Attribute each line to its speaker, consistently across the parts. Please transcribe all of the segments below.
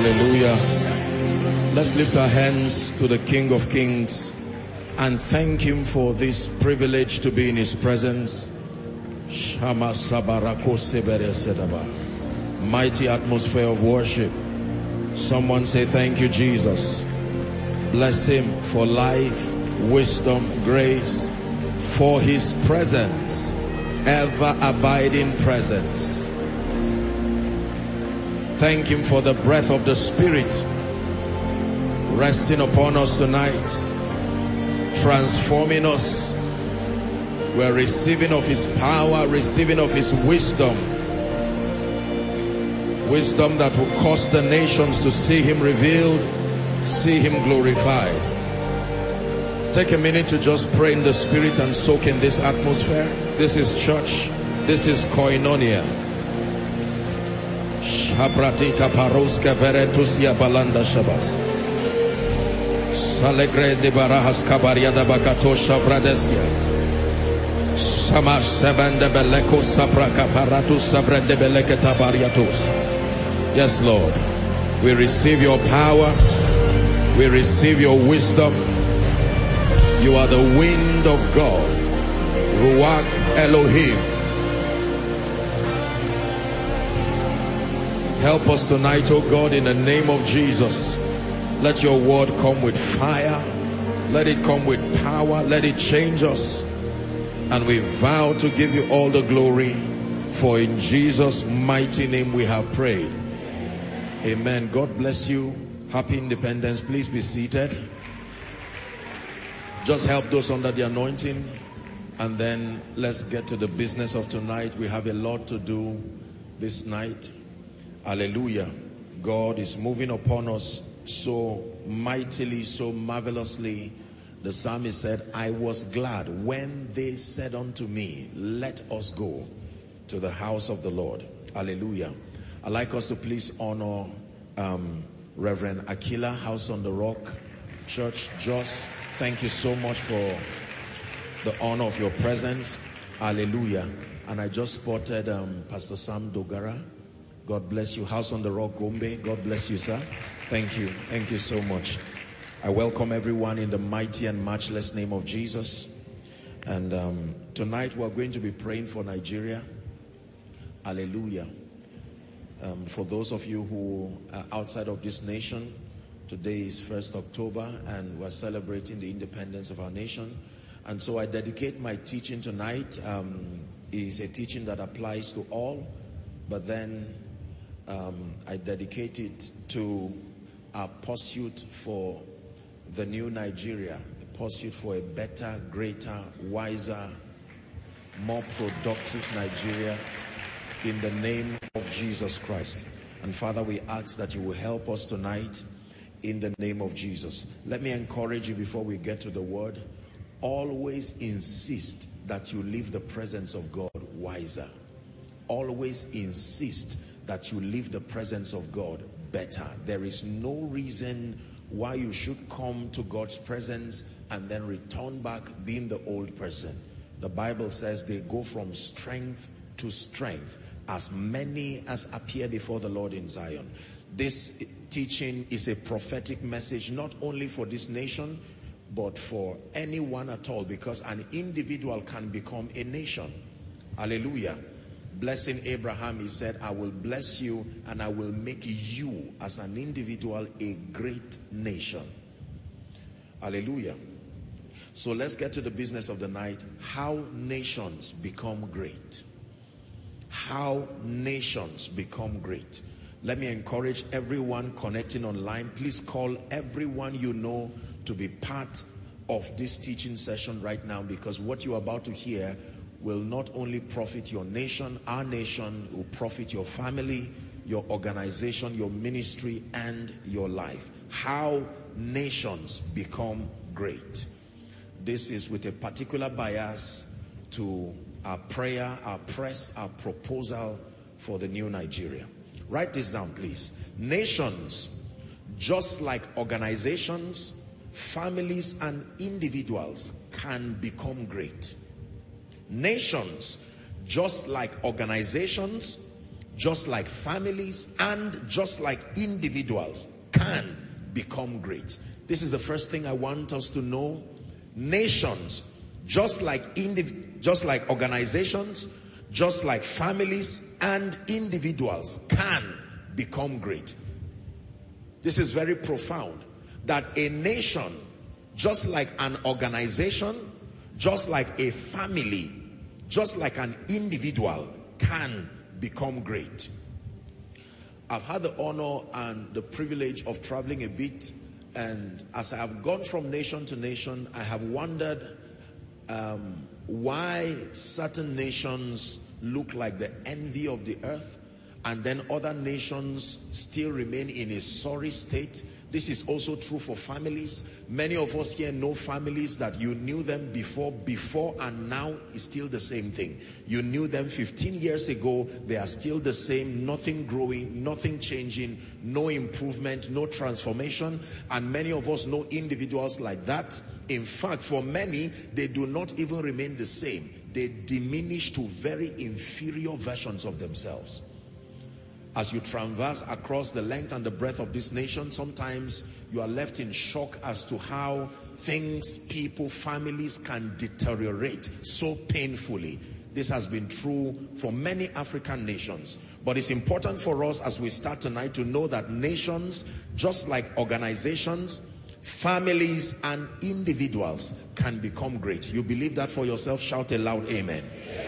Speaker 1: Hallelujah. Let's lift our hands to the King of Kings and thank him for this privilege to be in his presence. Mighty atmosphere of worship. Someone say thank you, Jesus. Bless him for life, wisdom, grace, for his presence, ever abiding presence. Thank him for the breath of the Spirit resting upon us tonight, transforming us. We're receiving of his power, receiving of his wisdom. Wisdom that will cause the nations to see him revealed, see him glorified. Take a minute to just pray in the Spirit and soak in this atmosphere. This is church. This is koinonia. Shabratika paroska veretusia balanda shabas. Salegre de barahas kabaria da bakato shavradesia. Samash sebende beleko sapra kaparatu sabrende beleke tabariatus. Yes, Lord. We receive your power. We receive your wisdom. You are the wind of God. Ruach Elohim. Help us tonight, oh God, in the name of Jesus. Let your word come with fire. Let it come with power. Let it change us. And we vow to give you all the glory. For in Jesus' mighty name we have prayed. Amen. God bless you. Happy Independence. Please be seated. Just help those under the anointing. And then let's get to the business of tonight. We have a lot to do this night. Hallelujah. God is moving upon us so mightily, so marvelously. The psalmist said, I was glad when they said unto me, let us go to the house of the Lord. Hallelujah. I'd like us to please honor Reverend Aquila, House on the Rock Church. Jos, thank you so much for the honor of your presence. Hallelujah. And I just spotted Pastor Sam Dogara. God bless you. House on the Rock, Gombe. God bless you, sir. Thank you. Thank you so much. I welcome everyone in the mighty and matchless name of Jesus. And tonight we're going to be praying for Nigeria. Hallelujah. For those of you who are outside of this nation, today is 1st October and we're celebrating the independence of our nation. And so I dedicate my teaching tonight. Is a teaching that applies to all, but then I dedicate it to our pursuit for the new Nigeria, a pursuit for a better, greater, wiser, more productive Nigeria in the name of Jesus Christ. And Father, we ask that you will help us tonight in the name of Jesus. Let me encourage you before we get to the word. Always insist that you leave the presence of God wiser. Always insist that you leave the presence of God better. There is no reason why you should come to God's presence and then return back being the old person. The Bible says they go from strength to strength, as many as appear before the Lord in Zion. This teaching is a prophetic message, not only for this nation, but for anyone at all, because an individual can become a nation. Hallelujah. Blessing Abraham, he said, I will bless you and I will make you as an individual a great nation. Hallelujah. So let's get to the business of the night. How nations become great. How nations become great. Let me encourage everyone connecting online. Please call everyone you know to be part of this teaching session right now, because what you're about to hear will not only profit your nation, our nation, will profit your family, your organization, your ministry, and your life. How nations become great. This is with a particular bias to our prayer, our press, our proposal for the new Nigeria. Write this down, please. Nations, just like organizations, families, and individuals, can become great. Nations, just like organizations, just like families and just like individuals can become great. This is the first thing I want us to know. Nations, just like organizations, just like families and individuals can become great. This is very profound, that a nation, just like an organization, just like a family, just like an individual, can become great. I've had the honor and the privilege of traveling a bit, and as I have gone from nation to nation, I have wondered why certain nations look like the envy of the earth, and then other nations still remain in a sorry state. This is also true for families. Many of us here know families that you knew them before, and now is still the same thing. You knew them 15 years ago, they are still the same, nothing growing, nothing changing, no improvement, no transformation. And many of us know individuals like that. In fact, for many, they do not even remain the same. They diminish to very inferior versions of themselves. As you traverse across the length and the breadth of this nation, sometimes you are left in shock as to how things, people, families can deteriorate so painfully. This has been true for many African nations. But it's important for us as we start tonight to know that nations, just like organizations, families and individuals, can become great. You believe that for yourself? Shout a loud amen.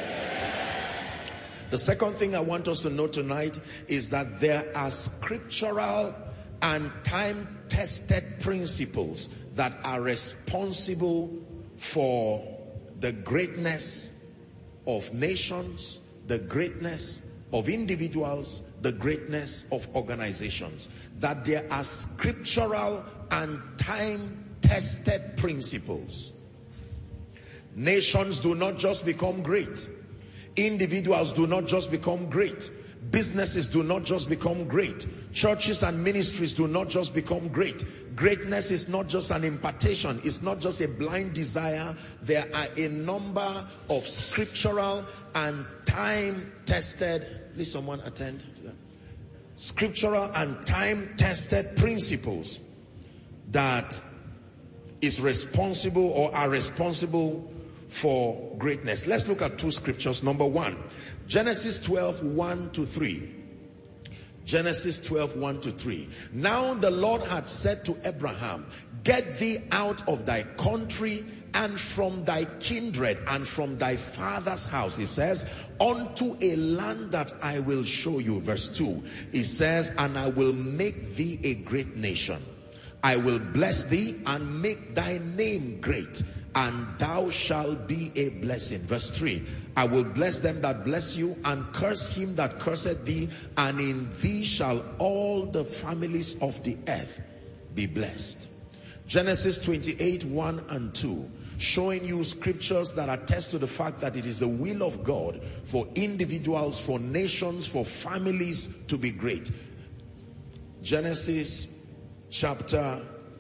Speaker 1: The second thing I want us to know tonight is that there are scriptural and time-tested principles that are responsible for the greatness of nations, the greatness of individuals, the greatness of organizations. That there are scriptural and time-tested principles. Nations do not just become great. Individuals do not just become great. Businesses do not just become great. Churches and ministries do not just become great. Greatness is not just an impartation. It's not just a blind desire. There are a number of scriptural and time-tested, please someone attend to that. Scriptural and time-tested principles that is responsible or are responsible for greatness. Let's look at two scriptures. Number one, Genesis 12, 1 to 3. Genesis 12, 1 to 3. Now the Lord had said to Abraham, get thee out of thy country and from thy kindred and from thy father's house. He says, unto a land that I will show you. Verse 2. He says, and I will make thee a great nation. I will bless thee and make thy name great, and thou shalt be a blessing. Verse 3. I will bless them that bless you, and curse him that curseth thee, and in thee shall all the families of the earth be blessed. Genesis 28, 1 and 2. Showing you scriptures that attest to the fact that it is the will of God for individuals, for nations, for families to be great. Genesis chapter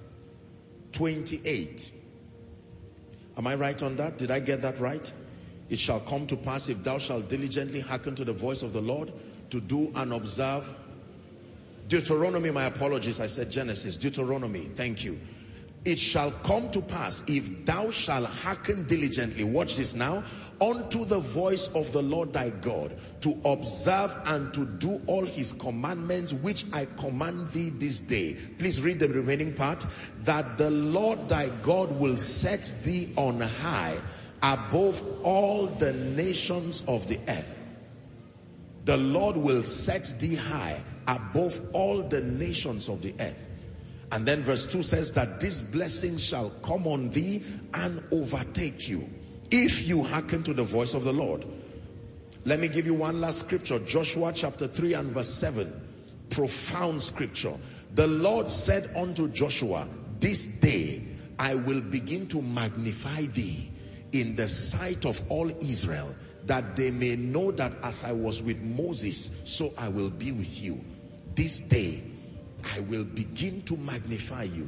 Speaker 1: 28. Am I right on that? Did I get that right? It shall come to pass, if thou shalt diligently hearken to the voice of the Lord, to do and observe. Deuteronomy, my apologies, I said Genesis. Deuteronomy, thank you. It shall come to pass, if thou shalt hearken diligently, watch this now, unto the voice of the Lord thy God, to observe and to do all his commandments which I command thee this day. Please read the remaining part. That the Lord thy God will set thee on high above all the nations of the earth. The Lord will set thee high above all the nations of the earth. And then verse 2 says that this blessing shall come on thee and overtake you, if you hearken to the voice of the Lord. Let me give you one last scripture. Joshua chapter 3 and verse 7. Profound scripture. The Lord said unto Joshua, this day I will begin to magnify thee in the sight of all Israel, that they may know that as I was with Moses, so I will be with you. This day I will begin to magnify you.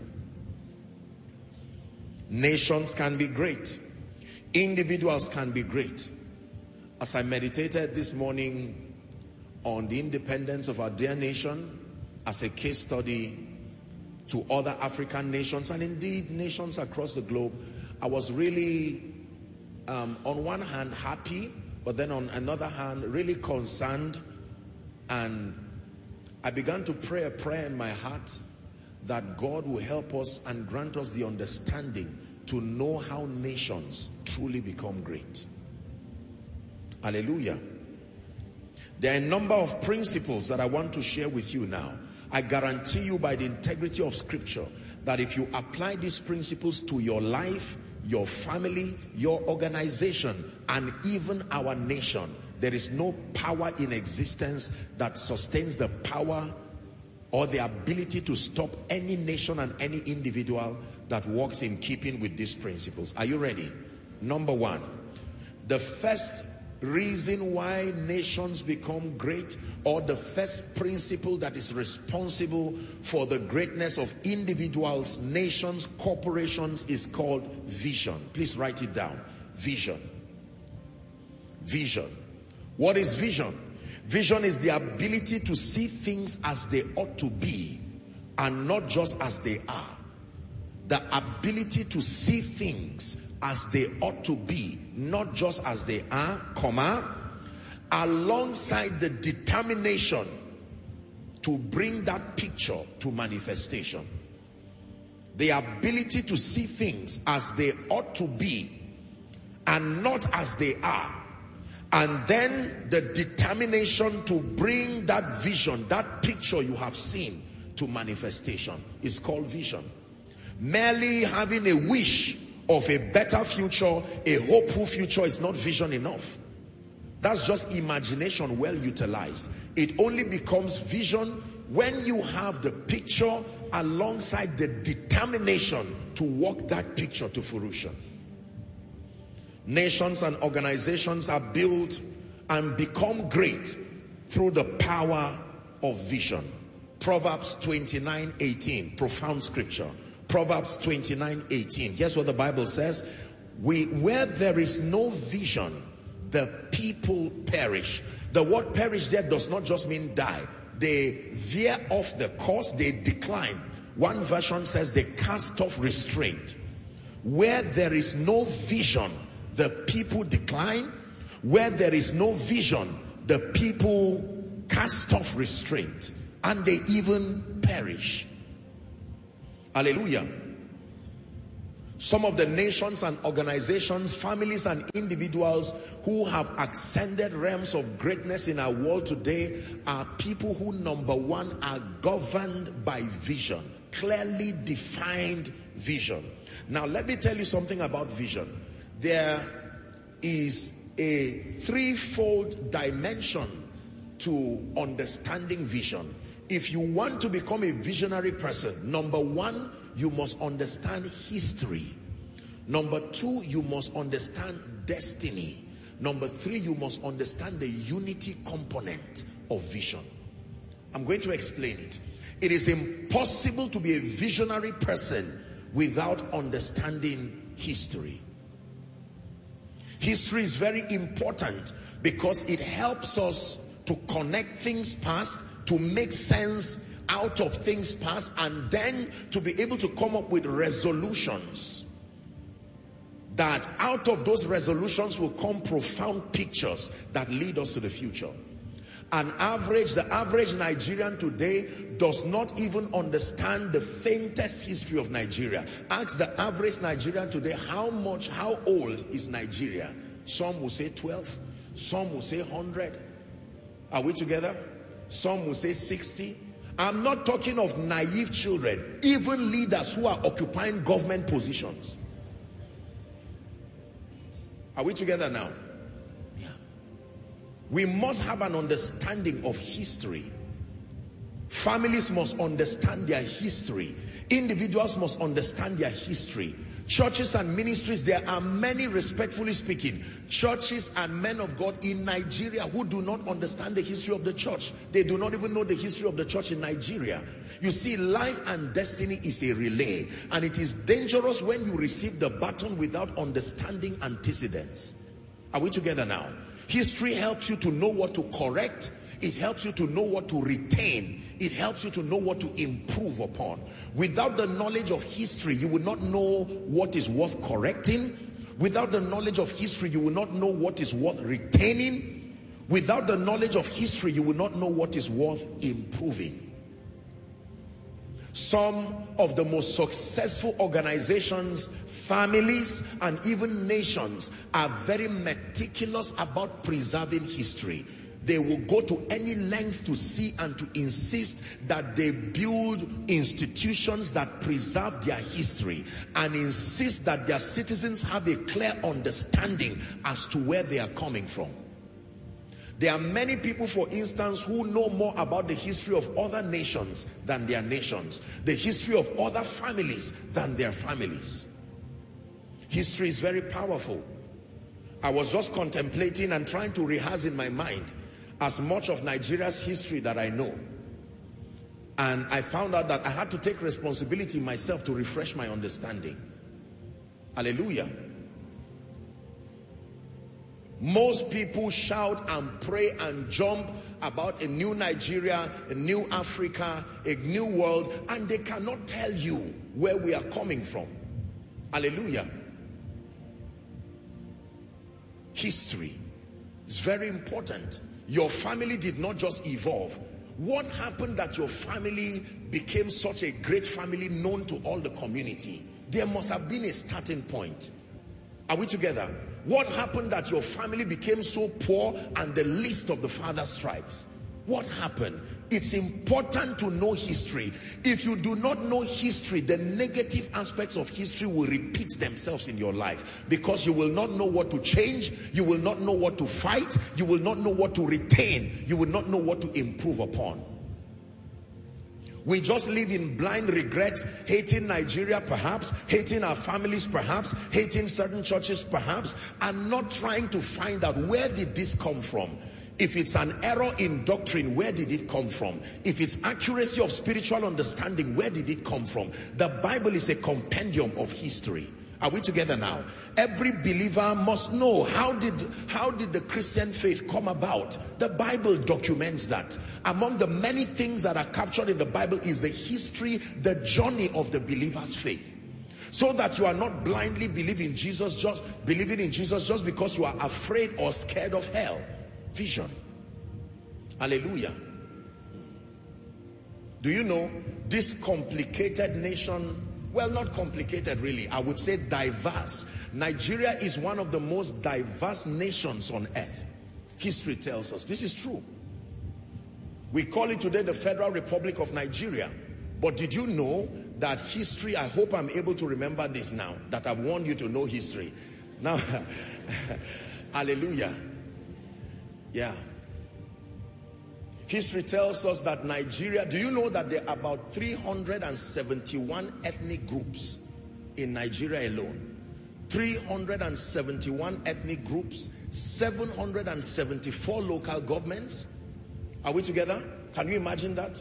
Speaker 1: Nations can be great. Individuals can be great. As I meditated this morning on the independence of our dear nation as a case study to other African nations and indeed nations across the globe. I was really, on one hand, happy, but then on another hand, really concerned. And I began to pray a prayer in my heart that God will help us and grant us the understanding to know how nations truly become great. Hallelujah. There are a number of principles that I want to share with you now. I guarantee you by the integrity of Scripture that if you apply these principles to your life, your family, your organization, and even our nation, there is no power in existence that sustains the power or the ability to stop any nation and any individual that works in keeping with these principles. Are you ready? Number one, the first reason why nations become great, or the first principle that is responsible for the greatness of individuals, nations, corporations, is called vision. Please write it down. Vision. Vision. What is vision? Vision is the ability to see things as they ought to be and not just as they are. The ability to see things as they ought to be, not just as they are, alongside the determination to bring that picture to manifestation. The ability to see things as they ought to be and not as they are. And then the determination to bring that vision, that picture you have seen, to manifestation is called vision. Merely having a wish of a better future, a hopeful future, is not vision enough. That's just imagination well utilized. It only becomes vision when you have the picture alongside the determination to walk that picture to fruition. Nations and organizations are built and become great through the power of vision. Proverbs 29:18, profound scripture. Proverbs 29:18. Here's what the Bible says. Where there is no vision, the people perish. The word perish there does not just mean die. They veer off the course, they decline. One version says they cast off restraint. Where there is no vision, the people decline. Where there is no vision, the people cast off restraint, and they even perish. Hallelujah. Some of the nations and organizations, families and individuals who have ascended realms of greatness in our world today are people who, number one, are governed by vision, clearly defined vision. Now, let me tell you something about vision. There is a threefold dimension to understanding vision. If you want to become a visionary person, number one, you must understand history. Number two, you must understand destiny. Number three, you must understand the unity component of vision. I'm going to explain it. It is impossible to be a visionary person without understanding history. History is very important because it helps us to connect things past, to make sense out of things past, and then to be able to come up with resolutions. That out of those resolutions will come profound pictures that lead us to the future. The average Nigerian today does not even understand the faintest history of Nigeria. Ask the average Nigerian today how old is Nigeria? Some will say 12, some will say 100. Are we together? Some will say 60. I'm not talking of naive children, even leaders who are occupying government positions. Are we together now? Yeah. We must have an understanding of history. Families must understand their history. Individuals must understand their history. Churches and ministries, there are many, respectfully speaking, churches and men of God in Nigeria who do not understand the history of the church. They do not even know the history of the church in Nigeria. You see, life and destiny is a relay, and it is dangerous when you receive the baton without understanding antecedents. Are we together now? History helps you to know what to correct. It helps you to know what to retain. It helps you to know what to improve upon. Without the knowledge of history, you will not know what is worth correcting. Without the knowledge of history, you will not know what is worth retaining. Without the knowledge of history, you will not know what is worth improving. Some of the most successful organizations, families, and even nations are very meticulous about preserving history. They will go to any length to see and to insist that they build institutions that preserve their history and insist that their citizens have a clear understanding as to where they are coming from. There are many people, for instance, who know more about the history of other nations than their nations, the history of other families than their families. History is very powerful. I was just contemplating and trying to rehearse in my mind as much of Nigeria's history that I know. And I found out that I had to take responsibility myself to refresh my understanding. Hallelujah. Most people shout and pray and jump about a new Nigeria, a new Africa, a new world, and they cannot tell you where we are coming from. Hallelujah. History is very important. Your family did not just evolve. What happened that your family became such a great family known to all the community? There must have been a starting point. Are we together? What happened that your family became so poor and the least of the father's tribes? What happened? It's important to know history. If you do not know history, the negative aspects of history will repeat themselves in your life, because you will not know what to change, you will not know what to fight, you will not know what to retain, you will not know what to improve upon. We just live in blind regret, hating Nigeria perhaps, hating our families perhaps, hating certain churches perhaps, and not trying to find out, where did this come from? If it's an error in doctrine, where did it come from? If it's accuracy of spiritual understanding, where did it come from? The Bible is a compendium of history. Are we together now? Every believer must know, how did the Christian faith come about? The Bible documents that. Among the many things that are captured in the Bible is the history, the journey of the believer's faith. So that you are not blindly believing in Jesus just because you are afraid or scared of hell. Vision. Hallelujah. Do you know this complicated nation? Well, not complicated really. I would say diverse. Nigeria is one of the most diverse nations on earth. History tells us this is true. We call it today the Federal Republic of Nigeria. But did you know that history, I hope I'm able to remember this now, that I've warned you to know history. Now, hallelujah. Yeah. History tells us that Nigeria, do you know that there are about 371 ethnic groups in Nigeria alone? 371 ethnic groups, 774 local governments. Are we together? Can you imagine that?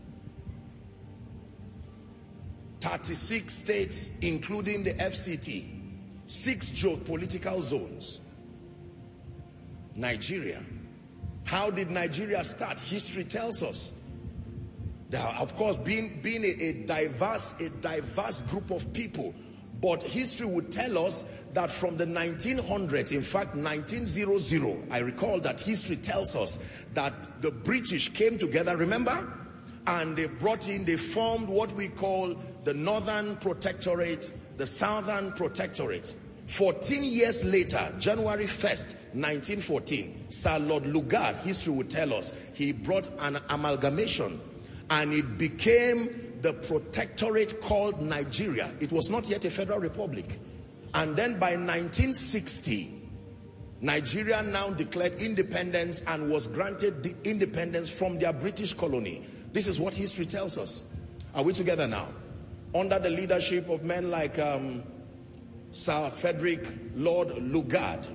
Speaker 1: 36 states, including the FCT, 6 geopolitical zones. Nigeria. How did Nigeria start? History tells us. Of course, being a diverse group of people. But history would tell us that from the 1900s, in fact 1900, I recall that history tells us that the British came together, remember? And they formed what we call the Northern Protectorate, the Southern Protectorate. 14 years later, January 1st, 1914, Sir Lord Lugard, history would tell us, he brought an amalgamation and it became the protectorate called Nigeria. It was not yet a federal republic. And then by 1960, Nigeria now declared independence and was granted the independence from their British colony. This is what history tells us. Are we together now? Under the leadership of men like Sir Frederick Lord Lugard.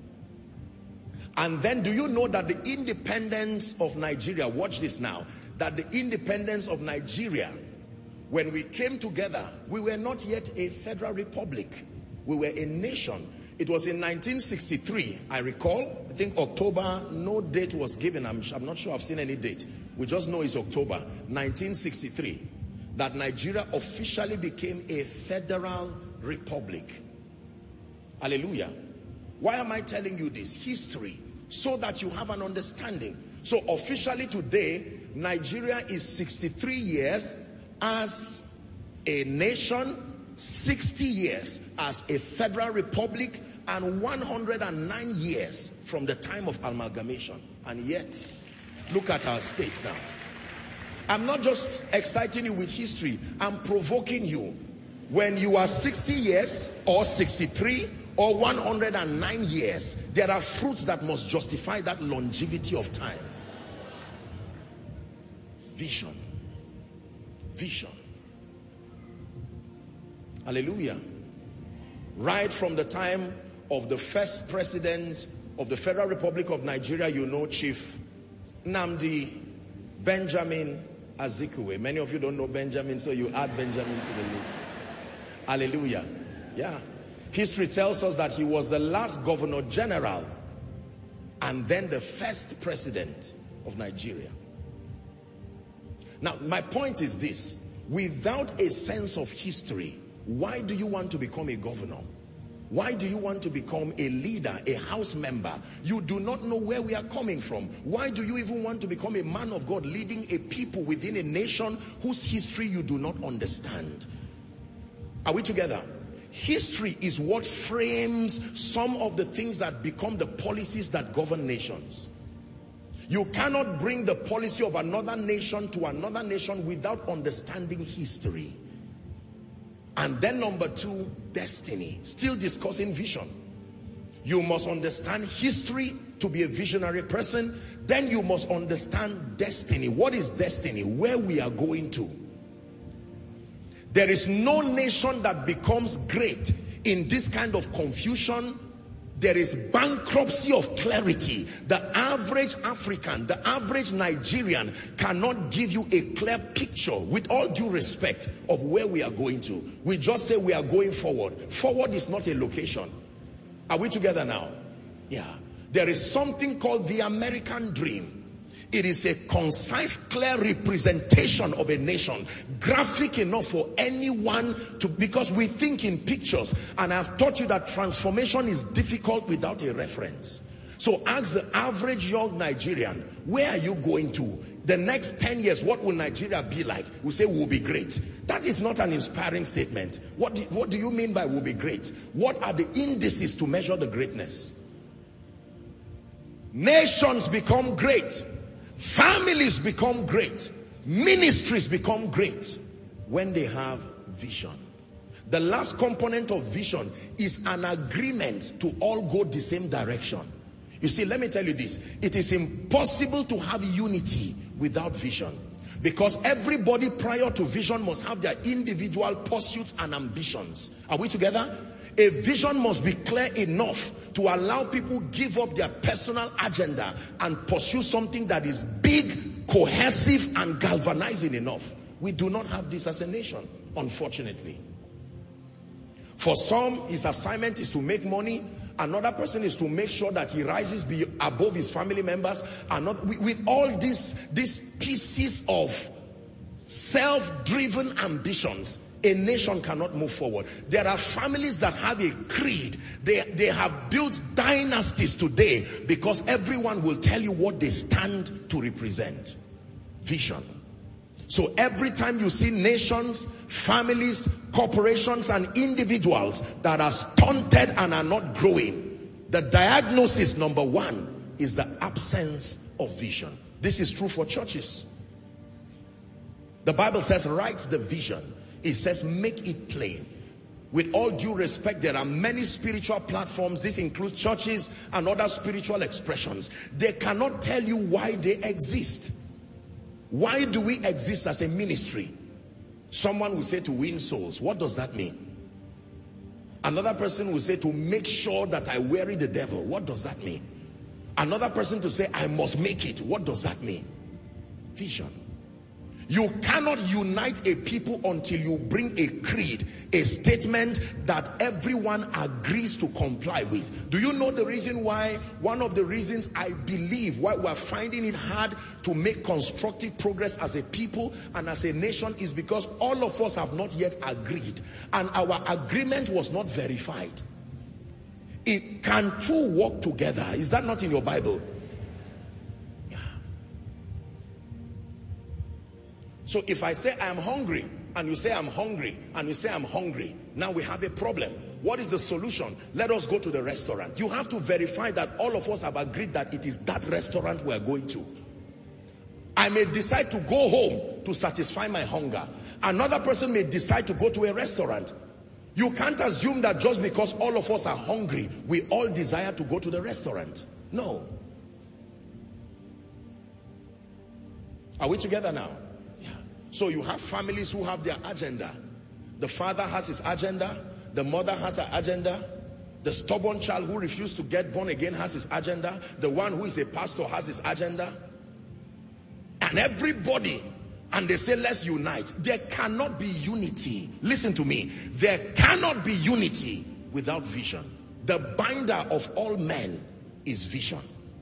Speaker 1: And then do you know that the independence of Nigeria, watch this now, that the independence of Nigeria, when we came together, we were not yet a federal republic. We were a nation. It was in 1963, I recall. I think October, no date was given. I'm not sure I've seen any date. We just know it's October 1963 that Nigeria officially became a federal republic. Hallelujah. Why am I telling you this? History, so that you have an understanding. So officially today, Nigeria is 63 years as a nation, 60 years as a federal republic, and 109 years from the time of amalgamation. And yet, look at our state now. I'm not just exciting you with history, I'm provoking you. When you are 60 years or 63 or 109 years, there are fruits that must justify that longevity of time. Vision. Vision. Hallelujah. Right from the time of the first president of the Federal Republic of Nigeria, you know, Chief Nnamdi Benjamin Azikiwe. Many of you don't know Benjamin, so you add Benjamin to the list. Hallelujah. Yeah. History tells us that he was the last governor general and then the first president of Nigeria. Now, my point is this. Without a sense of history, why do you want to become a governor? Why do you want to become a leader, a house member? You do not know where we are coming from. Why do you even want to become a man of God leading a people within a nation whose history you do not understand? Are we together? History is what frames some of the things that become the policies that govern nations. You cannot bring the policy of another nation to another nation without understanding history. And then number two, destiny. Still discussing vision. You must understand history to be a visionary person. Then you must understand destiny. What is destiny? Where we are going to. There is no nation that becomes great in this kind of confusion. There is bankruptcy of clarity. The average African, the average Nigerian cannot give you a clear picture, with all due respect, of where we are going to. We just say we are going forward. Forward is not a location. Are we together now? Yeah. There is something called the American dream. It is a concise, clear representation of a nation, graphic enough for anyone to, because we think in pictures, and I've taught you that transformation is difficult without a reference. So ask the average young Nigerian, where are you going to? The next 10 years, what will Nigeria be like? We say we'll be great. That is not an inspiring statement. What do you mean by we'll be great? What are the indices to measure the greatness? Nations become great. Families become great. Ministries become great when they have vision. The last component of vision is an agreement to all go the same direction. You see, let me tell you this. It is impossible to have unity without vision, because everybody prior to vision must have their individual pursuits and ambitions. Are we together? A vision must be clear enough to allow people give up their personal agenda and pursue something that is big, cohesive, and galvanizing enough. We do not have this as a nation, unfortunately. For some, his assignment is to make money. Another person is to make sure that he rises above his family members. With all these pieces of self-driven ambitions, a nation cannot move forward. There are families that have a creed. They have built dynasties today because everyone will tell you what they stand to represent. Vision. So every time you see nations, families, corporations, and individuals that are stunted and are not growing, the diagnosis number one is the absence of vision. This is true for churches. The Bible says, write the vision. It says, make it plain. With all due respect, there are many spiritual platforms. This includes churches and other spiritual expressions. They cannot tell you why they exist. Why do we exist as a ministry? Someone will say to win souls. What does that mean? Another person will say to make sure that I weary the devil. What does that mean? Another person to say I must make it. What does that mean? Vision. You cannot unite a people until you bring a creed, a statement that everyone agrees to comply with. Do you know the reason why? One of the reasons I believe why we're finding it hard to make constructive progress as a people and as a nation is because all of us have not yet agreed, and our agreement was not verified. Can two walk together? Is that not in your Bible? So if I say I'm hungry, and you say I'm hungry, and you say I'm hungry, now we have a problem. What is the solution? Let us go to the restaurant. You have to verify that all of us have agreed that it is that restaurant we are going to. I may decide to go home to satisfy my hunger. Another person may decide to go to a restaurant. You can't assume that just because all of us are hungry, we all desire to go to the restaurant. No. Are we together now? So you have families who have their agenda. The father has his agenda. The mother has her agenda. The stubborn child who refused to get born again has his agenda. The one who is a pastor has his agenda. And everybody, and they say, let's unite. There cannot be unity. Listen to me. There cannot be unity without vision. The binder of all men is vision.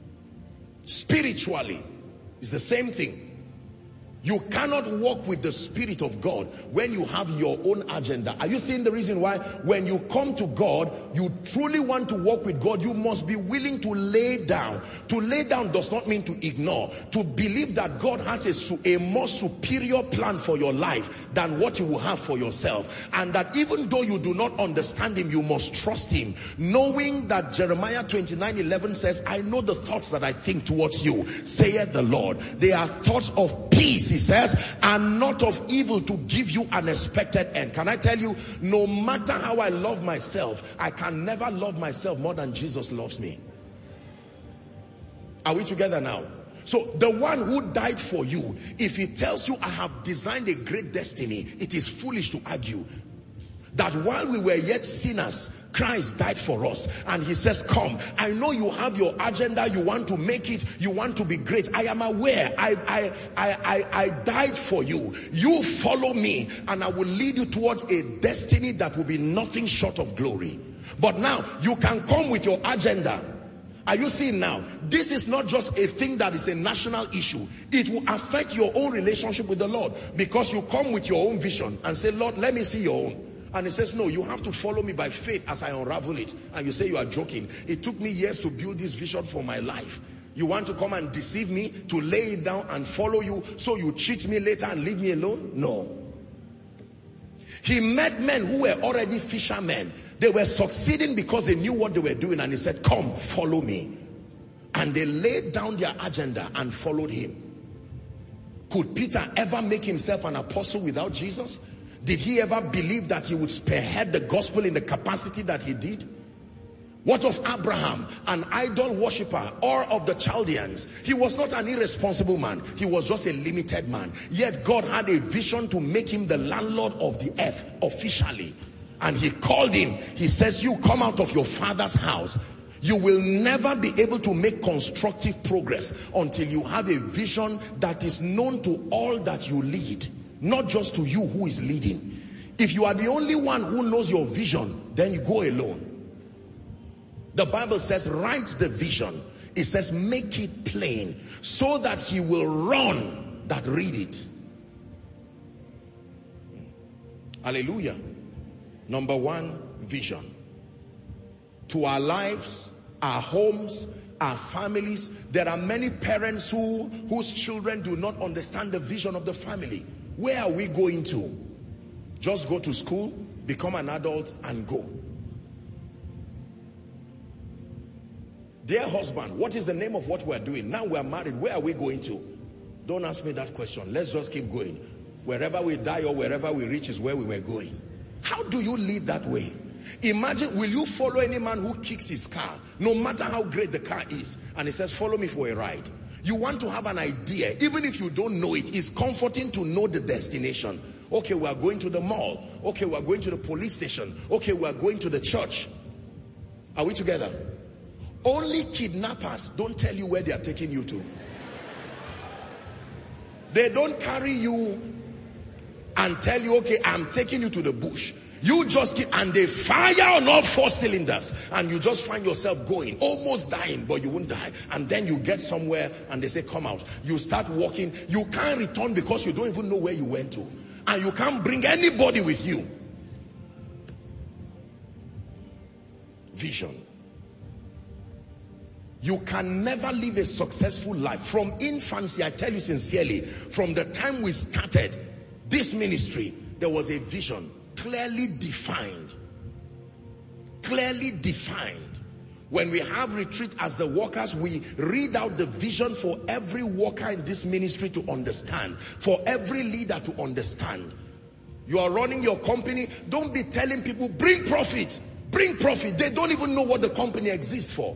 Speaker 1: Spiritually, it's the same thing. You cannot walk with the Spirit of God when you have your own agenda. Are you seeing the reason why? When you come to God, you truly want to walk with God, you must be willing to lay down. To lay down does not mean to ignore. To believe that God has a more superior plan for your life than what you will have for yourself. And that even though you do not understand him, you must trust him. Knowing that Jeremiah 29:11 says, I know the thoughts that I think towards you, saith the Lord. They are thoughts of peace, he says, and not of evil, to give you an expected end. Can I tell you, no matter how I love myself, I can never love myself more than Jesus loves me. Are we together now? So the one who died for you, if he tells you I have designed a great destiny, it is foolish to argue that while we were yet sinners, Christ died for us. And he says, come, I know you have your agenda, you want to make it, you want to be great. I am aware. I died for you. You follow me and I will lead you towards a destiny that will be nothing short of glory. But now you can come with your agenda. Are you seeing now? This is not just a thing that is a national issue. It will affect your own relationship with the Lord, because you come with your own vision and say, Lord, let me see your own. And he says, no, you have to follow me by faith as I unravel it. And you say you are joking. It took me years to build this vision for my life. You want to come and deceive me, to lay it down and follow you, so you cheat me later and leave me alone? No. He met men who were already fishermen. They were succeeding because they knew what they were doing. And he said, come, follow me. And they laid down their agenda and followed him. Could Peter ever make himself an apostle without Jesus? Did he ever believe that he would spearhead the gospel in the capacity that he did? What of Abraham, an idol worshiper, or of the Chaldeans? He was not an irresponsible man. He was just a limited man. Yet God had a vision to make him the landlord of the earth officially. And he called him. He says, you come out of your father's house. You will never be able to make constructive progress until you have a vision that is known to all that you lead. Not just to you who is leading. If you are the only one who knows your vision, then you go alone. The Bible says, write the vision. It says, make it plain, so that he will run that read it. Hallelujah. Number one, vision. To our lives, our homes, our families. There are many parents whose children do not understand the vision of the family. Where are we going to? Just go to school, become an adult, and go. Dear husband, what is the name of what we are doing? Now we are married, where are we going to? Don't ask me that question. Let's just keep going. Wherever we die or wherever we reach is where we were going. How do you lead that way? Imagine, will you follow any man who kicks his car, no matter how great the car is, and he says, follow me for a ride? You want to have an idea, even if you don't know it. It's comforting to know the destination. Okay, we are going to the mall. Okay, we are going to the police station. Okay, we are going to the church. Are we together? Only kidnappers don't tell you where they are taking you to. They don't carry you and tell you, okay, I'm taking you to the bush. You just keep, and they fire on all 4 cylinders, and you just find yourself going, almost dying, but you won't die. And then you get somewhere and they say, come out. You start walking. You can't return because you don't even know where you went to. And you can't bring anybody with you. Vision. You can never live a successful life. From infancy, I tell you sincerely, from the time we started this ministry, there was a vision. Clearly defined. Clearly defined. When we have retreat as the workers, we read out the vision for every worker in this ministry to understand. For every leader to understand. You are running your company. Don't be telling people, bring profit. Bring profit. They don't even know what the company exists for.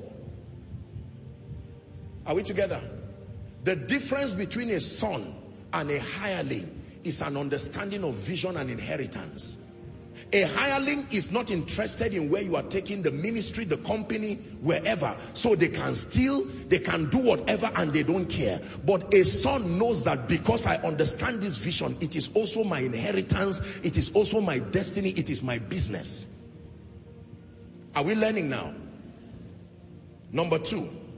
Speaker 1: Are we together? The difference between a son and a hireling is an understanding of vision and inheritance. A hireling is not interested in where you are taking the ministry, the company, wherever. So they can steal, they can do whatever, and they don't care. But a son knows that because I understand this vision, it is also my inheritance, it is also my destiny, it is my business. Are we learning now? Number 2.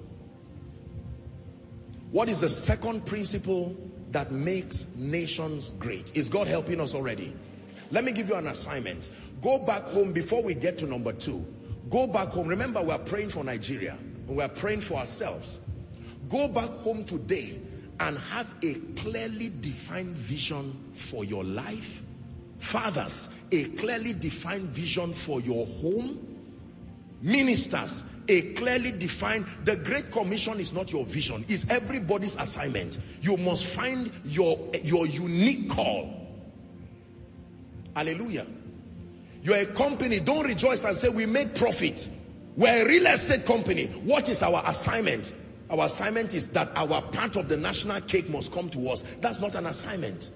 Speaker 1: What is the second principle that makes nations great? Is God helping us already? Let me give you an assignment. Go back home before we get to number 2. Go back home. Remember, we are praying for Nigeria. And we are praying for ourselves. Go back home today and have a clearly defined vision for your life. Fathers, a clearly defined vision for your home. Ministers, a clearly defined. The Great Commission is not your vision. It's everybody's assignment. You must find your unique call. Hallelujah. You're a company. Don't rejoice and say, we made profit. We're a real estate company. What is our assignment? Our assignment is that our part of the national cake must come to us. That's not an assignment.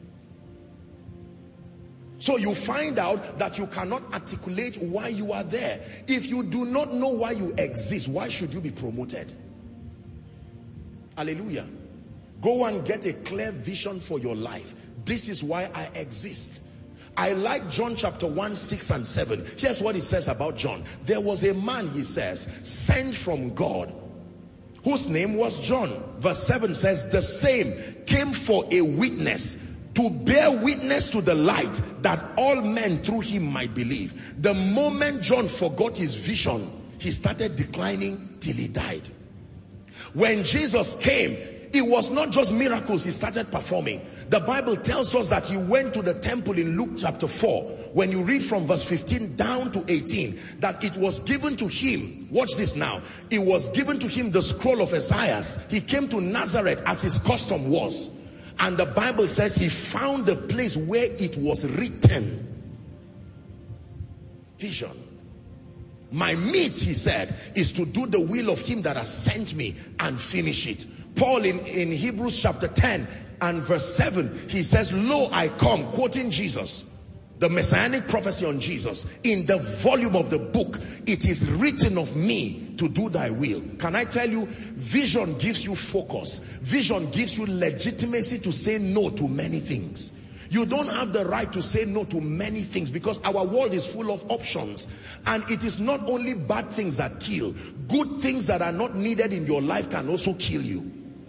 Speaker 1: So you find out that you cannot articulate why you are there. If you do not know why you exist, why should you be promoted? Hallelujah. Go and get a clear vision for your life. This is why I exist. I like John chapter 1, 6 and 7. Here's what it says about John. There was a man, he says, sent from God, whose name was John. Verse 7 says, the same came for a witness, to bear witness to the light, that all men through him might believe. The moment John forgot his vision, he started declining till he died. When Jesus came, it was not just miracles he started performing. The Bible tells us that he went to the temple in Luke chapter 4. When you read from verse 15 down to 18, that it was given to him, watch this now, it was given to him the scroll of Isaiah. He came to Nazareth as his custom was. And the Bible says he found the place where it was written. Vision. My meat, he said, is to do the will of him that has sent me and finish it. Paul in Hebrews chapter 10 and verse 7, he says, lo, I come, quoting Jesus, the messianic prophecy on Jesus. In the volume of the book, it is written of me to do thy will. Can I tell you, vision gives you focus. Vision gives you legitimacy to say no to many things. You don't have the right to say no to many things because our world is full of options. And it is not only bad things that kill. Good things that are not needed in your life can also kill you.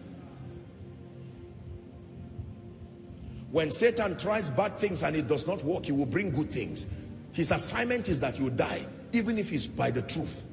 Speaker 1: When Satan tries bad things and it does not work, he will bring good things. His assignment is that you die, even if it's by the truth.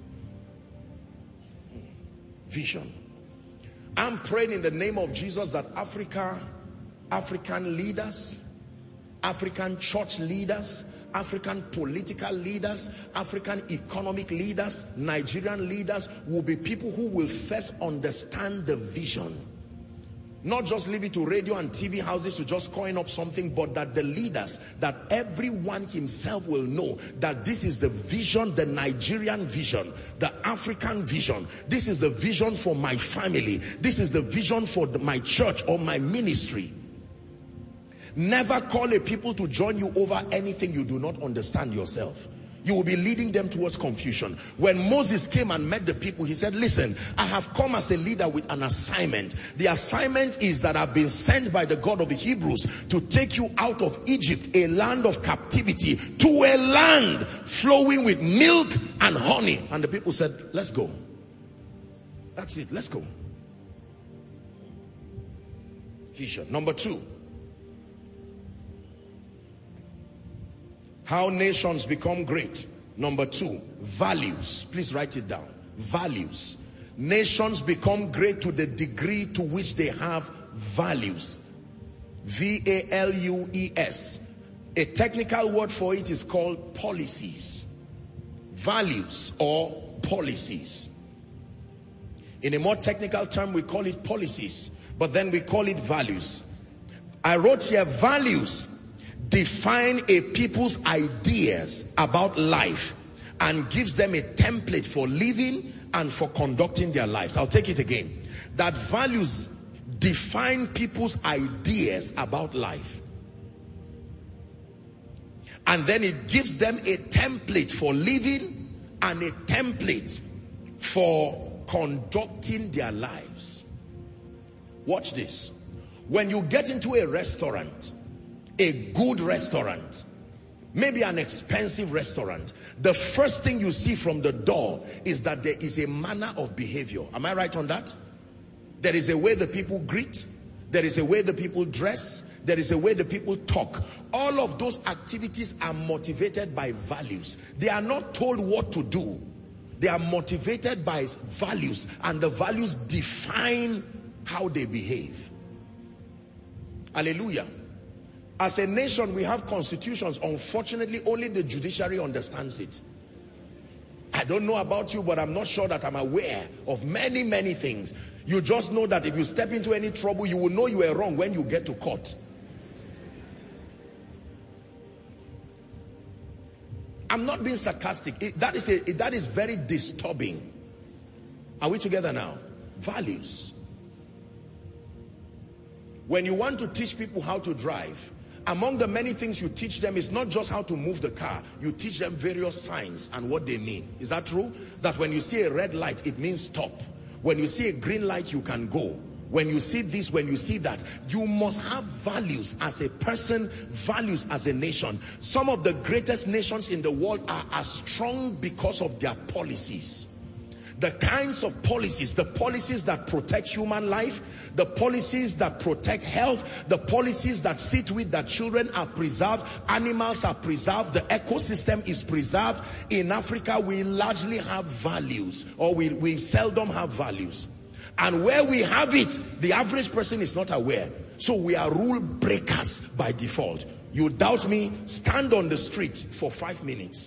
Speaker 1: Vision. I'm praying in the name of Jesus that African leaders, African church leaders, African political leaders, African economic leaders, Nigerian leaders will be people who will first understand the vision. Not just leave it to radio and TV houses to just coin up something, but that the leaders, that everyone himself will know that this is the vision, the Nigerian vision, the African vision. This is the vision for my family. This is the vision for my church or my ministry. Never call a people to join you over anything you do not understand yourself. You will be leading them towards confusion. When Moses came and met the people, he said, listen, I have come as a leader with an assignment. The assignment is that I've been sent by the God of the Hebrews to take you out of Egypt, a land of captivity, to a land flowing with milk and honey. And the people said, let's go. That's it, let's go. Vision. Number 2. How nations become great. Number 2, values. Please write it down. Values. Nations become great to the degree to which they have values. V-A-L-U-E-S. A technical word for it is called policies. Values or policies. In a more technical term, we call it policies, but then we call it values. I wrote here, values define a people's ideas about life and gives them a template for living and for conducting their lives. I'll take it again. That values define people's ideas about life. And then it gives them a template for living and a template for conducting their lives. Watch this. When you get into a restaurant, a good restaurant, maybe an expensive restaurant, the first thing you see from the door is that there is a manner of behavior. Am I right on that? There is a way the people greet. There is a way the people dress. There is a way the people talk. All of those activities are motivated by values. They are not told what to do. They are motivated by values, and the values define how they behave. Hallelujah. As a nation, we have constitutions. Unfortunately, only the judiciary understands it. I don't know about you, but I'm not sure that I'm aware of many, many things. You just know that if you step into any trouble, you will know you are wrong when you get to court. I'm not being sarcastic. That is very disturbing. Are we together now? Values. When you want to teach people how to drive, among the many things you teach them is not just how to move the car. You teach them various signs and what they mean. Is that true? That when you see a red light, it means stop. When you see a green light, you can go. When you see this, when you see that, you must have values as a person, values as a nation. Some of the greatest nations in the world are as strong because of their policies. The kinds of policies, the policies that protect human life, the policies that protect health, the policies that see to it that children are preserved, animals are preserved, the ecosystem is preserved. In Africa, we largely have values, or we seldom have values. And where we have it, the average person is not aware. So we are rule breakers by default. You doubt me? Stand on the street for 5 minutes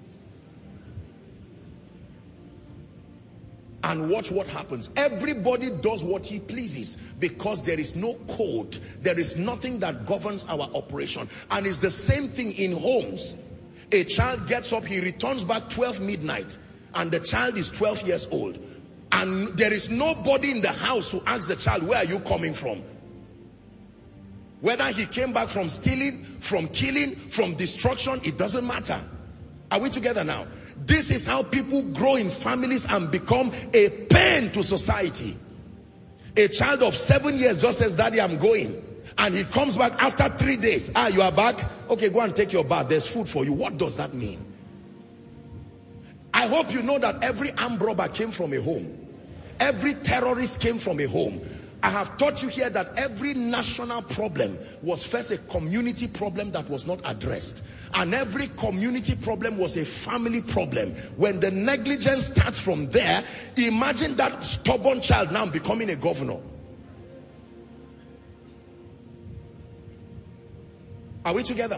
Speaker 1: and watch what happens. Everybody does what he pleases because there is no code. There is nothing that governs our operation. And it's the same thing in homes. A child gets up, he returns back 12 midnight, and the child is 12 years old. And there is nobody in the house to ask the child, where are you coming from? Whether he came back from stealing, from killing, from destruction, it doesn't matter. Are we together now? This is how people grow in families and become a pain to society. A child of 7 years just says, Daddy, I'm going. And he comes back after 3 days. Ah, you are back? Okay, go and take your bath. There's food for you. What does that mean? I hope you know that every armed robber came from a home. Every terrorist came from a home. I have taught you here that every national problem was first a community problem that was not addressed. And every community problem was a family problem. When the negligence starts from there, imagine that stubborn child now becoming a governor. Are we together?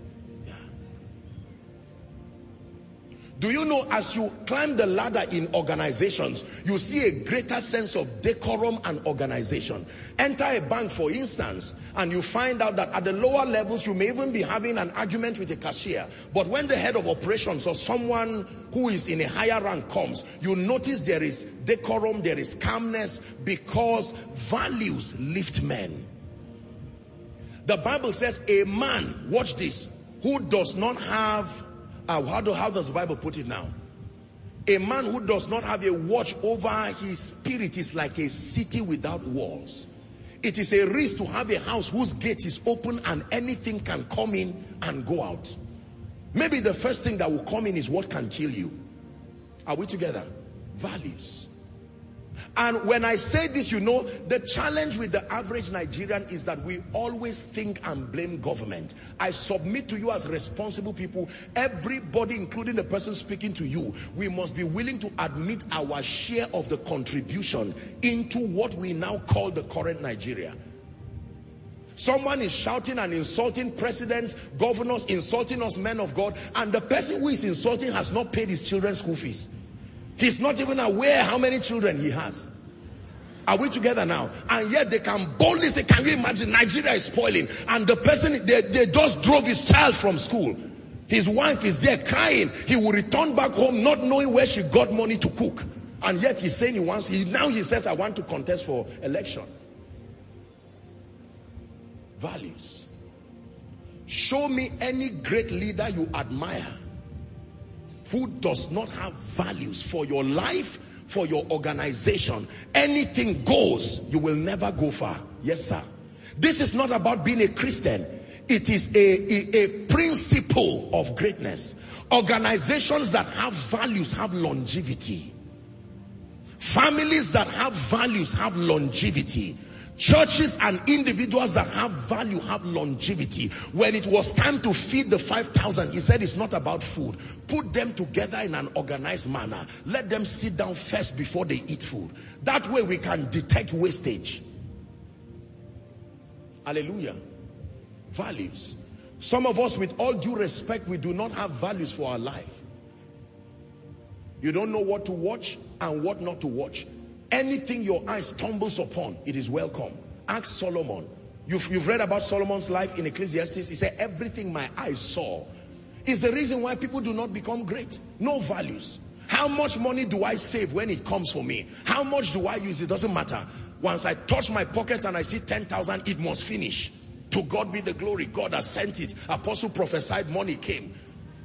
Speaker 1: Do you know, as you climb the ladder in organizations, you see a greater sense of decorum and organization. Enter a bank, for instance, and you find out that at the lower levels, you may even be having an argument with a cashier. But when the head of operations or someone who is in a higher rank comes, you notice there is decorum, there is calmness, because values lift men. The Bible says a man, watch this, who does not have How does the Bible put it now? A man who does not have a watch over his spirit is like a city without walls. It is a risk to have a house whose gate is open and anything can come in and go out. Maybe the first thing that will come in is what can kill you. Are we together? Values. And when I say this, you know, the challenge with the average Nigerian is that we always think and blame government. I submit to you as responsible people, everybody, including the person speaking to you, we must be willing to admit our share of the contribution into what we now call the current Nigeria. Someone is shouting and insulting presidents, governors, insulting us men of God, and the person who is insulting has not paid his children's school fees. He's not even aware how many children he has. Are we together now? And yet they can boldly say, can you imagine, Nigeria is spoiling. And the person, they just drove his child from school. His wife is there crying. He will return back home not knowing where she got money to cook. And yet he's saying now he says, I want to contest for election. Values. Show me any great leader you admire who does not have values for your life, for your organization. Anything goes, you will never go far. Yes, sir. This is not about being a Christian. It is a principle of greatness. Organizations that have values have longevity. Families that have values have longevity. Churches and individuals that have value have longevity. When it was time to feed the 5,000, he said it's not about food. Put them together in an organized manner. Let them sit down first before they eat food. That way we can detect wastage. Hallelujah. Values. Some of us, with all due respect, we do not have values for our life. You don't know what to watch and what not to watch. Anything your eye stumbles upon, it is welcome. Ask Solomon. You've read about Solomon's life in Ecclesiastes. He said, everything my eyes saw is the reason why people do not become great. No values. How much money do I save when it comes for me? How much do I use? It doesn't matter. Once I touch my pockets and I see 10,000, it must finish. To God be the glory. God has sent it. Apostle prophesied, money came.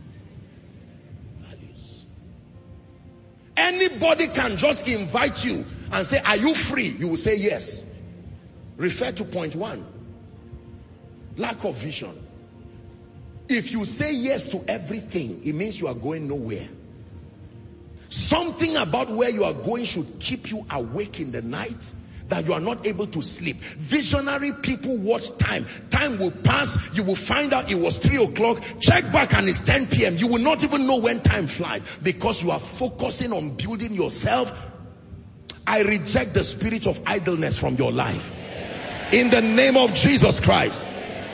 Speaker 1: Values. Anybody can just invite you and say, are you free? You will say yes. Refer to point 1. Lack of vision. If you say yes to everything, it means you are going nowhere. Something about where you are going should keep you awake in the night, that you are not able to sleep. Visionary people watch time. Time will pass. You will find out it was 3 o'clock. Check back and it's 10 p.m. You will not even know when time flies, because you are focusing on building yourself. I reject the spirit of idleness from your life. In the name of Jesus Christ.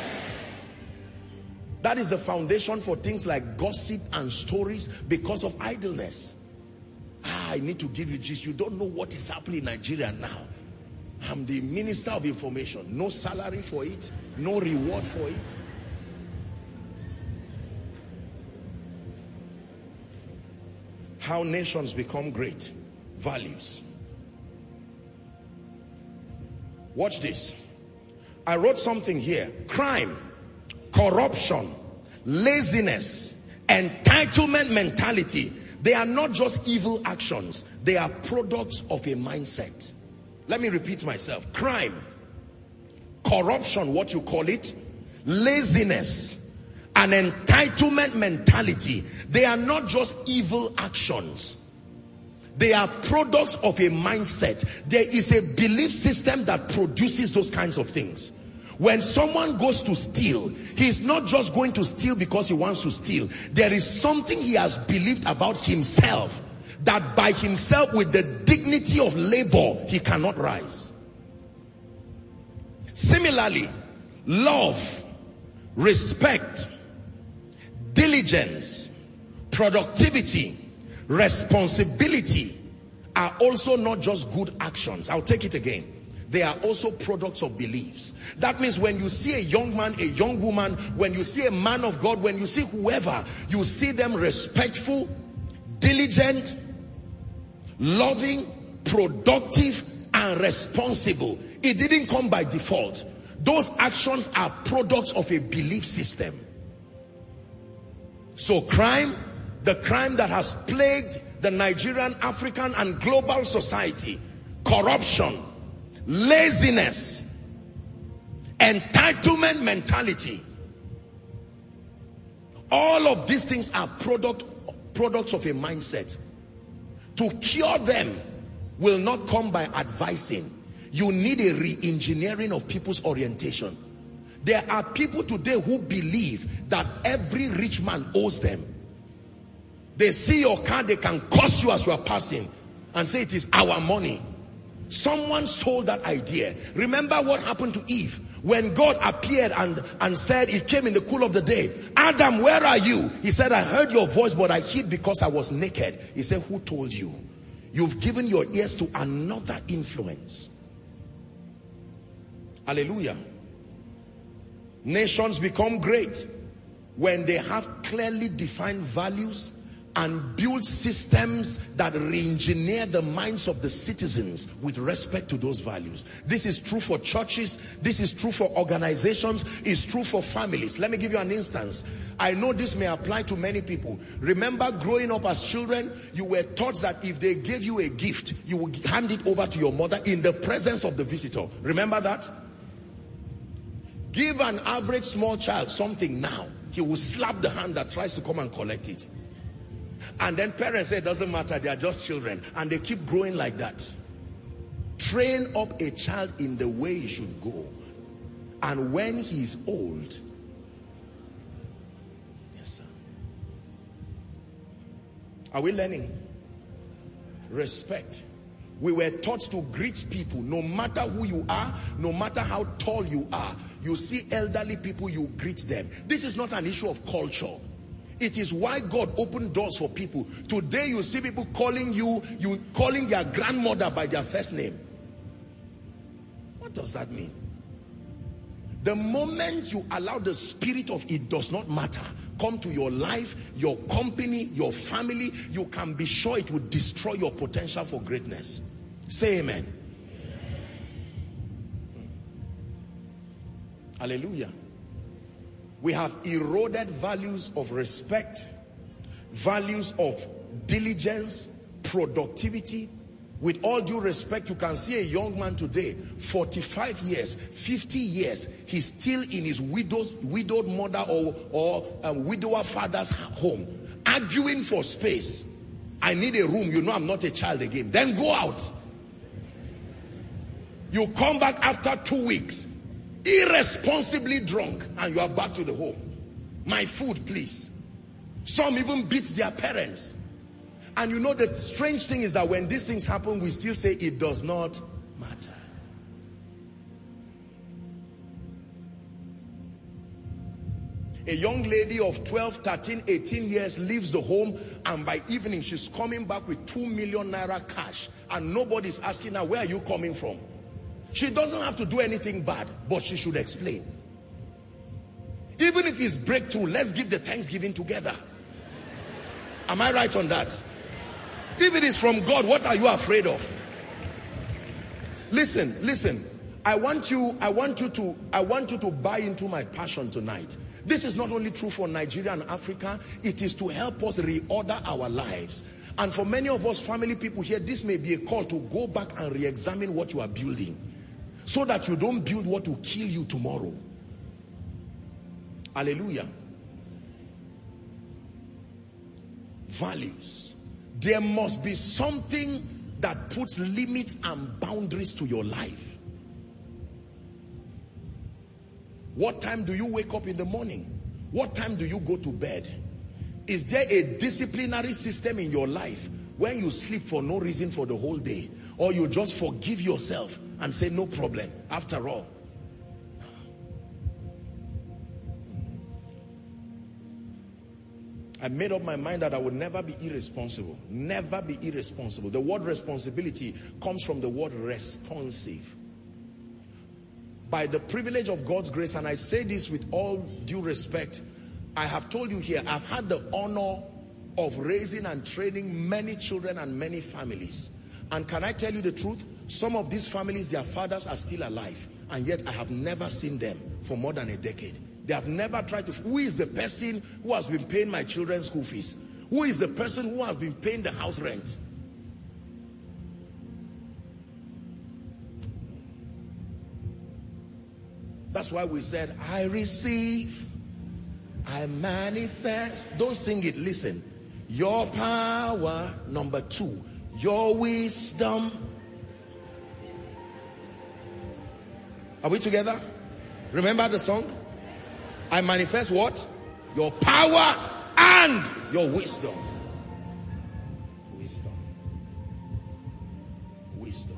Speaker 1: That is the foundation for things like gossip and stories, because of idleness. I need to give you gist. You don't know what is happening in Nigeria now. I'm the minister of information. No salary for it. No reward for it. How nations become great. Values. Watch this. I wrote something here. Crime, corruption, laziness, entitlement mentality. They are not just evil actions. They are products of a mindset. Let me repeat myself. Crime, corruption, what you call it, laziness, and entitlement mentality. They are not just evil actions. They are products of a mindset. There is a belief system that produces those kinds of things. When someone goes to steal, he's not just going to steal because he wants to steal. There is something he has believed about himself, that by himself, with the dignity of labor, he cannot rise. Similarly, love, respect, diligence, productivity, responsibility are also not just good actions. I'll take it again. They are also products of beliefs. That means when you see a young man, a young woman, when you see a man of God, when you see whoever, you see them respectful, diligent, loving, productive, and responsible. It didn't come by default. Those actions are products of a belief system. So crime, the crime that has plagued the Nigerian, African, and global society, corruption, laziness, entitlement mentality, all of these things are products of a mindset. To cure them will not come by advising. You need a re-engineering of people's orientation. There are people today who believe that every rich man owes them. They see your car, they can curse you as you are passing and say it is our money. Someone sold that idea. Remember what happened to Eve when God appeared and said, it came in the cool of the day. Adam, where are you? He said, I heard your voice, but I hid because I was naked. He said, who told you? You've given your ears to another influence. Hallelujah. Nations become great when they have clearly defined values and build systems that re-engineer the minds of the citizens with respect to those values. This is true for churches. This is true for organizations. It's true for families. Let me give you an instance. I know this may apply to many people. Remember growing up as children, you were taught that if they gave you a gift, you would hand it over to your mother in the presence of the visitor. Remember that? Give an average small child something now, he will slap the hand that tries to come and collect it. And then parents say it doesn't matter, they are just children, and they keep growing like that. Train up a child in the way he should go, and when he's old, yes sir, are we learning? Respect. We were taught to greet people no matter who you are, no matter how tall you are. You see elderly people, you greet them. This is not an issue of culture. It is why God opened doors for people. Today you see people calling calling their grandmother by their first name. What does that mean? The moment you allow the spirit of it does not matter come to your life, your company, your family, you can be sure it will destroy your potential for greatness. Say amen. Hallelujah. We have eroded values of respect, values of diligence, productivity. With all due respect, you can see a young man today, 45 years, 50 years, he's still in his widowed mother or widower father's home, arguing for space. I need a room, you know I'm not a child again. Then go out. You come back after 2 weeks, irresponsibly drunk, and you are back to the home. My food, please. Some even beat their parents. And you know the strange thing is that when these things happen, we still say it does not matter. A young lady of 12, 13, 18 years leaves the home, and by evening she's coming back with 2 million naira cash, and nobody's asking her, where are you coming from? She doesn't have to do anything bad, but she should explain. Even if it's breakthrough, let's give the Thanksgiving together. Am I right on that? If it is from God, what are you afraid of? Listen. I want you to buy into my passion tonight. This is not only true for Nigeria and Africa, it is to help us reorder our lives. And for many of us family people here, this may be a call to go back and re-examine what you are building, so that you don't build what will kill you tomorrow. Hallelujah. Values. There must be something that puts limits and boundaries to your life. What time do you wake up in the morning? What time do you go to bed? Is there a disciplinary system in your life when you sleep for no reason for the whole day? Or you just forgive yourself and say no problem after all? I made up my mind that I would never be irresponsible. Never be irresponsible. The word responsibility comes from the word responsive. By the privilege of God's grace, and I say this with all due respect, I have told you here, I've had the honor of raising and training many children and many families. And can I tell you the truth? Some of these families, their fathers are still alive, and yet I have never seen them for more than a decade. They have never tried to. Who is the person who has been paying my children's school fees? Who is the person who has been paying the house rent? That's why we said, I receive, I manifest. Don't sing it, listen. Your power, number 2. Your wisdom. Are we together? Remember the song? I manifest what? Your power and your wisdom. Wisdom. Wisdom.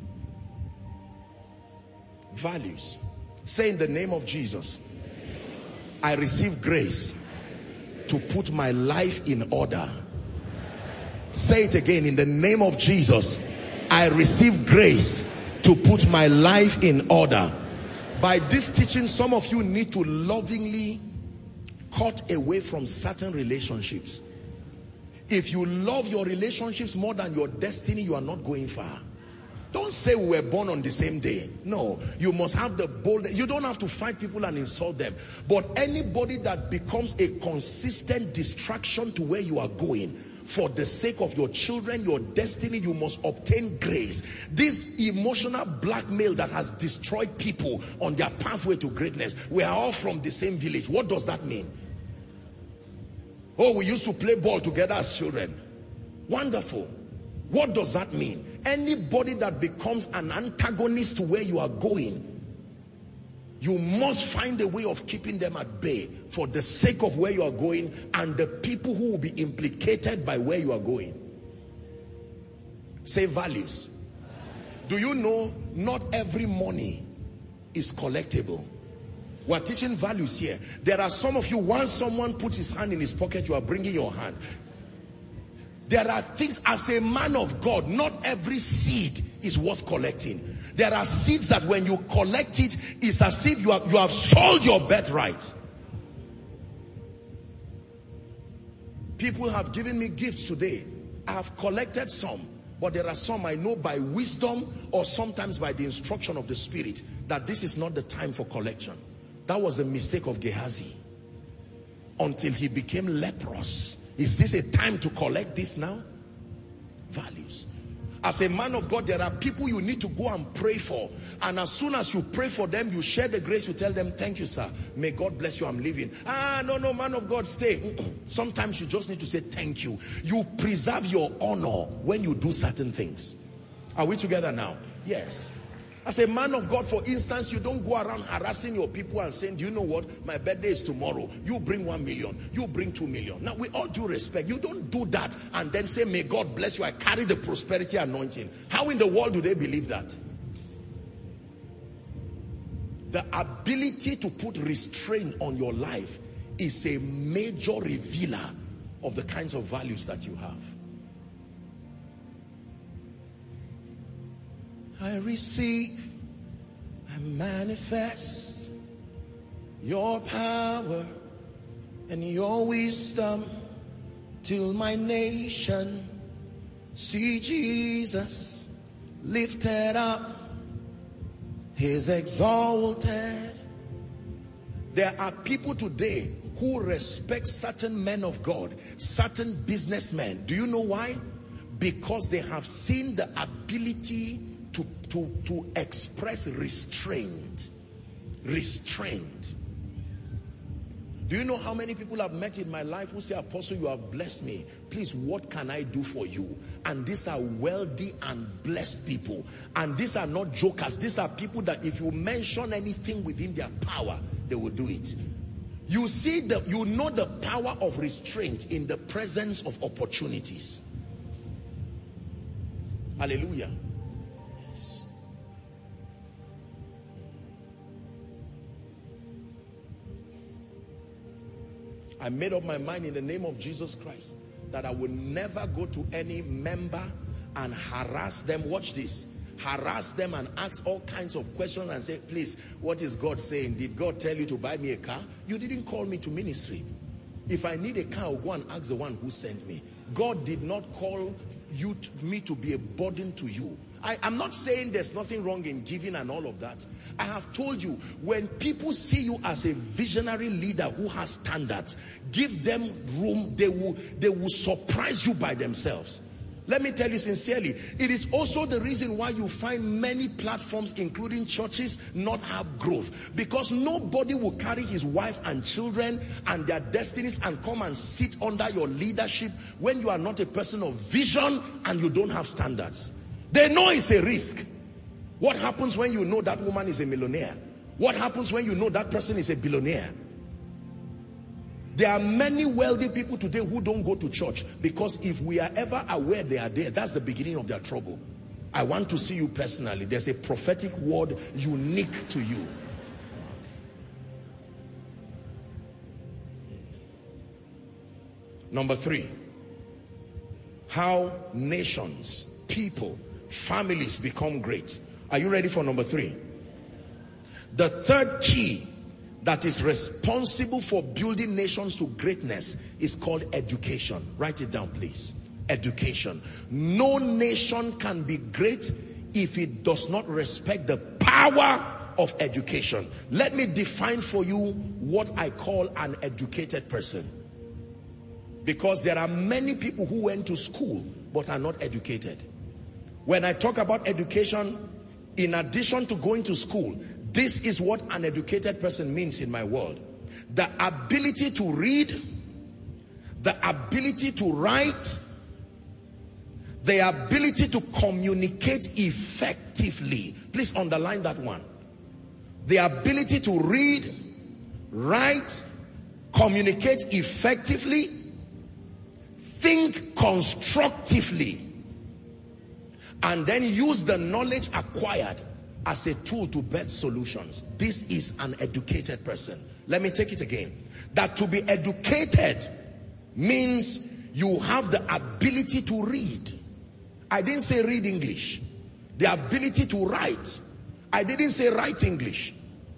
Speaker 1: Values. Say, in the name of Jesus, I receive grace to put my life in order. Say it again. In the name of Jesus, I receive grace to put my life in order. By this teaching, some of you need to lovingly cut away from certain relationships. If you love your relationships more than your destiny, you are not going far. Don't say we were born on the same day. No, you must have the boldness. You don't have to fight people and insult them. But anybody that becomes a consistent distraction to where you are going, for the sake of your children, your destiny, you must obtain grace. This emotional blackmail that has destroyed people on their pathway to greatness. We are all from the same village. What does that mean? Oh, we used to play ball together as children. Wonderful. What does that mean? Anybody that becomes an antagonist to where you are going, you must find a way of keeping them at bay for the sake of where you are going and the people who will be implicated by where you are going. Say values. Do you know not every money is collectible? We're teaching values here. There are some of you, once someone puts his hand in his pocket, you are bringing your hand. There are things, as a man of God, not every seed is worth collecting. There are seeds that when you collect it, it's as if you have sold your birthright. People have given me gifts today. I have collected some, but there are some I know by wisdom or sometimes by the instruction of the Spirit that this is not the time for collection. That was a mistake of Gehazi until he became leprous. Is this a time to collect this now? Values. As a man of God, there are people you need to go and pray for. And as soon as you pray for them, you share the grace, you tell them, thank you, sir. May God bless you, I'm leaving. No, man of God, stay. Sometimes you just need to say thank you. You preserve your honor when you do certain things. Are we together now? Yes. As a man of God, for instance, you don't go around harassing your people and saying, do you know what? My birthday is tomorrow. You bring 1 million. You bring 2 million. Now, with all due respect, you don't do that and then say, may God bless you. I carry the prosperity anointing. How in the world do they believe that? The ability to put restraint on your life is a major revealer of the kinds of values that you have. I receive, I manifest your power and your wisdom till my nation see Jesus lifted up, He's exalted. There are people today who respect certain men of God, certain businessmen. Do you know why? Because they have seen the ability to express restraint. Restraint. Do you know how many people I've met in my life who say, Apostle, you have blessed me. Please, what can I do for you? And these are wealthy and blessed people. And these are not jokers. These are people that if you mention anything within their power, they will do it. You see, you know the power of restraint in the presence of opportunities. Hallelujah. I made up my mind in the name of Jesus Christ that I will never go to any member and harass them. Watch this. Harass them and ask all kinds of questions and say, please, what is God saying? Did God tell you to buy me a car? You didn't call me to ministry. If I need a car, I'll go and ask the one who sent me. God did not call me to be a burden to you. I'm not saying there's nothing wrong in giving and all of that. I have told you, when people see you as a visionary leader who has standards, give them room, they will surprise you by themselves. Let me tell you sincerely, it is also the reason why you find many platforms, including churches, not have growth. Because nobody will carry his wife and children and their destinies and come and sit under your leadership when you are not a person of vision and you don't have standards. They know it's a risk. What happens when you know that woman is a millionaire? What happens when you know that person is a billionaire? There are many wealthy people today who don't go to church, because if we are ever aware they are there, that's the beginning of their trouble. I want to see you personally. There's a prophetic word unique to you. Number 3, how nations, people, families become great. Are you ready for number 3? The third key that is responsible for building nations to greatness is called education. Write it down, please. Education. No nation can be great if it does not respect the power of education. Let me define for you what I call an educated person. Because there are many people who went to school but are not educated. When I talk about education, in addition to going to school, this is what an educated person means in my world. The ability to read, the ability to write, the ability to communicate effectively. Please underline that one. The ability to read, write, communicate effectively, think constructively, and then use the knowledge acquired as a tool to birth solutions. This is an educated person. Let me take it again. That to be educated means you have the ability to read. I didn't say read English. The ability to write. I didn't say write English.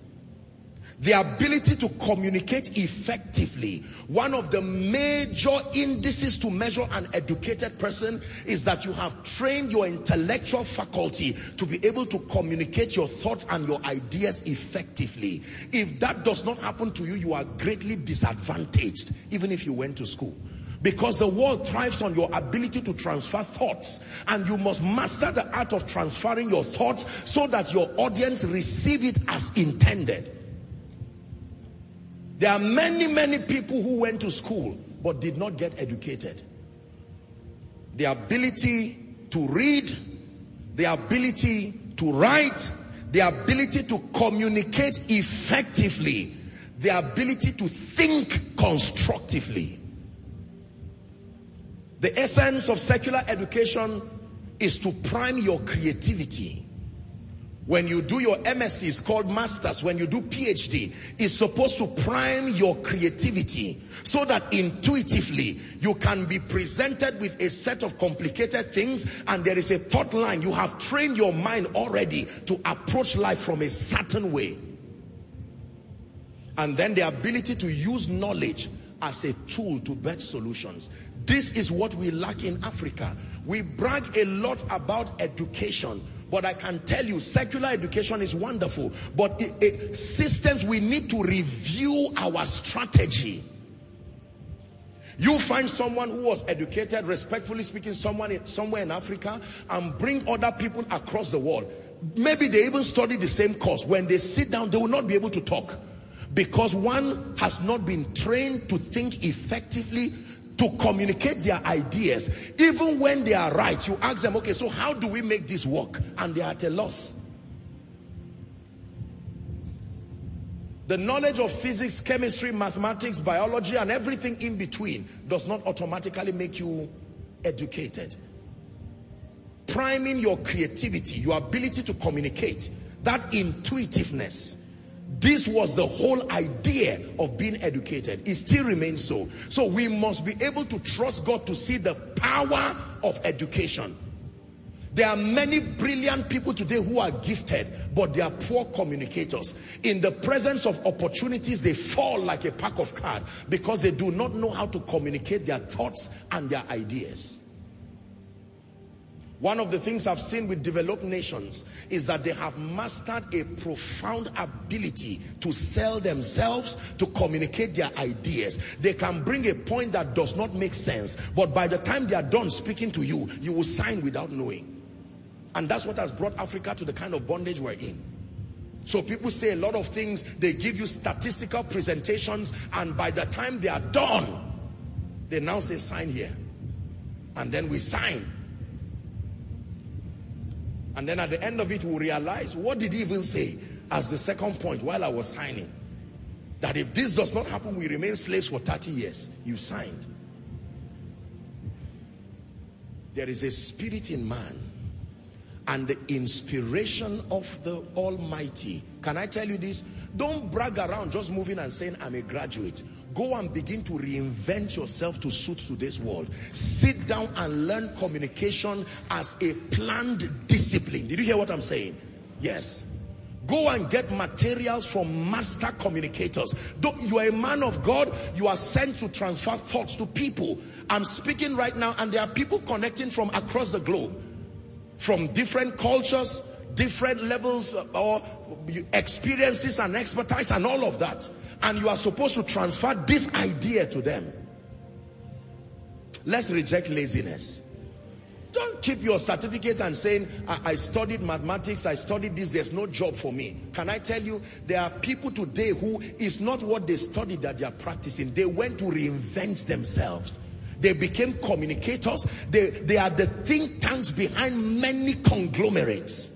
Speaker 1: The ability to communicate effectively. One of the major indices to measure an educated person is that you have trained your intellectual faculty to be able to communicate your thoughts and your ideas effectively. If that does not happen to you, you are greatly disadvantaged, even if you went to school. Because the world thrives on your ability to transfer thoughts, and you must master the art of transferring your thoughts so that your audience receive it as intended. There are many people who went to school but did not get educated. The ability to read, the ability to write, the ability to communicate effectively, the ability to think constructively. The essence of secular education is to prime your creativity. When you do your MSc, it's called masters. When you do PhD, it's supposed to prime your creativity so that intuitively you can be presented with a set of complicated things and there is a thought line. You have trained your mind already to approach life from a certain way. And then the ability to use knowledge as a tool to birth solutions. This is what we lack in Africa. We brag a lot about education, but I can tell you secular education is wonderful, but systems, we need to review our strategy. You find someone who was educated, respectfully speaking, somewhere in Africa, and bring other people across the world. Maybe they even study the same course. When they sit down, they will not be able to talk, because one has not been trained to think effectively, to communicate their ideas. Even when they are right, you ask them, okay, so how do we make this work? And they are at a loss. The knowledge of physics, chemistry, mathematics, biology, and everything in between does not automatically make you educated. Priming your creativity, your ability to communicate, that intuitiveness. This was the whole idea of being educated. It still remains so. So we must be able to trust God to see the power of education. There are many brilliant people today who are gifted, but they are poor communicators. In the presence of opportunities, they fall like a pack of cards because they do not know how to communicate their thoughts and their ideas. One of the things I've seen with developed nations is that they have mastered a profound ability to sell themselves, to communicate their ideas. They can bring a point that does not make sense, but by the time they are done speaking to you, you will sign without knowing. And that's what has brought Africa to the kind of bondage we're in. So people say a lot of things, they give you statistical presentations, and by the time they are done, they now say sign here. And then we sign. And then at the end of it, we'll realize, what did he even say as the second point while I was signing? That if this does not happen, we remain slaves for 30 years. You signed. There is a spirit in man, and the inspiration of the Almighty. Can I tell you this? Don't brag around just moving and saying, I'm a graduate. Go and begin to reinvent yourself to suit today's world. Sit down and learn communication as a planned discipline. Did you hear what I'm saying? Yes. Go and get materials from master communicators. You are a man of God. You are sent to transfer thoughts to people. I'm speaking right now, and there are people connecting from across the globe, from different cultures, different levels or experiences and expertise and all of that. And you are supposed to transfer this idea to them. Let's reject laziness. Don't keep your certificate and saying, I studied mathematics, I studied this, there's no job for me. Can I tell you, there are people today who is not what they studied that they are practicing. They went to reinvent themselves. They became communicators. They are the think tanks behind many conglomerates.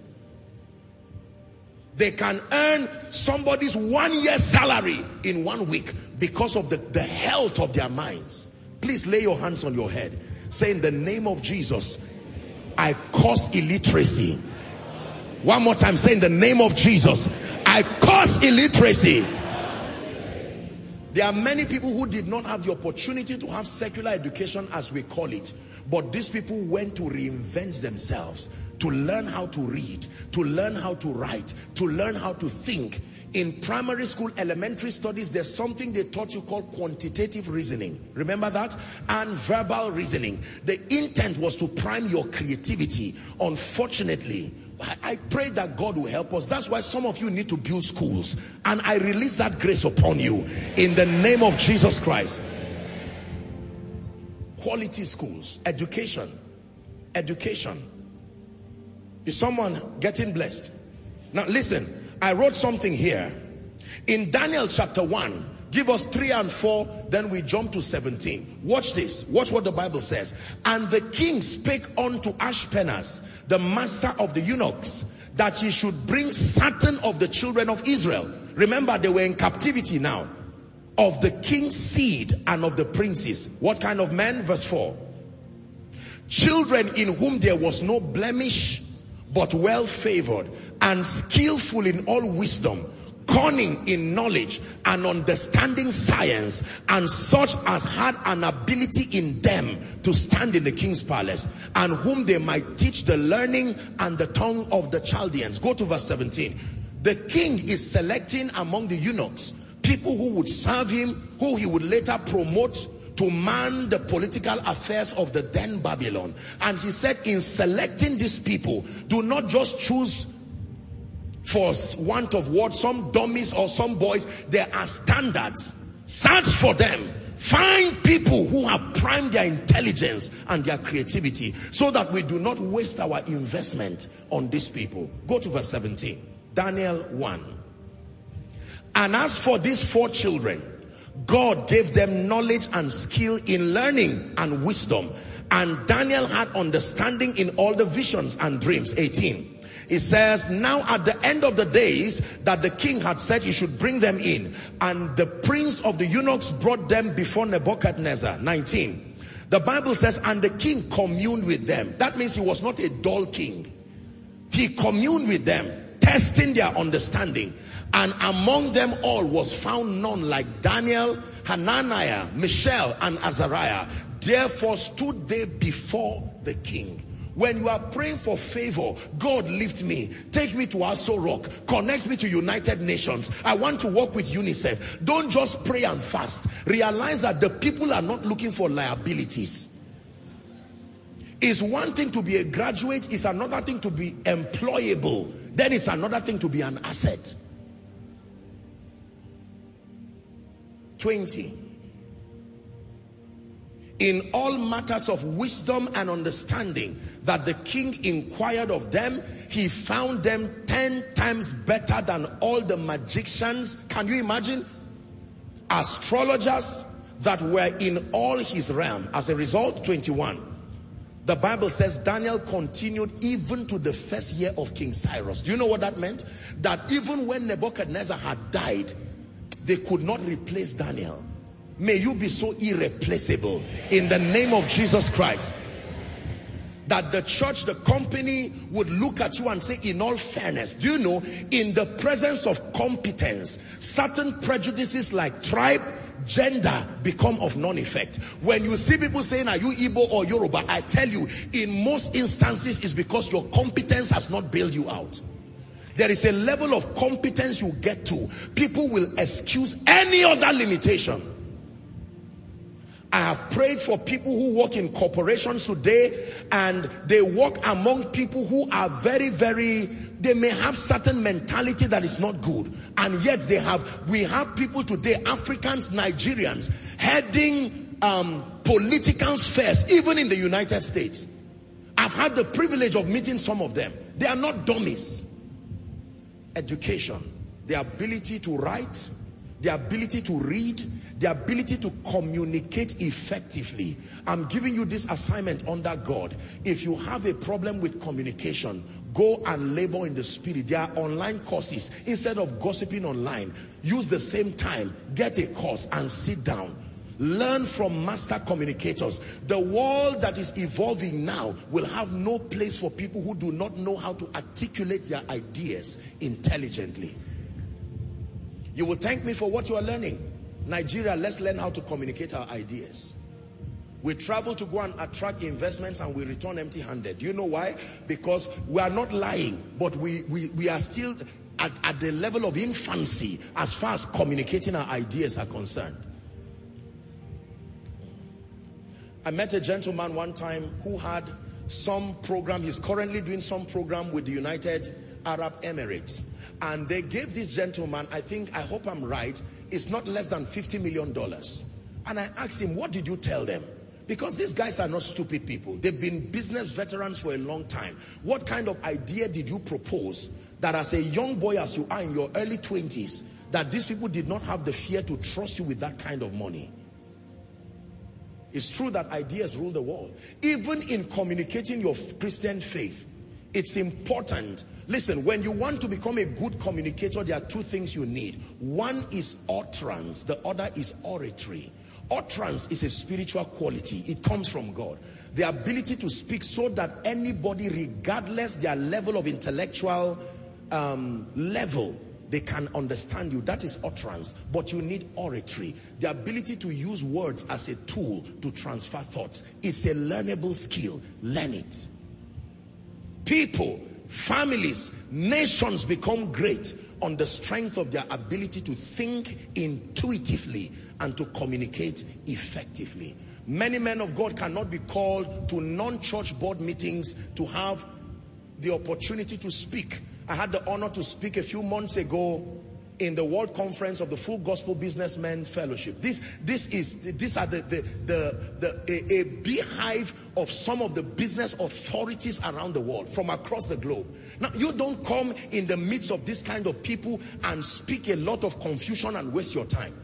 Speaker 1: They can earn somebody's 1 year salary in 1 week because of the health of their minds. Please lay your hands on your head. Say, in the name of Jesus, I curse illiteracy. One more time, say, in the name of Jesus, I curse illiteracy. There are many people who did not have the opportunity to have secular education, as we call it. But these people went to reinvent themselves, to learn how to read, to learn how to write, to learn how to think. In primary school, elementary studies, there's something they taught you called quantitative reasoning. Remember that? And verbal reasoning. The intent was to prime your creativity. Unfortunately, I pray that God will help us. That's why some of you need to build schools. And I release that grace upon you in the name of Jesus Christ. Quality schools, education. Education. Is someone getting blessed? Now listen, I wrote something here. In Daniel chapter 1, give us 3 and 4, then we jump to 17. Watch this. Watch what the Bible says. And the king spake unto Ashpenaz, the master of the eunuchs, that he should bring certain of the children of Israel. Remember, they were in captivity now. Of the king's seed and of the princes. What kind of men? Verse 4. Children in whom there was no blemish, but well favored, and skillful in all wisdom, cunning in knowledge, and understanding science, and such as had an ability in them to stand in the king's palace, and whom they might teach the learning and the tongue of the Chaldeans. Go to verse 17. The king is selecting among the eunuchs people who would serve him, who he would later promote to man the political affairs of the then Babylon. And he said, in selecting these people, do not just choose, for want of words, some dummies or some boys. There are standards. Search for them. Find people who have primed their intelligence and their creativity, so that we do not waste our investment on these people. Go to verse 17. Daniel 1. And as for these 4 children, God gave them knowledge and skill in learning and wisdom. And Daniel had understanding in all the visions and dreams. 18. It says, now at the end of the days that the king had said he should bring them in, and the prince of the eunuchs brought them before Nebuchadnezzar. 19. The Bible says, and the king communed with them. That means he was not a dull king. He communed with them, testing their understanding. And among them all was found none like Daniel, Hananiah, Mishael, and Azariah. Therefore stood they before the king. When you are praying for favor, God lift me, take me to Aso Rock, connect me to United Nations. I want to work with UNICEF. Don't just pray and fast. Realize that the people are not looking for liabilities. It's one thing to be a graduate, it's another thing to be employable. Then it's another thing to be an asset. 20. In all matters of wisdom and understanding that the king inquired of them, he found them 10 times better than all the magicians. Can you imagine? Astrologers that were in all his realm. As a result, 21. The Bible says Daniel continued even to the first year of King Cyrus. Do you know what that meant? That even when Nebuchadnezzar had died, they could not replace Daniel. May you be so irreplaceable in the name of Jesus Christ, that the church, the company would look at you and say, in all fairness, do you know, in the presence of competence, certain prejudices like tribe, gender become of non-effect. When you see people saying, are you Igbo or Yoruba? I tell you, in most instances, it's because your competence has not bailed you out. There is a level of competence you get to. People will excuse any other limitation. I have prayed for people who work in corporations today, and they work among people who are very, they may have certain mentality that is not good. And yet we have people today, Africans, Nigerians, heading political spheres, even in the United States. I've had the privilege of meeting some of them. They are not dummies. Education, the ability to write, the ability to read, the ability to communicate effectively. I'm giving you this assignment under God. If you have a problem with communication, go and labor in the spirit. There are online courses. Instead of gossiping online, use the same time, get a course and sit down. Learn from master communicators. The world that is evolving now will have no place for people who do not know how to articulate their ideas intelligently. You will thank me for what you are learning. Nigeria, let's learn how to communicate our ideas. We travel to go and attract investments and we return empty-handed. Do you know why? Because we are not lying, but we are still at the level of infancy as far as communicating our ideas are concerned. I met a gentleman one time who had some program. He's currently doing some program with the United Arab Emirates. And they gave this gentleman, I hope I'm right, it's not less than $50 million. And I asked him, what did you tell them? Because these guys are not stupid people. They've been business veterans for a long time. What kind of idea did you propose that as a young boy, as you are in your early 20s, that these people did not have the fear to trust you with that kind of money? It's true that ideas rule the world. Even in communicating your Christian faith, it's important. Listen, when you want to become a good communicator, there are two things you need. One is utterance, the other is oratory. Utterance is a spiritual quality. It comes from God. The ability to speak so that anybody, regardless their level of intellectual level, they can understand you. That is utterance. But you need oratory. The ability to use words as a tool to transfer thoughts. It's a learnable skill. Learn it. People, families, nations become great on the strength of their ability to think intuitively and to communicate effectively. Many men of God cannot be called to non-church board meetings to have the opportunity to speak. I had the honor to speak a few months ago in the World Conference of the Full Gospel Businessmen Fellowship. These are a beehive of some of the business authorities around the world from across the globe. Now, you don't come in the midst of this kind of people and speak a lot of confusion and waste your time.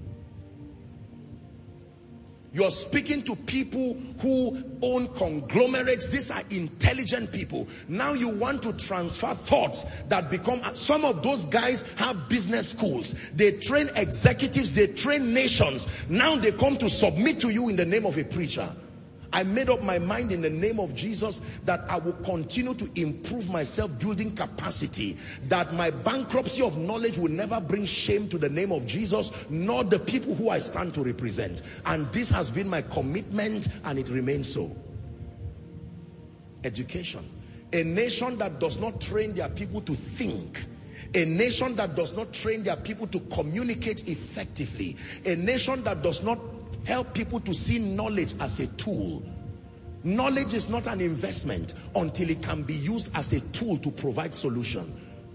Speaker 1: You're speaking to people who own conglomerates. These are intelligent people. Now you want to transfer thoughts that become... Some of those guys have business schools. They train executives. They train nations. Now they come to submit to you in the name of a preacher. I made up my mind in the name of Jesus that I will continue to improve myself, building capacity, that my bankruptcy of knowledge will never bring shame to the name of Jesus, nor the people who I stand to represent. And this has been my commitment, and it remains so. Education. A nation that does not train their people to think, a nation that does not train their people to communicate effectively, a nation that does not help people to see knowledge as a tool, Knowledge is not an investment until it can be used as a tool to provide solution.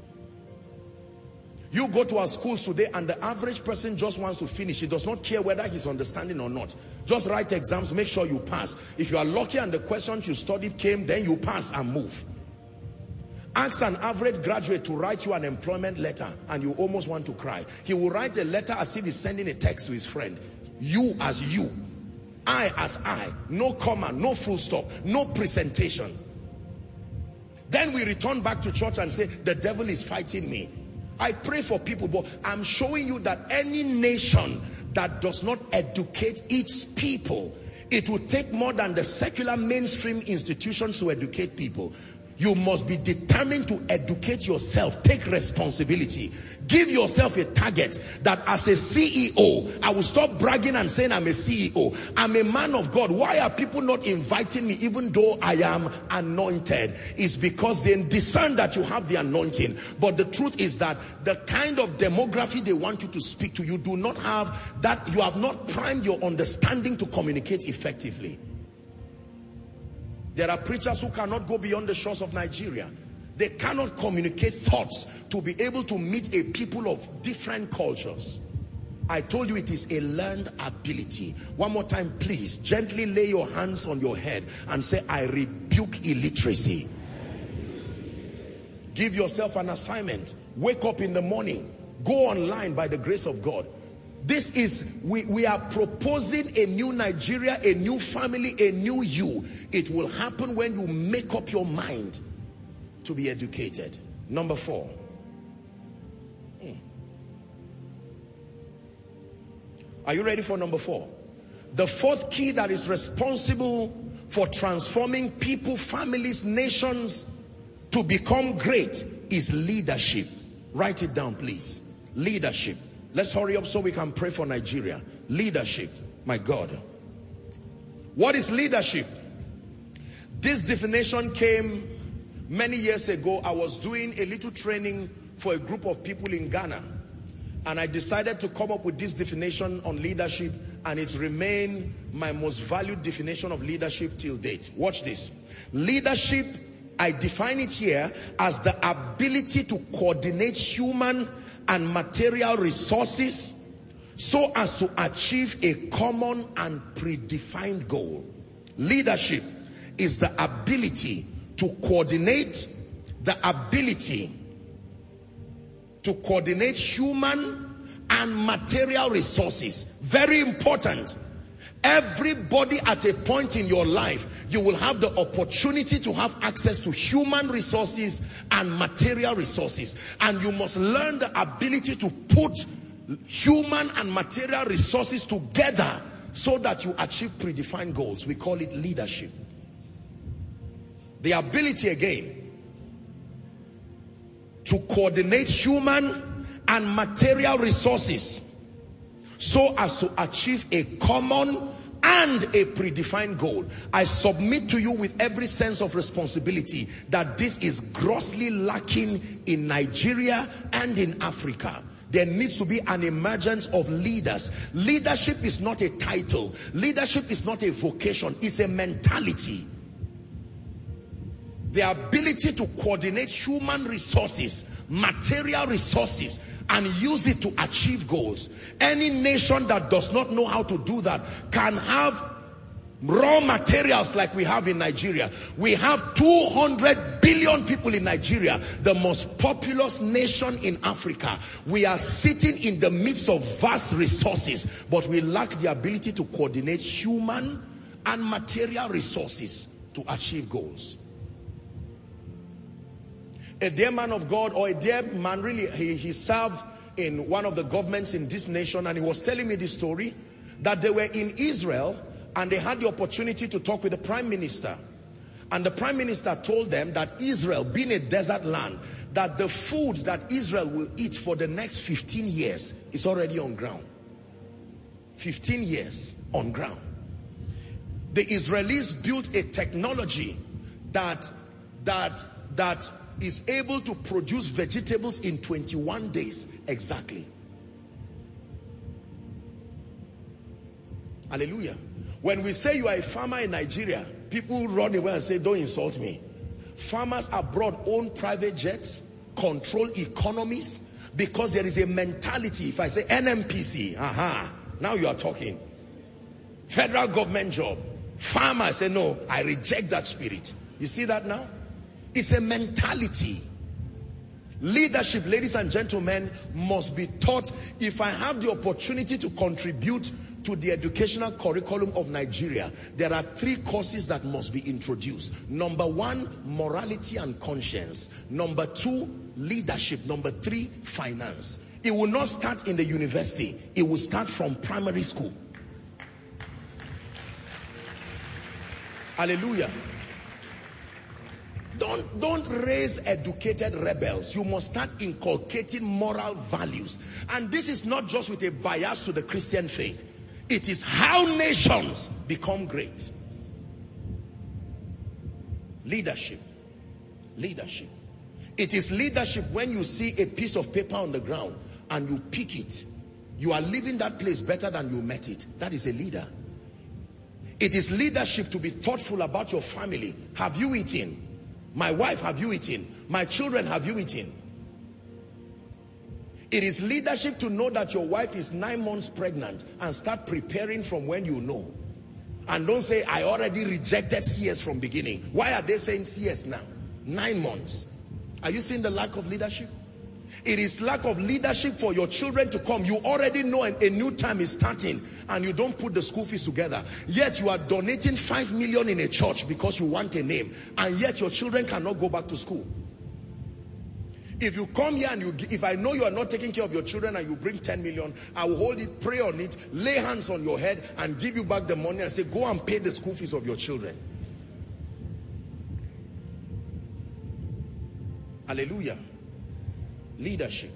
Speaker 1: You go to our schools today and the average person just wants to finish. He does not care whether he's understanding or not. Just write exams, make sure you pass. If you are lucky and the questions you studied came, then you pass and move. Ask an average graduate to write you an employment letter and you almost want to cry. He will write a letter as if he's sending a text to his friend. You as you. I as I, no comma, no full stop, no presentation. Then we return back to church and say, the devil is fighting me. I pray for people, but I'm showing you that any nation that does not educate its people, it will take more than the secular mainstream institutions to educate people. You must be determined to educate yourself. Take responsibility. Give yourself a target that as a CEO, I will stop bragging and saying I'm a CEO. I'm a man of God. Why are people not inviting me even though I am anointed? It's because they discern that you have the anointing. But the truth is that the kind of demography they want you to speak to, you do not have that. You have not primed your understanding to communicate effectively. There are preachers who cannot go beyond the shores of Nigeria. They cannot communicate thoughts to be able to meet a people of different cultures. I told you it is a learned ability. One more time, please, gently lay your hands on your head and say, I rebuke illiteracy. Give yourself an assignment. Wake up in the morning. Go online by the grace of God. This is, we are proposing a new Nigeria, a new family, a new you. It will happen when you make up your mind to be educated. Number 4. Are you ready for number 4? The 4th key that is responsible for transforming people, families, nations to become great is leadership. Write it down, please. Leadership. Let's hurry up so we can pray for Nigeria. Leadership. My God. What is leadership? This definition came many years ago. I was doing a little training for a group of people in Ghana. And I decided to come up with this definition on leadership. And it's remained my most valued definition of leadership till date. Watch this. Leadership, I define it here as the ability to coordinate human and material resources so as to achieve a common and predefined goal. Leadership is the ability to coordinate, human and material resources. Very important. Everybody at a point in your life, you will have the opportunity to have access to human resources and material resources. And you must learn the ability to put human and material resources together so that you achieve predefined goals. We call it leadership. The ability again to coordinate human and material resources so as to achieve a common and a predefined goal. I submit to you with every sense of responsibility that this is grossly lacking in Nigeria and in Africa. There needs to be an emergence of leaders. Leadership is not a title. Leadership is not a vocation. It's a mentality. The ability to coordinate human resources, material resources, and use it to achieve goals. Any nation that does not know how to do that can have raw materials like we have in Nigeria. We have 200 billion people in Nigeria, the most populous nation in Africa. We are sitting in the midst of vast resources, but we lack the ability to coordinate human and material resources to achieve goals. A dear man of God, or a dear man, really, he served in one of the governments in this nation, and he was telling me this story, that they were in Israel and they had the opportunity to talk with the prime minister. And the prime minister told them that Israel, being a desert land, that the food that Israel will eat for the next 15 years is already on ground. 15 years on ground. The Israelis built a technology that is able to produce vegetables in 21 days exactly. Hallelujah. When we say you are a farmer in Nigeria, people run away and say, don't insult me. Farmers abroad own private jets, control economies, because there is a mentality. If I say NMPC, now you are talking. Federal government job. Farmers say, no, I reject that spirit. You see that now? It's a mentality. Leadership, ladies and gentlemen, must be taught. If I have the opportunity to contribute to the educational curriculum of Nigeria, there are 3 courses that must be introduced. Number 1, morality and conscience. Number 2, leadership. Number 3, finance. It will not start in the university. It will start from primary school. Hallelujah. Don't raise educated rebels. You must start inculcating moral values. And this is not just with a bias to the Christian faith. It is how nations become great. Leadership. Leadership. It is leadership when you see a piece of paper on the ground and you pick it. You are leaving that place better than you met it. That is a leader. It is leadership to be thoughtful about your family. Have you eaten? My wife, have you eaten? My children, have you eaten? It is leadership to know that your wife is 9 months pregnant and start preparing from when you know. And don't say, I already rejected CS from beginning. Why are they saying CS now? 9 months. Are you seeing the lack of leadership? It is lack of leadership for your children to come. You already know a new time is starting and you don't put the school fees together. Yet you are donating 5 million in a church because you want a name. And yet your children cannot go back to school. If you come here and if I know you are not taking care of your children and you bring 10 million, I will hold it, pray on it, lay hands on your head and give you back the money and say, go and pay the school fees of your children. Hallelujah. Leadership.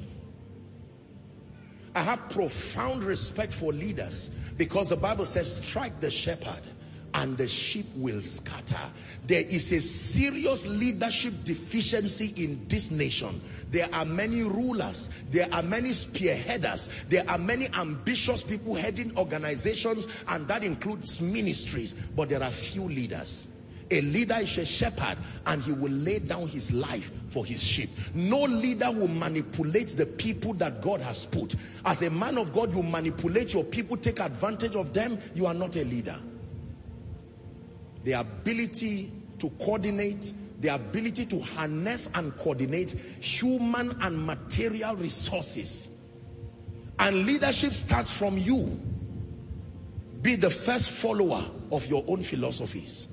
Speaker 1: I have profound respect for leaders because the Bible says, strike the shepherd and the sheep will scatter. There is a serious leadership deficiency in this nation. There are many rulers, there are many spearheaders, there are many ambitious people heading organizations, and that includes ministries, but there are few leaders. A leader is a shepherd and he will lay down his life for his sheep. No leader will manipulate the people that God has put. As a man of God, you manipulate your people, take advantage of them, you are not a leader. The ability to coordinate, the ability to harness and coordinate human and material resources. And leadership starts from you. Be the first follower of your own philosophies.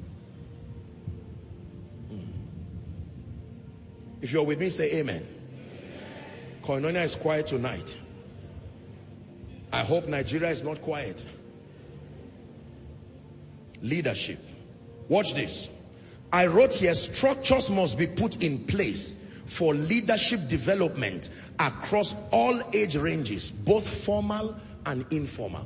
Speaker 1: If you're with me, say amen. Koinonia is quiet tonight. I hope Nigeria is not quiet. Leadership. Watch this. I wrote here, structures must be put in place for leadership development across all age ranges, both formal and informal.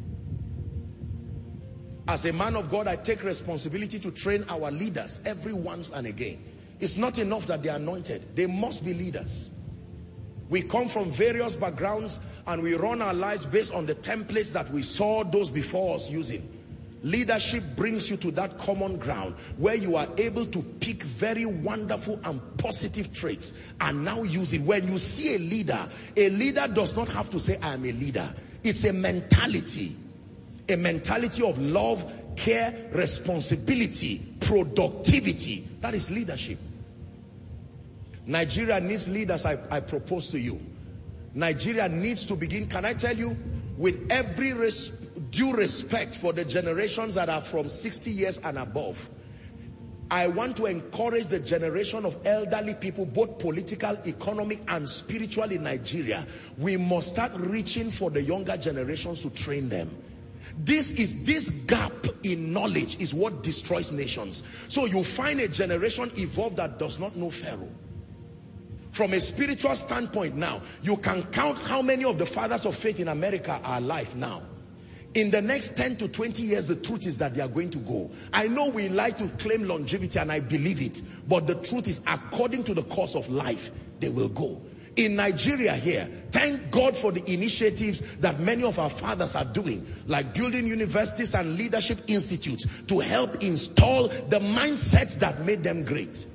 Speaker 1: As a man of God, I take responsibility to train our leaders every once and again. It's not enough that they are anointed. They must be leaders. We come from various backgrounds and we run our lives based on the templates that we saw those before us using. Leadership brings you to that common ground where you are able to pick very wonderful and positive traits and now use it. When you see a leader does not have to say, I am a leader. It's a mentality of love, care, responsibility, productivity. That is leadership. Nigeria needs leaders, I propose to you. Nigeria needs to begin, can I tell you, with every due respect for the generations that are from 60 years and above, I want to encourage the generation of elderly people, both political, economic, and spiritual in Nigeria. We must start reaching for the younger generations to train them. This gap in knowledge is what destroys nations. So you find a generation evolved that does not know Pharaoh. From a spiritual standpoint now, you can count how many of the fathers of faith in America are alive now. In the next 10 to 20 years, the truth is that they are going to go. I know we like to claim longevity and I believe it, but the truth is according to the course of life, they will go. In Nigeria here, thank God for the initiatives that many of our fathers are doing, like building universities and leadership institutes to help install the mindsets that made them great.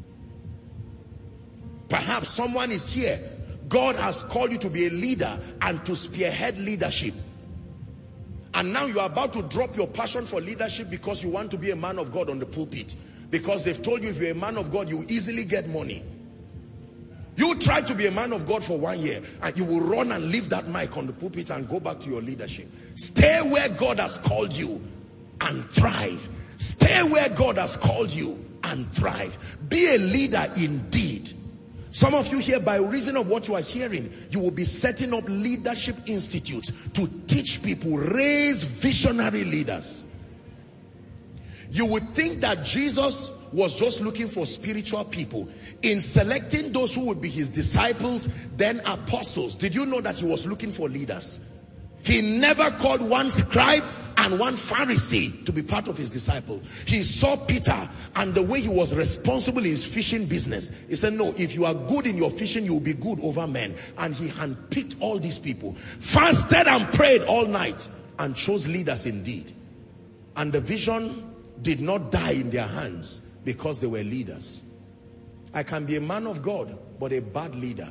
Speaker 1: Perhaps someone is here, God has called you to be a leader and to spearhead leadership. And now you are about to drop your passion for leadership because you want to be a man of God on the pulpit. Because they've told you if you're a man of God, you easily get money. You try to be a man of God for 1 year and you will run and leave that mic on the pulpit and go back to your leadership. Stay where God has called you and thrive. Stay where God has called you and thrive. Be a leader indeed. Some of you here, by reason of what you are hearing, you will be setting up leadership institutes to teach people, raise visionary leaders. You would think that Jesus was just looking for spiritual people. In selecting those who would be his disciples, then apostles, did you know that he was looking for leaders? He never called one scribe and one Pharisee to be part of his disciple. He saw Peter and the way he was responsible in his fishing business. He said, no, if you are good in your fishing, you will be good over men. And he handpicked all these people, fasted and prayed all night, and chose leaders indeed. And the vision did not die in their hands because they were leaders. I can be a man of God, but a bad leader.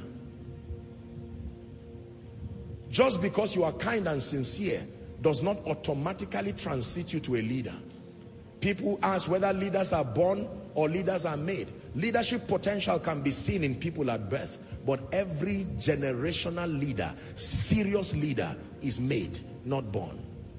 Speaker 1: Just because you are kind and sincere does not automatically transit you to a leader. People ask whether leaders are born or leaders are made. Leadership potential can be seen in people at birth, but every generational leader, serious leader, is made, not born.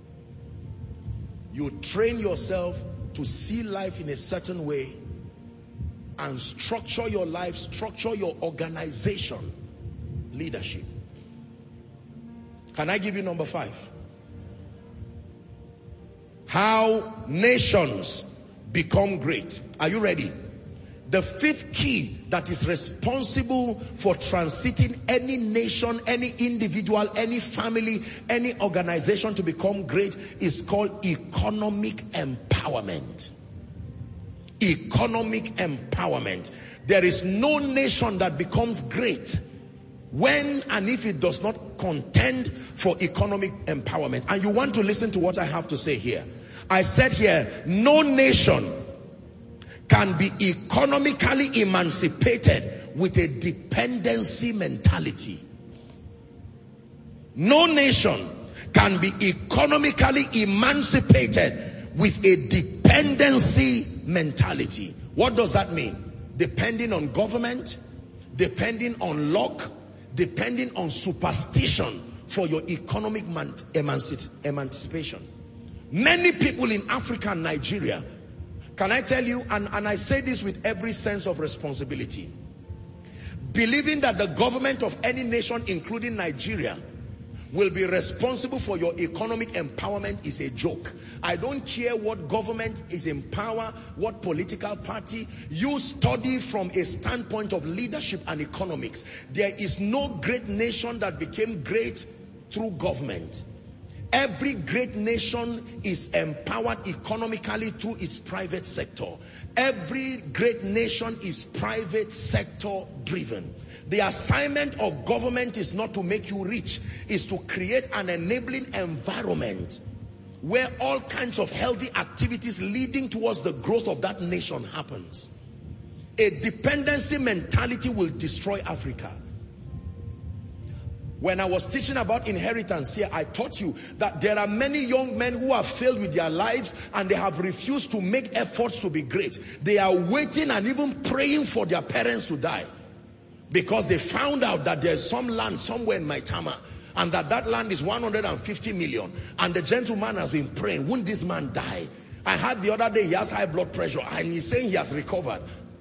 Speaker 1: You train yourself to see life in a certain way and structure your life, structure your organization. Leadership. Can I give you number 5? How nations become great. Are you ready? The 5th key that is responsible for transiting any nation, any individual, any family, any organization to become great is called economic empowerment. Economic empowerment. There is no nation that becomes great when and if it does not contend for economic empowerment. And you want to listen to what I have to say here. I said here, no nation can be economically emancipated with a dependency mentality. No nation can be economically emancipated with a dependency mentality. What does that mean? Depending on government, depending on luck, depending on superstition for your economic emancipation. Many people in Africa and Nigeria, can I tell you, and I say this with every sense of responsibility, believing that the government of any nation, including Nigeria, will be responsible for your economic empowerment is a joke. I don't care what government is in power, what political party. You study from a standpoint of leadership and economics. There is no great nation that became great through government. Every great nation is empowered economically through its private sector. Every great nation is private sector driven. The assignment of government is not to make you rich, is to create an enabling environment where all kinds of healthy activities leading towards the growth of that nation happens. A dependency mentality will destroy Africa. When I was teaching about inheritance here, I taught you that there are many young men who have failed with their lives and they have refused to make efforts to be great. They are waiting and even praying for their parents to die because they found out that there's some land somewhere in Maitama and that land is 150 million. And the gentleman has been praying, won't this man die? I heard the other day he has high blood pressure and he's saying he has recovered.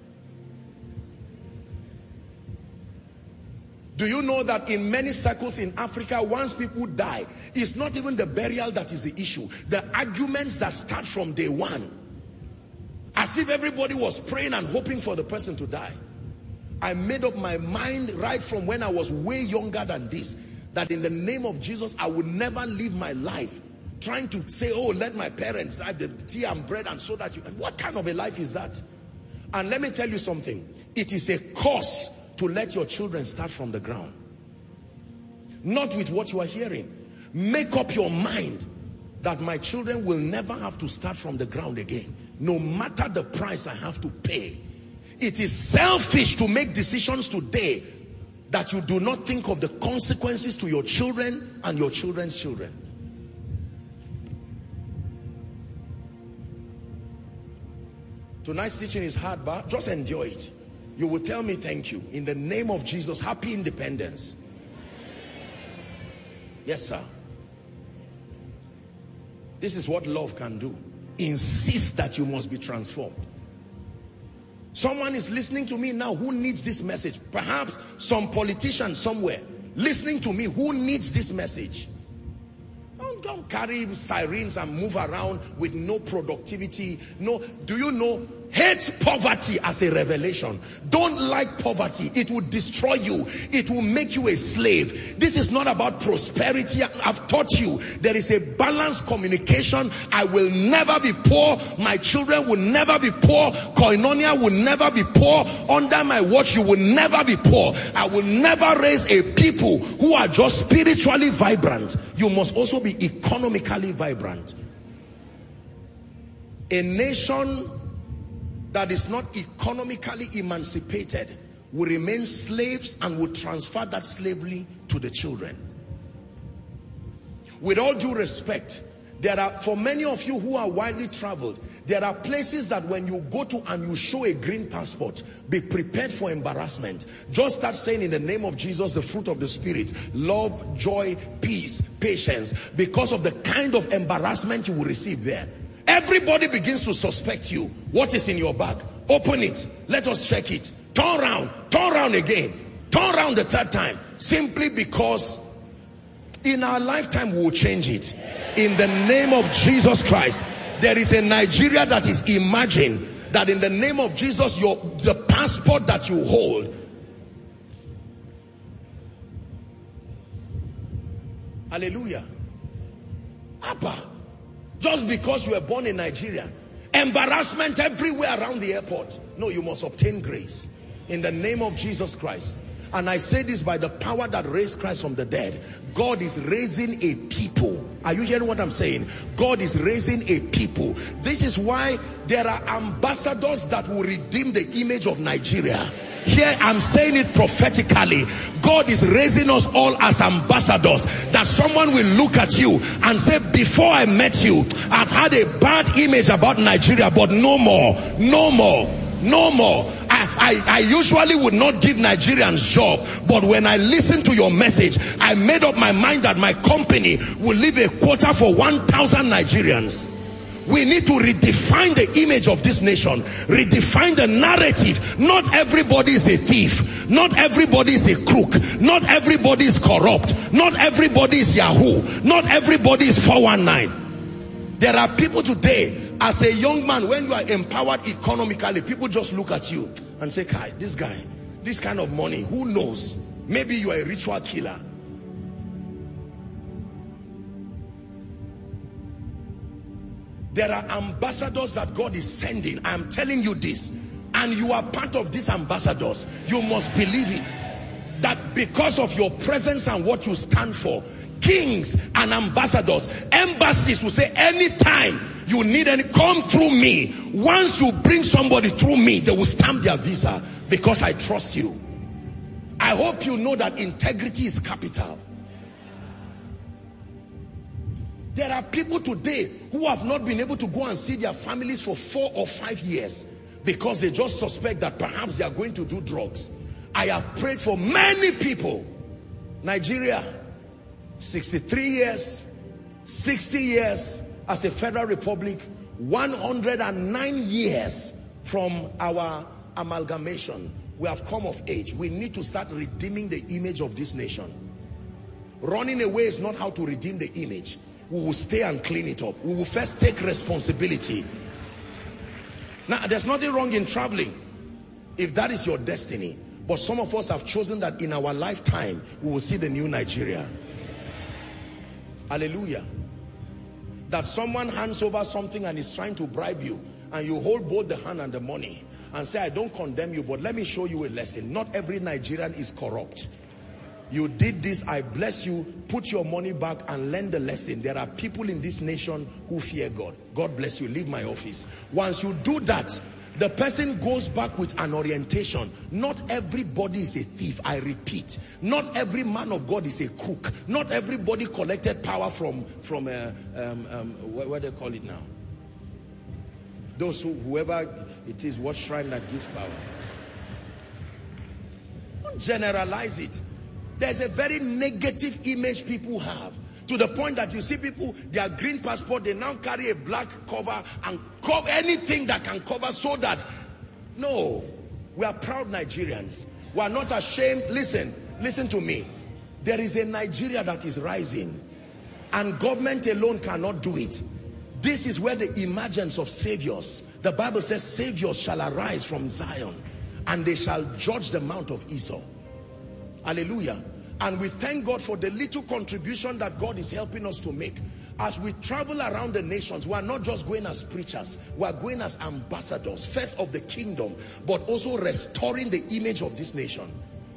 Speaker 1: Do you know that in many circles in Africa, once people die, it's not even the burial that is the issue. The arguments that start from day one. As if everybody was praying and hoping for the person to die. I made up my mind right from when I was way younger than this, that in the name of Jesus, I would never live my life trying to say, oh, let my parents have the tea and bread and so that you... And what kind of a life is that? And let me tell you something. It is a curse to let your children start from the ground. Not with what you are hearing. Make up your mind that my children will never have to start from the ground again, no matter the price I have to pay. It is selfish to make decisions today that you do not think of the consequences to your children and your children's children. Tonight's teaching is hard, but just enjoy it. You will tell me thank you. In the name of Jesus, happy independence. Yes, sir. This is what love can do. Insist that you must be transformed. Someone is listening to me now who needs this message. Perhaps some politician somewhere listening to me who needs this message. Don't carry sirens and move around with no productivity. No, do you know, hate poverty as a revelation. Don't like poverty. It will destroy you. It will make you a slave. This is not about prosperity. I've taught you there is a balanced communication. I will never be poor. My children will never be poor. Koinonia will never be poor. Under my watch, you will never be poor. I will never raise a people who are just spiritually vibrant. You must also be economically vibrant. A nation that is not economically emancipated will remain slaves and will transfer that slavery to the children. With all due respect, there are, for many of you who are widely traveled, there are places that when you go to and you show a green passport, be prepared for embarrassment. Just start saying in the name of Jesus the fruit of the Spirit: love, joy, peace, patience, because of the kind of embarrassment you will receive there. Everybody begins to suspect you. What is in your bag? Open it. Let us check it. Turn around again. Turn around the third time. Simply because in our lifetime we will change it. In the name of Jesus Christ. There is a Nigeria that is imagined that in the name of Jesus, the passport that you hold. Hallelujah. Abba. Just because you were born in Nigeria. Embarrassment everywhere around the airport. No, you must obtain grace in the name of Jesus Christ. And I say this by the power that raised Christ from the dead. God is raising a people. Are you hearing what I'm saying? God is raising a people. This is why there are ambassadors that will redeem the image of Nigeria. Here I'm saying it prophetically. God is raising us all as ambassadors, that someone will look at you and say, before I met you, I've had a bad image about Nigeria, but no more, no more, no more. I usually would not give Nigerians job, but when I listened to your message, I made up my mind that my company will leave a quota for 1,000 Nigerians. We need to redefine the image of this nation, redefine the narrative. Not everybody is a thief, not everybody is a crook, not everybody is corrupt, not everybody is Yahoo, not everybody is 419. There are people today, as a young man, when you are empowered economically, people just look at you and say, Kai, this guy, this kind of money, who knows? Maybe you are a ritual killer. There are ambassadors that God is sending. I am telling you this. And you are part of these ambassadors. You must believe it. That because of your presence and what you stand for, kings and ambassadors, embassies will say, anytime you need any, come through me. Once you bring somebody through me, they will stamp their visa because I trust you. I hope you know that integrity is capital. There are people today who have not been able to go and see their families for 4 or 5 years because they just suspect that perhaps they are going to do drugs. I have prayed for many people. Nigeria, 63 years, 60 years as a federal republic, 109 years from our amalgamation. We have come of age. We need to start redeeming the image of this nation. Running away is not how to redeem the image. We will stay and clean it up. We will first take responsibility. Now, there's nothing wrong in traveling if that is your destiny. But some of us have chosen that in our lifetime, we will see the new Nigeria. Hallelujah. That someone hands over something and is trying to bribe you, and you hold both the hand and the money, and say, I don't condemn you, but let me show you a lesson. Not every Nigerian is corrupt. You did this, I bless you, put your money back and learn the lesson. There are people in this nation who fear God. God bless you, leave my office. Once you do that, the person goes back with an orientation. Not everybody is a thief, I repeat. Not every man of God is a crook. Not everybody collected power from what do they call it now? Those whoever it is, what shrine that gives power. Don't generalize it. There's a very negative image people have, to the point that you see people, their green passport, they now carry a black cover and cover anything that can cover, so that, no, we are proud Nigerians. We are not ashamed. Listen to me. There is a Nigeria that is rising, and government alone cannot do it. This is where the emergence of saviors, the Bible says saviors shall arise from Zion, and they shall judge the mount of Esau. Hallelujah. And we thank God for the little contribution that God is helping us to make. As we travel around the nations, we are not just going as preachers, we are going as ambassadors, first of the kingdom, but also restoring the image of this nation.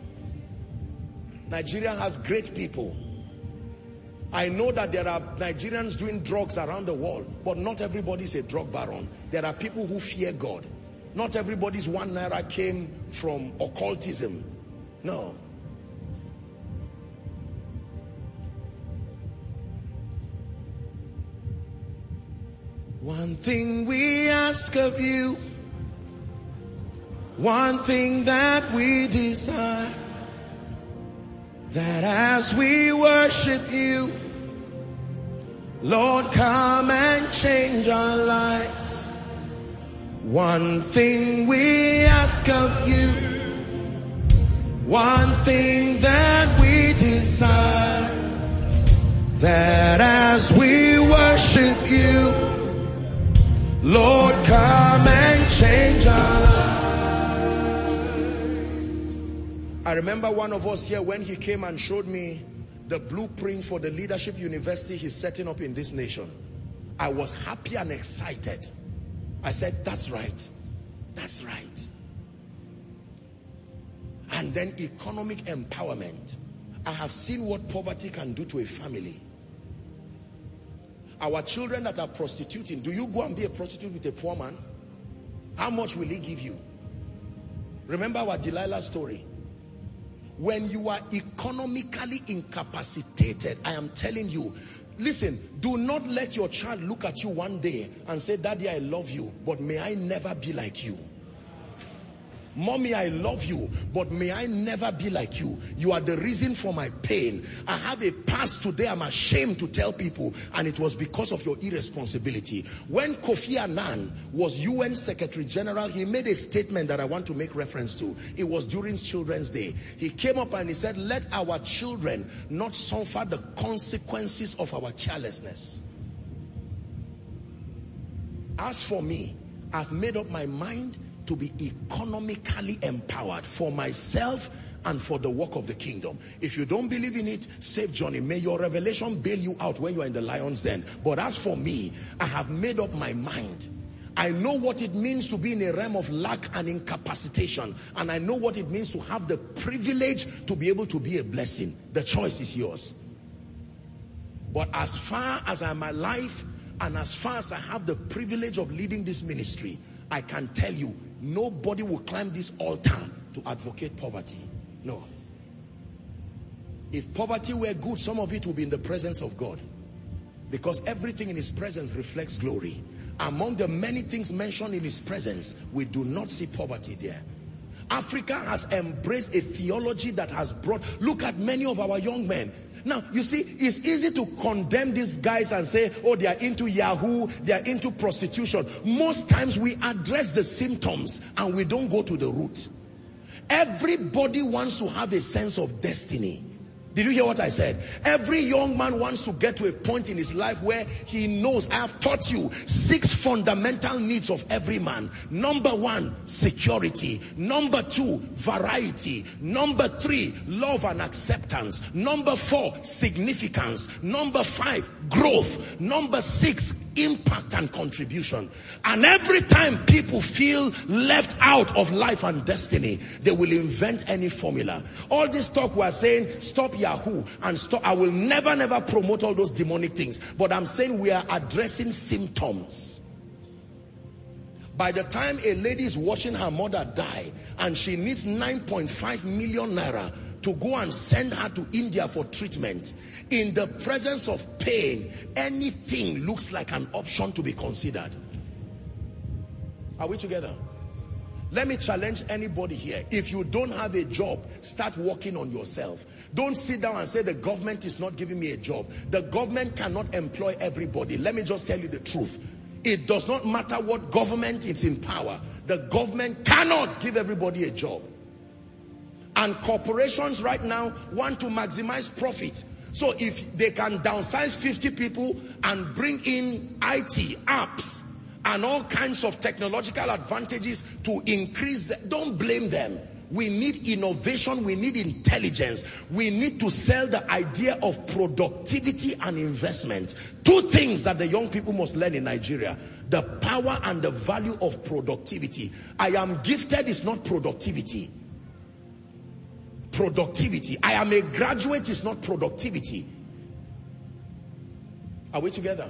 Speaker 1: Nigeria has great people. I know that there are Nigerians doing drugs around the world, but not everybody is a drug baron. There are people who fear God. Not everybody's 1 naira came from occultism. No. One thing we ask of you, one thing that we desire, that as we worship you, Lord, come and change our lives. One thing we ask of you, one thing that we desire, that as we worship you, Lord, come and change our lives. I remember one of us here, when he came and showed me the blueprint for the leadership university he's setting up in this nation. I was happy and excited. I said, that's right. That's right. And then economic empowerment. I have seen what poverty can do to a family. Our children that are prostituting, do you go and be a prostitute with a poor man? How much will he give you? Remember our Delilah story. When you are economically incapacitated, I am telling you, listen, do not let your child look at you one day and say, Daddy, I love you, but may I never be like you. Mommy, I love you, but may I never be like you. You are the reason for my pain. I have a past today I'm ashamed to tell people, and it was because of your irresponsibility. When Kofi Annan was UN Secretary General, he made a statement that I want to make reference to. It was during Children's Day. He came up and he said, let our children not suffer the consequences of our carelessness. As for me, I've made up my mind to be economically empowered for myself and for the work of the kingdom. If you don't believe in it, save Johnny. May your revelation bail you out when you are in the lion's den. But as for me, I have made up my mind. I know what it means to be in a realm of lack and incapacitation. And I know what it means to have the privilege to be able to be a blessing. The choice is yours. But as far as I'm alive and as far as I have the privilege of leading this ministry, I can tell you, nobody will climb this altar to advocate poverty. No. If poverty were good, some of it will be in the presence of God. Because everything in his presence reflects glory. Among the many things mentioned in his presence, we do not see poverty there. Africa has embraced a theology that has brought, look at many of our young men. Now, you see, it's easy to condemn these guys and say, oh, they are into Yahoo, they are into prostitution. Most times we address the symptoms and we don't go to the root. Everybody wants to have a sense of destiny. Did you hear what I said? Every young man wants to get to a point in his life where he knows, I have taught you 6 fundamental needs of every man. Number 1, security. Number 2, variety. Number 3, love and acceptance. Number 4, significance. Number 5, growth. Number 6,
Speaker 2: impact and contribution. And every time people feel left out of life and destiny, they will invent any formula. All this talk we are saying, stop Yahoo and stop. I will never promote all those demonic things. But I'm saying we are addressing symptoms. By the time a lady is watching her mother die and she needs 9.5 million naira to go and send her to India for treatment, in the presence of pain, anything looks like an option to be considered. Are we together? Let me challenge anybody here. If you don't have a job, start working on yourself. Don't sit down and say the government is not giving me a job. The government cannot employ everybody. Let me just tell you the truth. It does not matter what government is in power. The government cannot give everybody a job. And corporations right now want to maximize profit. So if they can downsize 50 people and bring in IT, apps, and all kinds of technological advantages to increase, don't blame them. We need innovation, we need intelligence. We need to sell the idea of productivity and investment. Two things that the young people must learn in Nigeria: the power and the value of productivity. I am gifted is not productivity. Productivity. I am a graduate is not productivity. Are we together?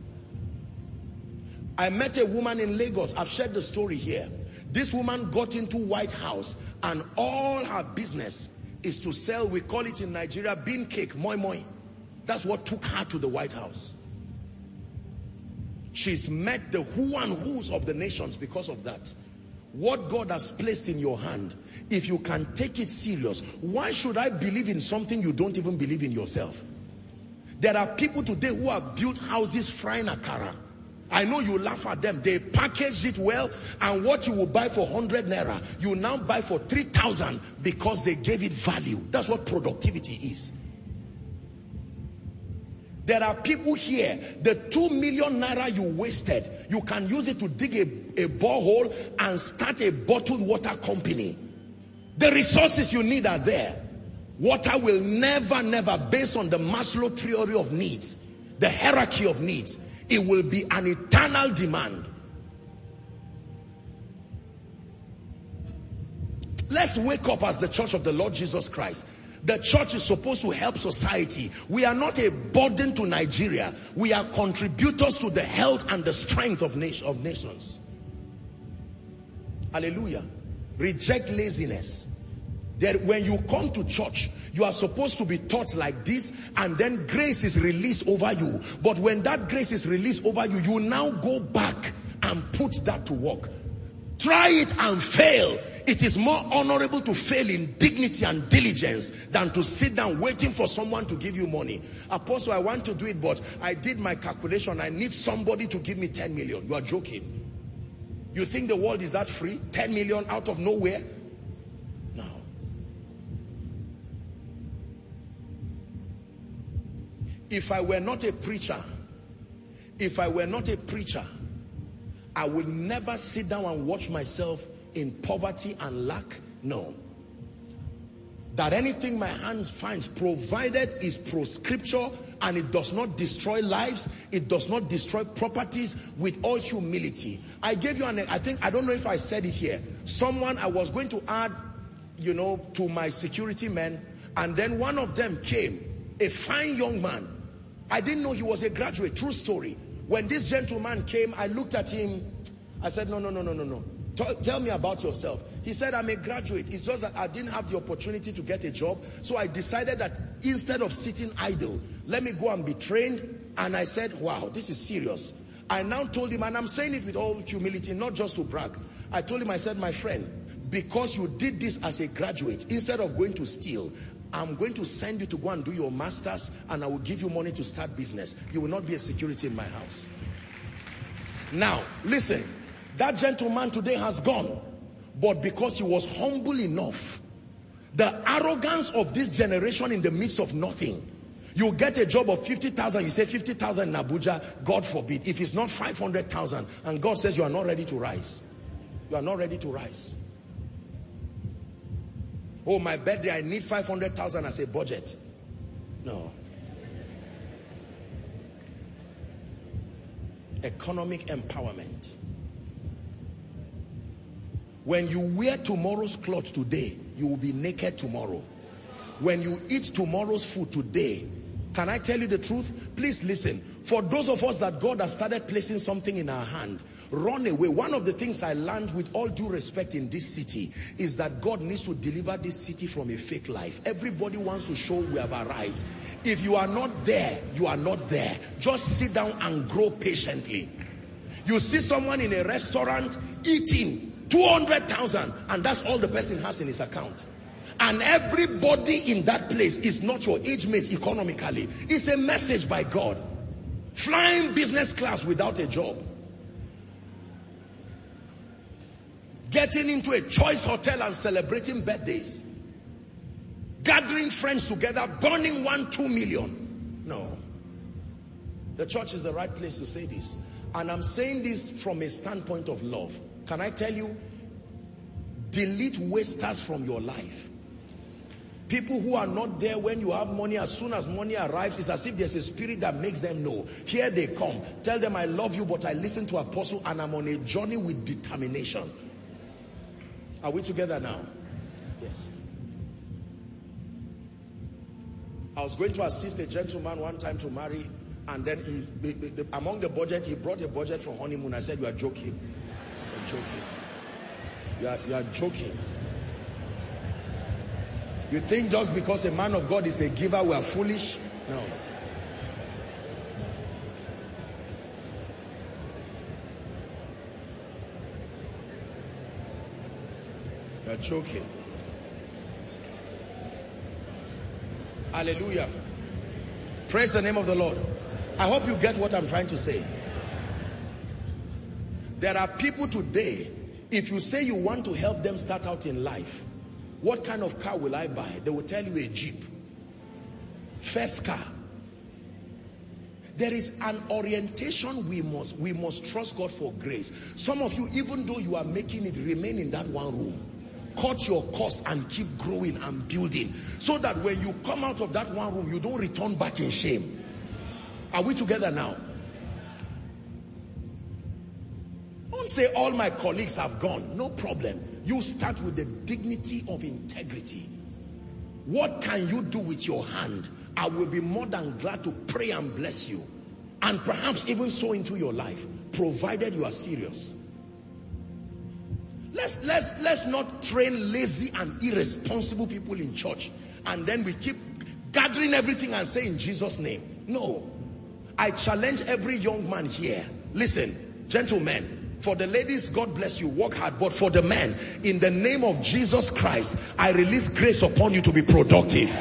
Speaker 2: I met a woman in Lagos. I've shared the story here. This woman got into White House and all her business is to sell, we call it in Nigeria, bean cake, moi moi. That's what took her to the White House. She's met the who and who's of the nations because of that. What God has placed in your hand, if you can take it serious, why should I believe in something you don't even believe in yourself? There are people today who have built houses frying akara. I know you laugh at them. They package it well, and what you will buy for 100 naira, you now buy for 3,000 because they gave it value. That's what productivity is. There are people here, the 2 million naira you wasted, you can use it to dig a borehole and start a bottled water company. The resources you need are there. Water will never, based on the Maslow theory of needs, the hierarchy of needs, it will be an eternal demand. Let's wake up as the church of the Lord Jesus Christ. The church is supposed to help society. We are not a burden to Nigeria. We are contributors to the health and the strength of nations. Hallelujah. Reject laziness. When you come to church, you are supposed to be taught like this, and then grace is released over you. But when that grace is released over you, you now go back and put that to work. Try it and fail. It is more honorable to fail in dignity and diligence than to sit down waiting for someone to give you money. Apostle, I want to do it, but I did my calculation. I need somebody to give me 10 million. You are joking. You think the world is that free? 10 million out of nowhere? No. If I were not a preacher, I would never sit down and watch myself in poverty and lack. No. That anything my hands finds, provided is pro scripture and it does not destroy lives, it does not destroy properties, with all humility. I gave you I don't know if I said it here. Someone I was going to add, to my security men, and then one of them came, a fine young man. I didn't know he was a graduate, true story. When this gentleman came, I looked at him. I said, no. Tell me about yourself. He said, I'm a graduate. It's just that I didn't have the opportunity to get a job. So I decided that instead of sitting idle, let me go and be trained. And I said, wow, this is serious. I now told him, and I'm saying it with all humility, not just to brag. I told him, I said, my friend, because you did this as a graduate, instead of going to steal, I'm going to send you to go and do your master's, and I will give you money to start business. You will not be a security in my house. Now, listen, that gentleman today has gone, but because he was humble enough, the arrogance of this generation in the midst of nothing. You get a job of 50,000, you say 50,000 in Abuja, God forbid. If it's not 500,000, and God says you are not ready to rise. You are not ready to rise. Oh, my birthday, I need 500,000 as a budget. No. Economic empowerment. When you wear tomorrow's clothes today, you will be naked tomorrow. When you eat tomorrow's food today, can I tell you the truth? Please listen. For those of us that God has started placing something in our hand, run away. One of the things I learned with all due respect in this city is that God needs to deliver this city from a fake life. Everybody wants to show we have arrived. If you are not there, you are not there. Just sit down and grow patiently. You see someone in a restaurant eating 200,000 and that's all the person has in his account. And everybody in that place is not your age mate economically. It's a message by God. Flying business class without a job. Getting into a choice hotel and celebrating birthdays. Gathering friends together, burning 1-2 million. No. The church is the right place to say this. And I'm saying this from a standpoint of love. Can I tell you? Delete wasters from your life. People who are not there when you have money, as soon as money arrives, it's as if there's a spirit that makes them know. Here they come. Tell them, I love you, but I listen to Apostle and I'm on a journey with determination. Are we together now? Yes. I was going to assist a gentleman one time to marry, and then among the budget, he brought a budget for honeymoon. I said, you are joking. You're joking. You are joking. You think just because a man of God is a giver, we are foolish? No. You are joking. Hallelujah. Praise the name of the Lord. I hope you get what I'm trying to say. There are people today, if you say you want to help them start out in life, what kind of car will I buy? They will tell you a Jeep. First car. There is an orientation we must trust God for grace. Some of you, even though you are making it, remain in that one room. Cut your course and keep growing and building, so that when you come out of that one room, you don't return back in shame. Are we together now? Don't say all my colleagues have gone. No problem. You start with the dignity of integrity. What can you do with your hand? I will be more than glad to pray and bless you, and perhaps even sow into your life, provided you are serious. Let's not train lazy and irresponsible people in church, and then we keep gathering everything and say in Jesus' name. No. I challenge every young man here. Listen, gentlemen. For the ladies, God bless you, work hard. But for the men, in the name of Jesus Christ, I release grace upon you to be productive.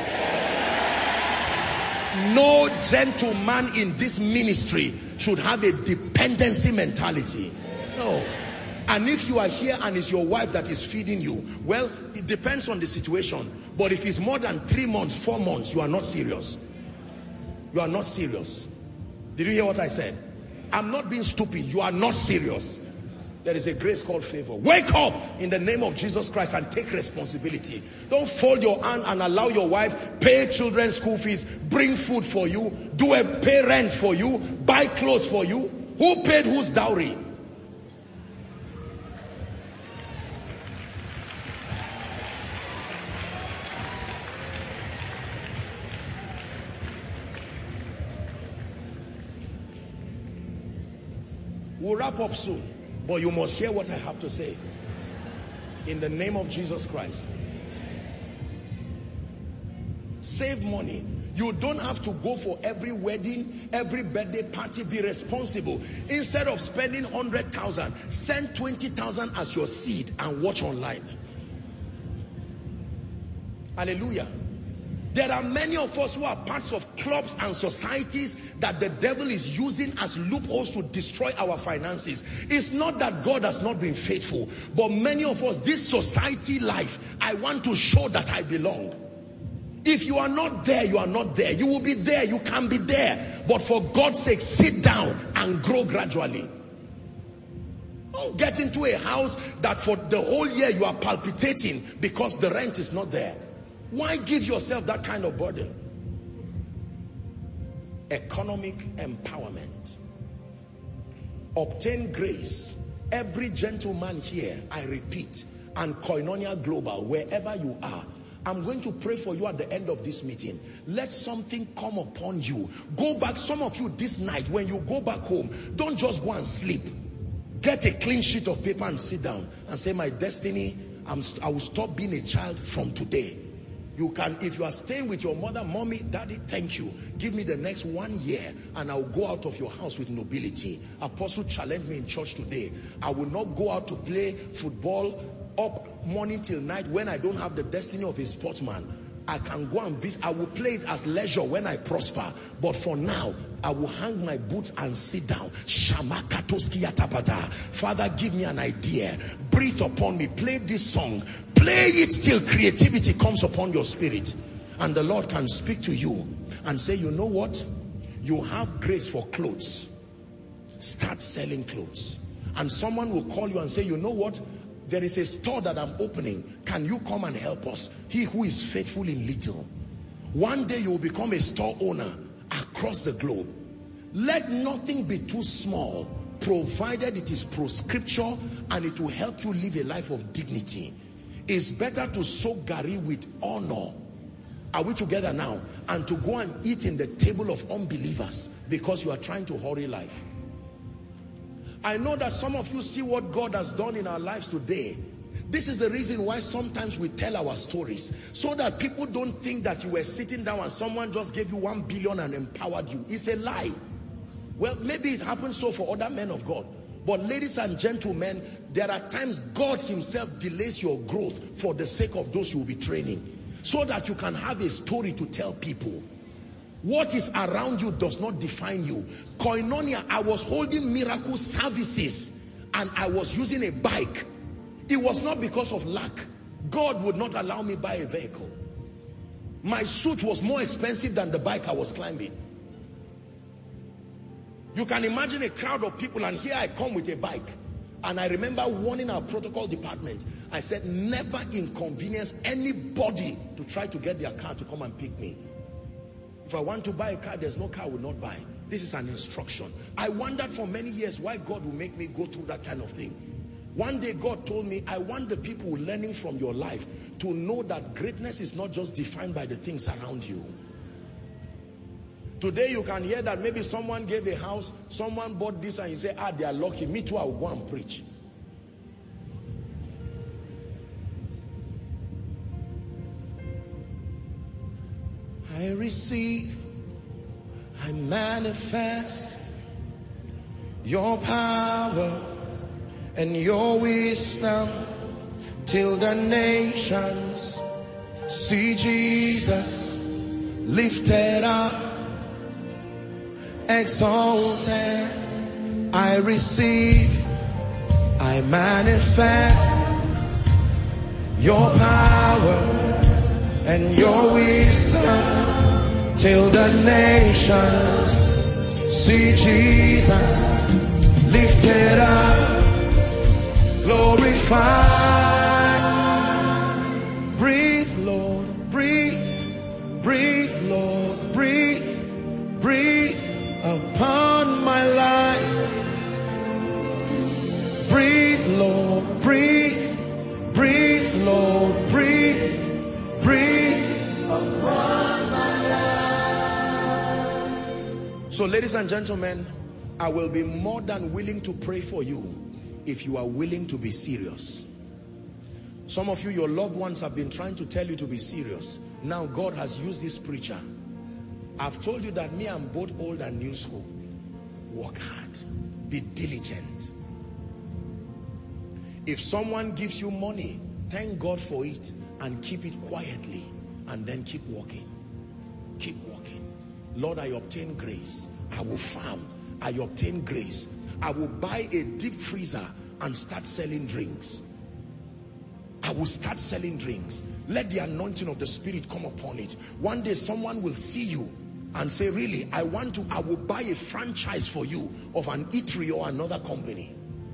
Speaker 2: No gentleman in this ministry should have a dependency mentality. No. And if you are here and it's your wife that is feeding you, well, it depends on the situation. But if it's more than 3 months, 4 months, you are not serious. You are not serious. Did you hear what I said? I'm not being stupid. You are not serious. There is a grace called favor. Wake up in the name of Jesus Christ and take responsibility. Don't fold your hand and allow your wife pay children's school fees, bring food for you, pay rent for you, buy clothes for you. Who paid whose dowry? We'll wrap up soon, but you must hear what I have to say. In the name of Jesus Christ. Save money. You don't have to go for every wedding, every birthday party. Be responsible. Instead of spending 100,000, send 20,000 as your seed and watch online. Hallelujah. There are many of us who are parts of clubs and societies that the devil is using as loopholes to destroy our finances. It's not that God has not been faithful, but many of us, this society life, I want to show that I belong. If you are not there, you are not there. You will be there, you can be there. But for God's sake, sit down and grow gradually. Don't get into a house that for the whole year you are palpitating because the rent is not there. Why give yourself that kind of burden? Economic empowerment. obtain grace. Every gentleman here, I repeat, and Koinonia Global, wherever you are, I'm going to pray for you at the end of this meeting. Let something come upon you. Go back, some of you this night, when you go back home, don't just go and sleep. Get a clean sheet of paper and sit down and say, my destiny, I will stop being a child from today. You can, if you are staying with your mother, mommy, daddy, thank you. Give me the next 1 year and I'll go out of your house with nobility. Apostle challenged me in church today. I will not go out to play football up morning till night when I don't have the destiny of a sportsman. I can go and visit. I will play it as leisure when I prosper. But for now, I will hang my boots and sit down. Father, give me an idea. Breathe upon me. Play this song. Play it till creativity comes upon your spirit. And the Lord can speak to you and say, you know what? You have grace for clothes. Start selling clothes. And someone will call you and say, you know what? There is a store that I'm opening. Can you come and help us? He who is faithful in little. One day you will become a store owner across the globe. Let nothing be too small, provided it is pro-scripture and it will help you live a life of dignity. It's better to soak gari with honor. Are we together now? And to go and eat in the table of unbelievers because you are trying to hurry life. I know that some of you see what God has done in our lives today. This is the reason why sometimes we tell our stories, so that people don't think that you were sitting down and someone just gave you 1 billion and empowered you. It's a lie. Well, maybe it happens so for other men of God. But ladies and gentlemen, there are times God himself delays your growth for the sake of those you will be training, so that you can have a story to tell people. What is around you does not define you. Koinonia, I was holding miracle services and I was using a bike. It was not because of lack. God would not allow me buy a vehicle. My suit was more expensive than the bike I was climbing. You can imagine a crowd of people, and here I come with a bike. And I remember warning our protocol department. I said, never inconvenience anybody to try to get their car to come and pick me. If I want to buy a car, there's no car I will not buy. This is an instruction. I wondered for many years why God will make me go through that kind of thing. One day God told me, I want the people learning from your life to know that greatness is not just defined by the things around you. Today you can hear that maybe someone gave a house, someone bought this, and you say, they are lucky. Me too, I will go and preach. I receive, I manifest your power and your wisdom till the nations see Jesus lifted up, exalted. I receive, I manifest your power and your wisdom till the nations see Jesus lifted up, glorified. Breathe, Lord, breathe, breathe, Lord, breathe, breathe upon my life. Breathe, Lord, breathe, breathe, Lord, breathe, breathe upon my life. So ladies and gentlemen, I will be more than willing to pray for you if you are willing to be serious. Some of you, your loved ones have been trying to tell you to be serious. Now God has used this preacher. I've told you that me, I'm both old and new school. Work hard, be diligent. If someone gives you money, thank God for it and keep it quietly, and then keep walking. Keep walking. Lord, I obtain grace. I will farm. I obtain grace. I will buy a deep freezer and start selling drinks. I will start selling drinks. Let the anointing of the Spirit come upon it. One day someone will see you and say, really, I will buy a franchise for you of an eatery or another company.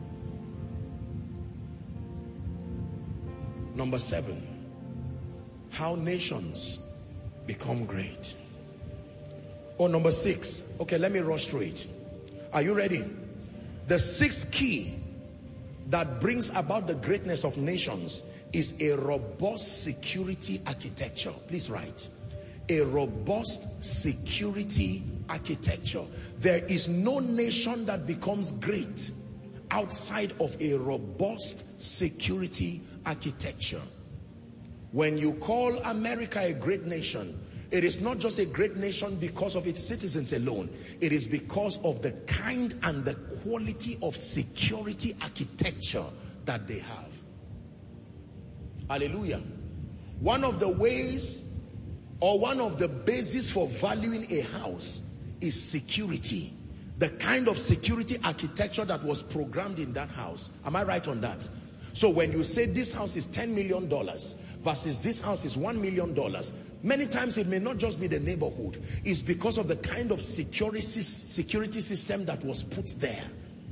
Speaker 2: Number 7, how nations become great. Or number 6, okay, let me rush through it. Are you ready? The sixth key that brings about the greatness of nations is a robust security architecture. Please write. A robust security architecture. There is no nation that becomes great outside of a robust security architecture. When you call America a great nation, it is not just a great nation because of its citizens alone. It is because of the kind and the quality of security architecture that they have. Hallelujah. One of the ways, or one of the bases for valuing a house is security. The kind of security architecture that was programmed in that house. Am I right on that? So when you say this house is $10 million versus this house is $1 million, many times it may not just be the neighborhood. It's because of the kind of security system that was put there.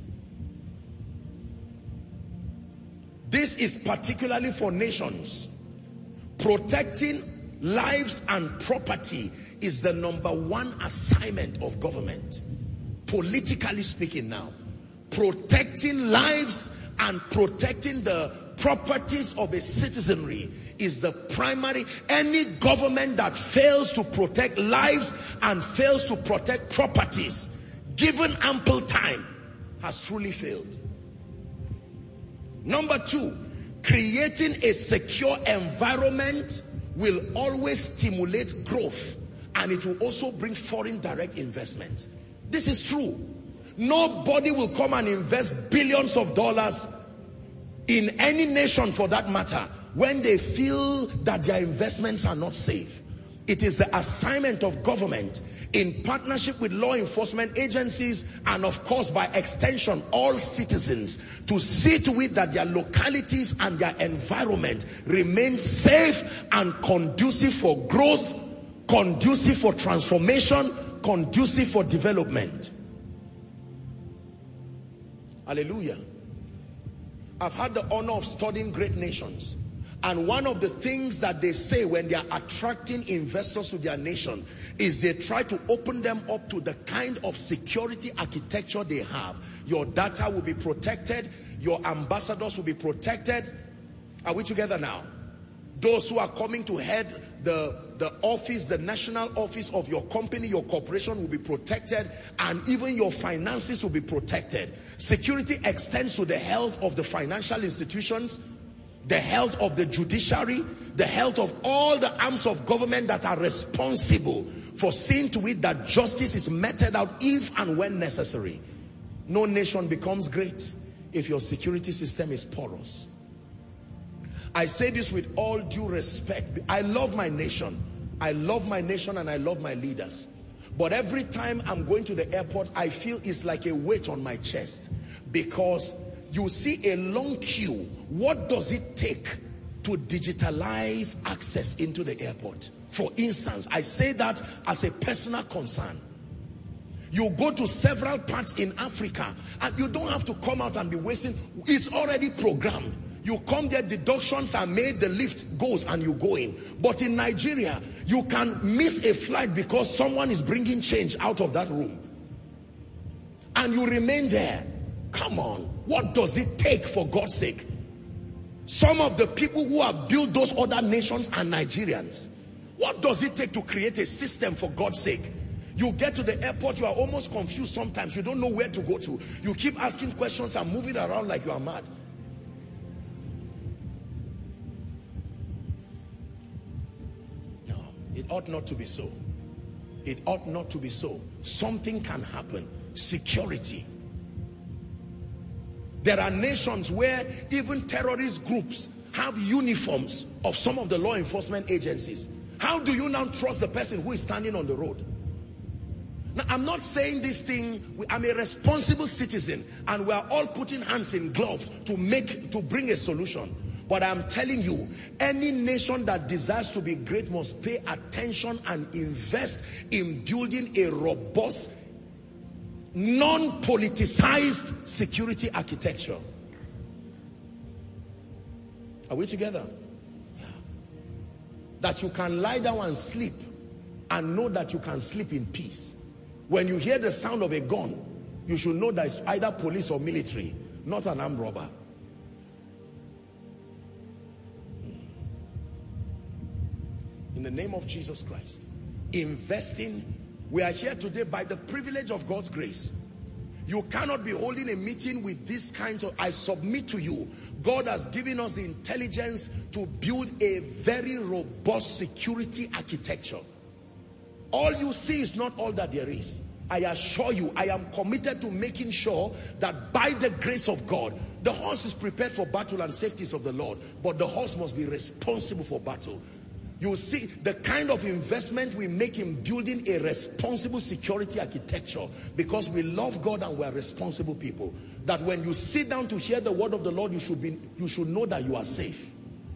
Speaker 2: This is particularly for nations. Protecting lives and property is the #1 assignment of government. Politically speaking now. Protecting lives and protecting the properties of a citizenry is the primary. Any government that fails to protect lives and fails to protect properties, given ample time, has truly failed. #2, creating a secure environment will always stimulate growth, and it will also bring foreign direct investment. This is true. Nobody will come and invest billions of dollars in any nation for that matter when they feel that their investments are not safe. It is the assignment of government in partnership with law enforcement agencies and of course by extension all citizens to see to it that their localities and their environment remain safe and conducive for growth, conducive for transformation, conducive for development. Hallelujah. I've had the honor of studying great nations, and one of the things that they say when they are attracting investors to their nation is they try to open them up to the kind of security architecture they have. Your data will be protected, your ambassadors will be protected. Are we together now? Those who are coming to head the office, the national office of your company, your corporation will be protected, and even your finances will be protected. Security extends to the health of the financial institutions, the health of the judiciary, the health of all the arms of government that are responsible for seeing to it that justice is meted out if and when necessary. No nation becomes great if your security system is porous. I say this with all due respect. I love my nation. I love my nation and I love my leaders. But every time I'm going to the airport, I feel it's like a weight on my chest, because you see a long queue. What does it take to digitalize access into the airport? For instance, I say that as a personal concern. You go to several parts in Africa and you don't have to come out and be wasting. It's already programmed. You come there, deductions are made, the lift goes and you go in. But in Nigeria, you can miss a flight because someone is bringing change out of that room. And you remain there. Come on, what does it take, for God's sake? Some of the people who have built those other nations are Nigerians. What does it take to create a system, for God's sake? You get to the airport, you are almost confused sometimes. You don't know where to go to. You keep asking questions and moving around like you are mad. It ought not to be so. It ought not to be so. Something can happen. Security. There are nations where even terrorist groups have uniforms of some of the law enforcement agencies. How do you now trust the person who is standing on the road? Now, I'm not saying this thing, I'm a responsible citizen and we are all putting hands in gloves to bring a solution. But I'm telling you, any nation that desires to be great must pay attention and invest in building a robust, non-politicized security architecture. Are we together? Yeah. That you can lie down and sleep and know that you can sleep in peace. When you hear the sound of a gun, you should know that it's either police or military, not an armed robber. In the name of Jesus Christ, investing. We are here today by the privilege of God's grace. You cannot be holding a meeting with these kinds of, I submit to you, God has given us the intelligence to build a very robust security architecture. All you see is not all that there is. I assure you, I am committed to making sure that by the grace of God, the horse is prepared for battle and safeties of the Lord, but the horse must be responsible for battle. You see the kind of investment we make in building a responsible security architecture, because we love God and we are responsible people, that when you sit down to hear the word of the Lord, you should know that you are safe.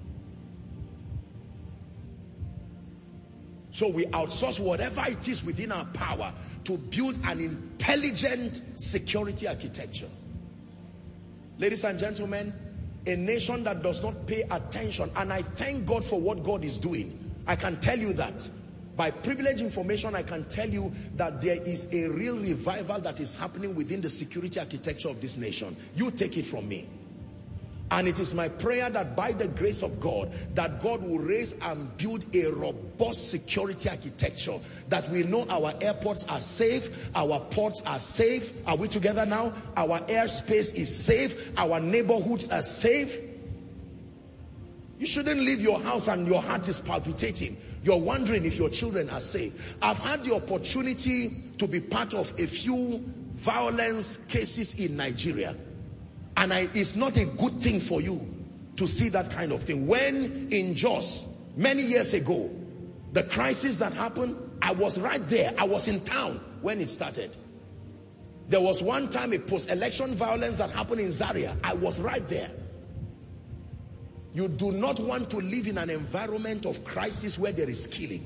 Speaker 2: So we outsource whatever it is within our power to build an intelligent security architecture. Ladies and gentlemen, a nation that does not pay attention, and I thank God for what God is doing. I can tell you that. By privileged information, I can tell you that there is a real revival that is happening within the security architecture of this nation. You take it from me. And it is my prayer that by the grace of God, that God will raise and build a robust security architecture, that we know our airports are safe, our ports are safe. Are we together now? Our airspace is safe, our neighborhoods are safe. You shouldn't leave your house and your heart is palpitating. You're wondering if your children are safe. I've had the opportunity to be part of a few violence cases in Nigeria. And it's not a good thing for you to see that kind of thing. When in Jos, many years ago, the crisis that happened, I was right there. I was in town when it started. There was one time a post-election violence that happened in Zaria. I was right there. You do not want to live in an environment of crisis where there is killing.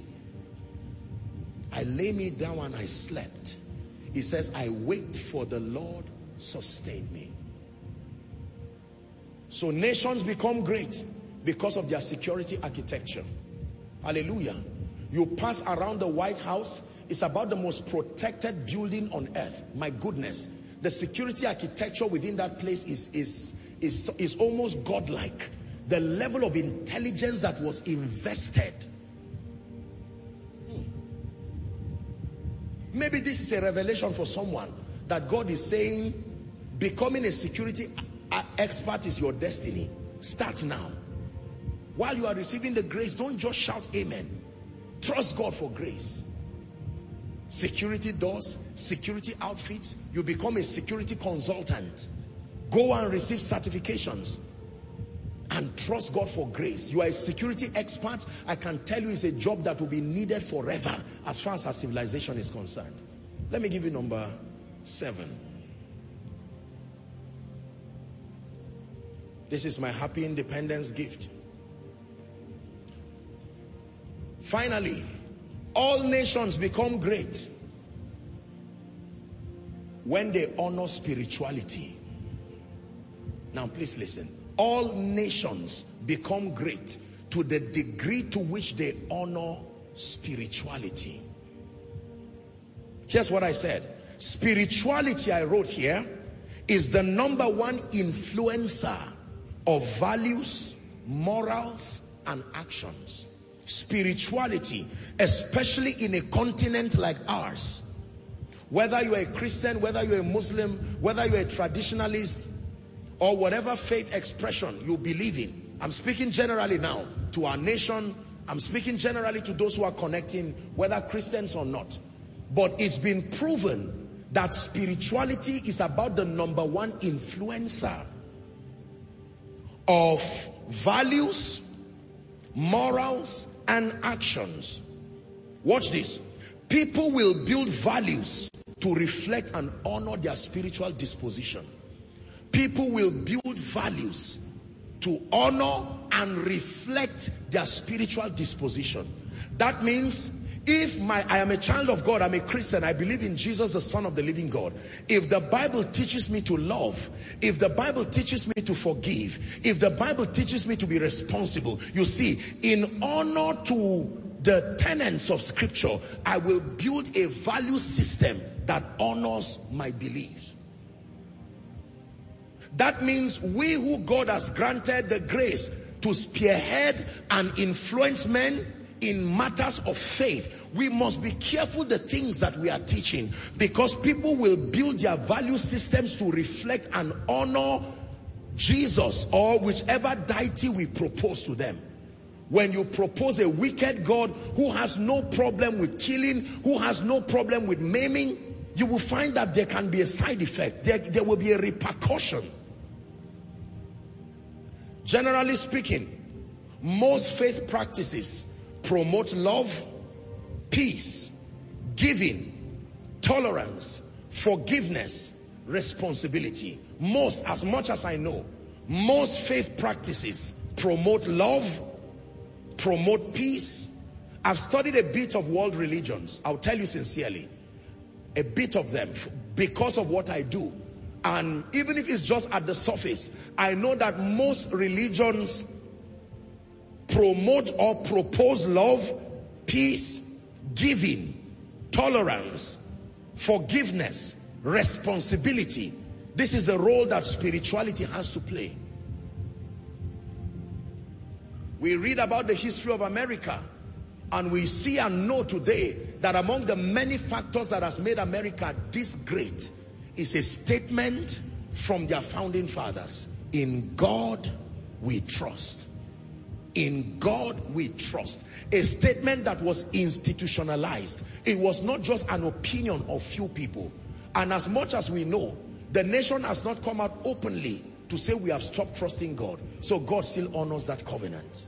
Speaker 2: I lay me down and I slept. He says, I wait for the Lord sustain me. So nations become great because of their security architecture. Hallelujah. You pass around the White House, it's about the most protected building on earth. My goodness. The security architecture within that place is almost godlike. The level of intelligence that was invested. Maybe this is a revelation for someone, that God is saying, becoming a security expert is your destiny. Start now. While you are receiving the grace, don't just shout amen. Trust God for grace. Security doors, security outfits. You become a security consultant. Go and receive certifications. And trust God for grace. You are a security expert. I can tell you it's a job that will be needed forever as far as our civilization is concerned. Let me give you number 7. This is my happy independence gift. Finally, all nations become great when they honor spirituality. Now please listen. All nations become great to the degree to which they honor spirituality. Here's what I said. Spirituality, I wrote here, is the #1 influencer of values, morals, and actions. Spirituality, especially in a continent like ours, whether you're a Christian, whether you're a Muslim, whether you're a traditionalist, or whatever faith expression you believe in. I'm speaking generally now to our nation. I'm speaking generally to those who are connecting, whether Christians or not. But it's been proven that spirituality is about the #1 influencer of values, morals, and actions. Watch this. People will build values to reflect and honor their spiritual disposition. People will build values to honor and reflect their spiritual disposition. That means if I am a child of God, I'm a Christian, I believe in Jesus, the Son of the living God. If the Bible teaches me to love, if the Bible teaches me to forgive, if the Bible teaches me to be responsible, you see, in honor to the tenets of Scripture, I will build a value system that honors my beliefs. That means we who God has granted the grace to spearhead and influence men in matters of faith, we must be careful the things that we are teaching, because people will build their value systems to reflect and honor Jesus or whichever deity we propose to them. When you propose a wicked God who has no problem with killing, who has no problem with maiming, you will find that there can be a side effect. There will be a repercussion. Generally speaking, most faith practices promote love, peace, giving, tolerance, forgiveness, responsibility. Most, as much as I know, most faith practices promote love, promote peace. I've studied a bit of world religions. I'll tell you sincerely, a bit of them, because of what I do. And even if it's just at the surface, I know that most religions promote or propose love, peace, giving, tolerance, forgiveness, responsibility. This is the role that spirituality has to play. We read about the history of America, and we see and know today that among the many factors that has made America this great is a statement from their founding fathers: in God we trust. In God we trust. A statement that was institutionalized. It was not just an opinion of few people. And as much as we know, the nation has not come out openly to say we have stopped trusting God. So God still honors that covenant.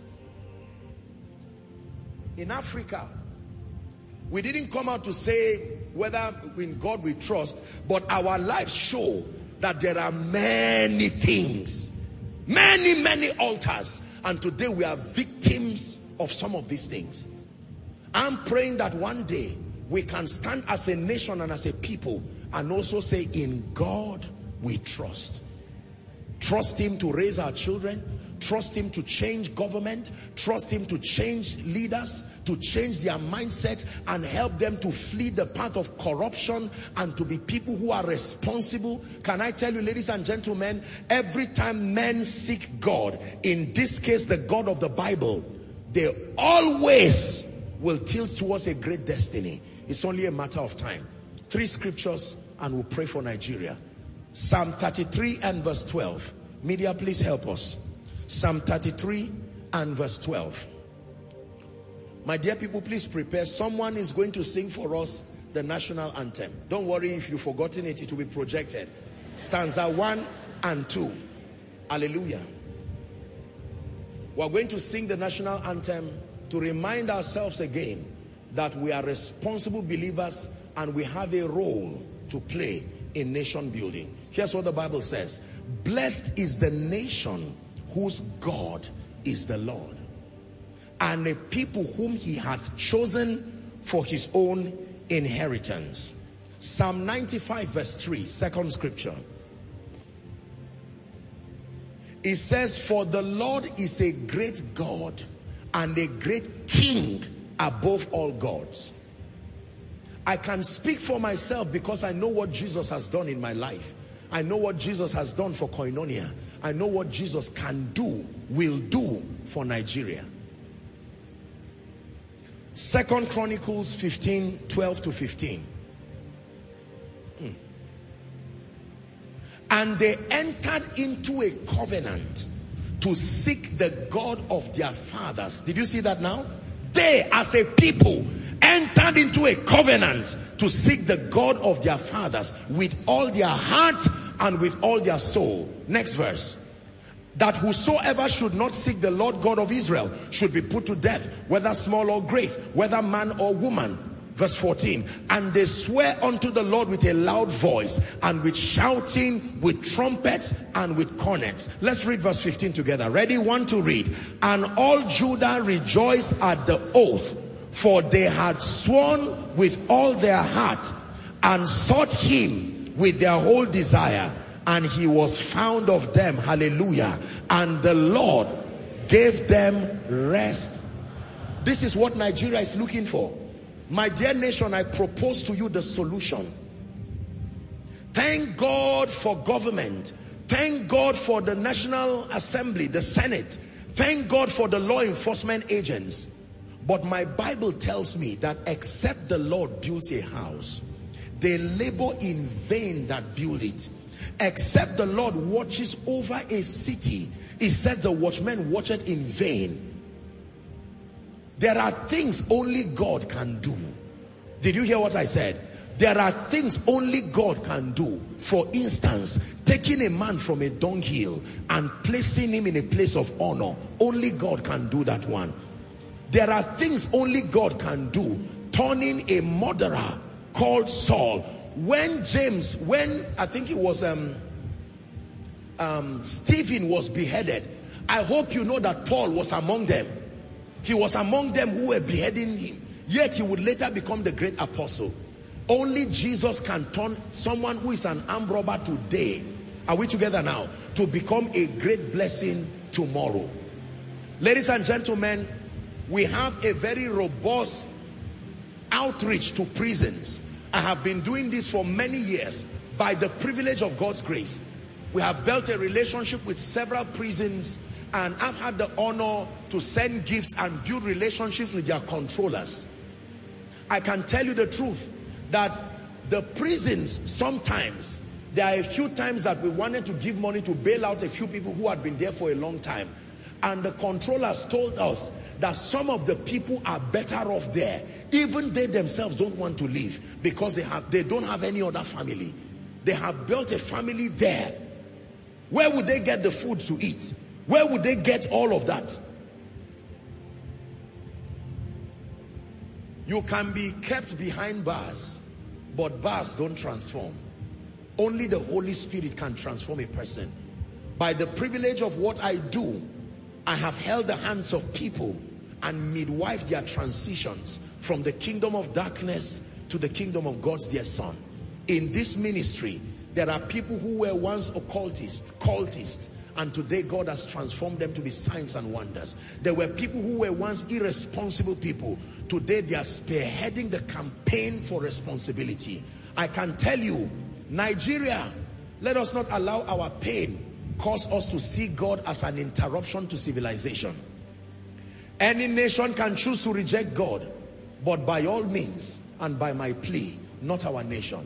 Speaker 2: In Africa, we didn't come out to say whether in God we trust, but our lives show that there are many things, many altars, and today we are victims of some of these things. I'm praying that one day we can stand as a nation and as a people and also say, in God we trust. Trust him to raise our children. Trust him to change government. Trust him to change leaders, to change their mindset and help them to flee the path of corruption and to be people who are responsible. Can I tell you, ladies and gentlemen, every time men seek God, in this case the God of the Bible, they always will tilt towards a great destiny. It's only a matter of time. 3 scriptures and we'll pray for Nigeria. Psalm 33 and verse 12. Media, please help us. Psalm 33 and verse 12. My dear people, please prepare. Someone is going to sing for us the national anthem. Don't worry, if you've forgotten it, it will be projected. Stanza 1 and 2. Hallelujah. We're going to sing the national anthem to remind ourselves again that we are responsible believers and we have a role to play in nation building. Here's what the Bible says. Blessed is the nation whose God is the Lord, and a people whom he hath chosen for his own inheritance. Psalm 95 verse 3, second scripture. It says, for the Lord is a great God and a great King above all gods. I can speak for myself because I know what Jesus has done in my life. I know what Jesus has done for Koinonia. I know what Jesus can do, will do for Nigeria. 2 Chronicles 15, 12 to 15. And they entered into a covenant to seek the God of their fathers. Did you see that now? They, as a people, entered into a covenant to seek the God of their fathers with all their heart and with all their soul. Next verse. That whosoever should not seek the Lord God of Israel should be put to death, whether small or great, whether man or woman. Verse 14. And they swear unto the Lord with a loud voice and with shouting, with trumpets and with cornets. Let's read verse 15 together. Ready? 1 to read. And all Judah rejoiced at the oath, for they had sworn with all their heart and sought him with their whole desire, and he was found of them. Hallelujah. And the Lord gave them rest. This is what Nigeria is looking for. My dear nation, I propose to you the solution. Thank God for government. Thank God for the National Assembly, the Senate. Thank God for the law enforcement agents. But my Bible tells me that except the Lord builds a house, they labor in vain that build it. Except the Lord watches over a city, he said the watchman watcheth in vain. There are things only God can do. Did you hear what I said? There are things only God can do. For instance, taking a man from a dunghill and placing him in a place of honor. Only God can do that one. There are things only God can do. Turning a murderer called Saul. When I think it was Stephen was beheaded, I hope you know that Paul was among them. He was among them who were beheading him. Yet he would later become the great apostle. Only Jesus can turn someone who is an armed robber today, are we together now, to become a great blessing tomorrow. Ladies and gentlemen, we have a very robust outreach to prisons. I have been doing this for many years by the privilege of God's grace. We have built a relationship with several prisons, and I've had the honor to send gifts and build relationships with their controllers. I can tell you the truth that the prisons, sometimes, there are a few times that we wanted to give money to bail out a few people who had been there for a long time. And the controllers told us that some of the people are better off there. Even they themselves don't want to leave because they don't have any other family. They have built a family there. Where would they get the food to eat? Where would they get all of that? You can be kept behind bars, but bars don't transform. Only the Holy Spirit can transform a person. By the privilege of what I do, I have held the hands of people and midwife their transitions from the kingdom of darkness to the kingdom of God's dear Son. In this ministry, there are people who were once occultists, cultists, and today God has transformed them to be signs and wonders. There were people who were once irresponsible people. Today they are spearheading the campaign for responsibility. I can tell you, Nigeria, let us not allow our pain cause us to see God as an interruption to civilization. Any nation can choose to reject God, but by all means, and by my plea, not our nation.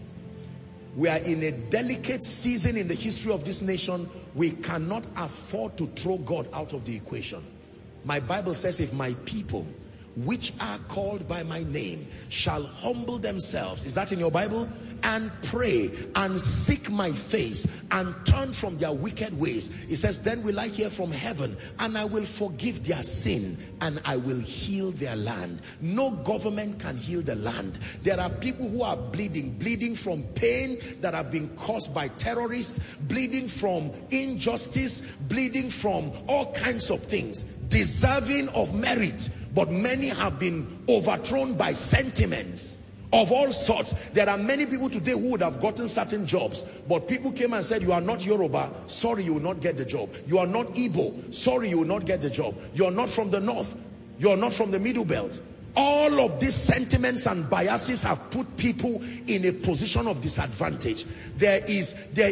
Speaker 2: We are in a delicate season in the history of this nation. We cannot afford to throw God out of the equation. My Bible says, if my people, which are called by my name, shall humble themselves, is that in your Bible? And pray and seek my face and turn from their wicked ways. It says, then will I hear from heaven and I will forgive their sin and I will heal their land. No government can heal the land. There are people who are bleeding from pain that have been caused by terrorists, bleeding from injustice, bleeding from all kinds of things, deserving of merit, but many have been overthrown by sentiments of all sorts. There are many people today who would have gotten certain jobs, but people came and said, you are not Yoruba, sorry, you will not get the job. You are not Igbo, sorry, you will not get the job. You are not from the north, you are not from the middle belt. All of these sentiments and biases have put people in a position of disadvantage. There is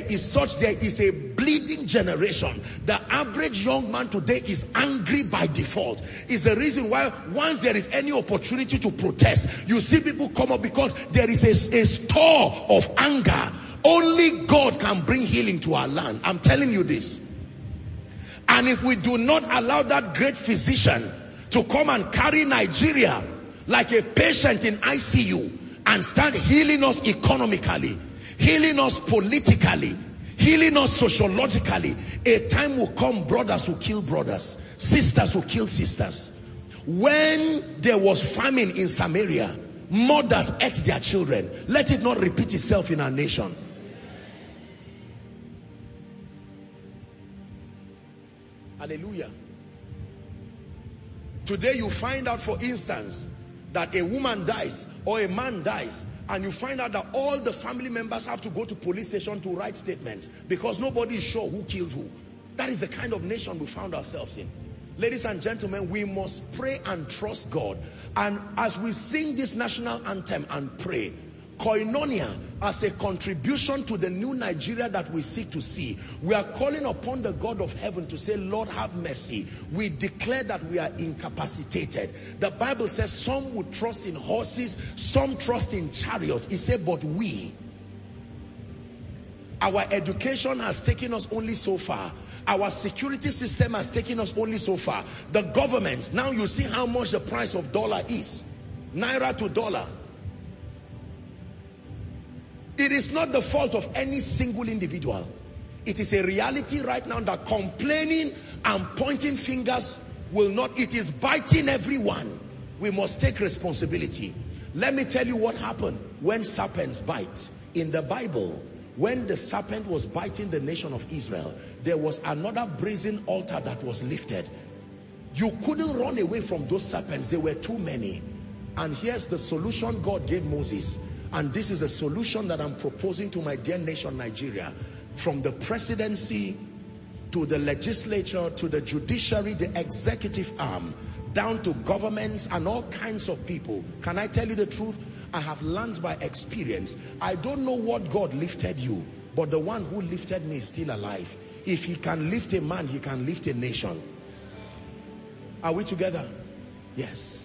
Speaker 2: a bleeding generation. The average young man today is angry by default. It's the reason why once there is any opportunity to protest, you see people come up because there is a store of anger. Only God can bring healing to our land. I'm telling you this. And if we do not allow that great physician to come and carry Nigeria like a patient in ICU and start healing us economically, healing us politically, healing us sociologically, a time will come, brothers will kill brothers, sisters will kill sisters. When there was famine in Samaria, mothers ate their children. Let it not repeat itself in our nation. Hallelujah. Today you find out, for instance, that a woman dies or a man dies, and you find out that all the family members have to go to police station to write statements because nobody is sure who killed who. That is the kind of nation we found ourselves in. Ladies and gentlemen, we must pray and trust God. And as we sing this national anthem and pray, Koinonia, as a contribution to the new Nigeria that we seek to see, we are calling upon the God of heaven to say, Lord, have mercy. We declare that we are incapacitated. The Bible says some would trust in horses, some trust in chariots. He said, but we, our education has taken us only so far. Our security system has taken us only so far. The government, now you see how much the price of dollar is. Naira to dollar. It is not the fault of any single individual. It is a reality right now that complaining and pointing fingers will not, it is biting everyone. We must take responsibility. Let me tell you what happened when serpents bite. In the Bible, when the serpent was biting the nation of Israel, there was another brazen altar that was lifted. You couldn't run away from those serpents. There were too many. And here's the solution God gave Moses. And this is the solution that I'm proposing to my dear nation, Nigeria. From the presidency to the legislature to the judiciary, the executive arm, down to governments and all kinds of people. Can I tell you the truth? I have learned by experience. I don't know what God lifted you, but the one who lifted me is still alive. If he can lift a man, he can lift a nation. Are we together? Yes.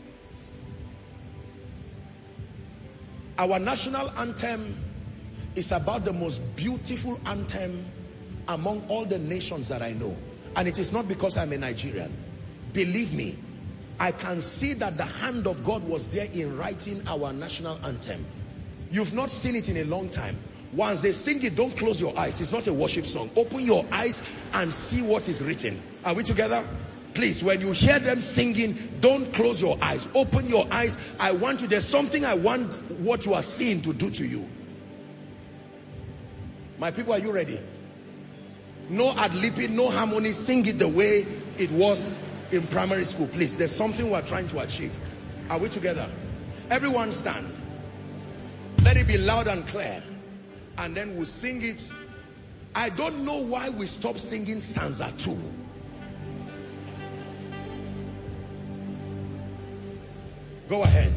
Speaker 2: Our national anthem is about the most beautiful anthem among all the nations that I know. And it is not because I'm a Nigerian. Believe me, I can see that the hand of God was there in writing our national anthem. You've not seen it in a long time. Once they sing it, don't close your eyes. It's not a worship song. Open your eyes and see what is written. Are we together? Please, when you hear them singing, don't close your eyes. Open your eyes. There's something I want what you are seeing to do to you. My people, are you ready? No ad-libbing, no harmony. Sing it the way it was in primary school, please. There's something we're trying to achieve. Are we together? Everyone stand. Let it be loud and clear. And then we'll sing it. I don't know why we stopped singing stanza 2. Go ahead.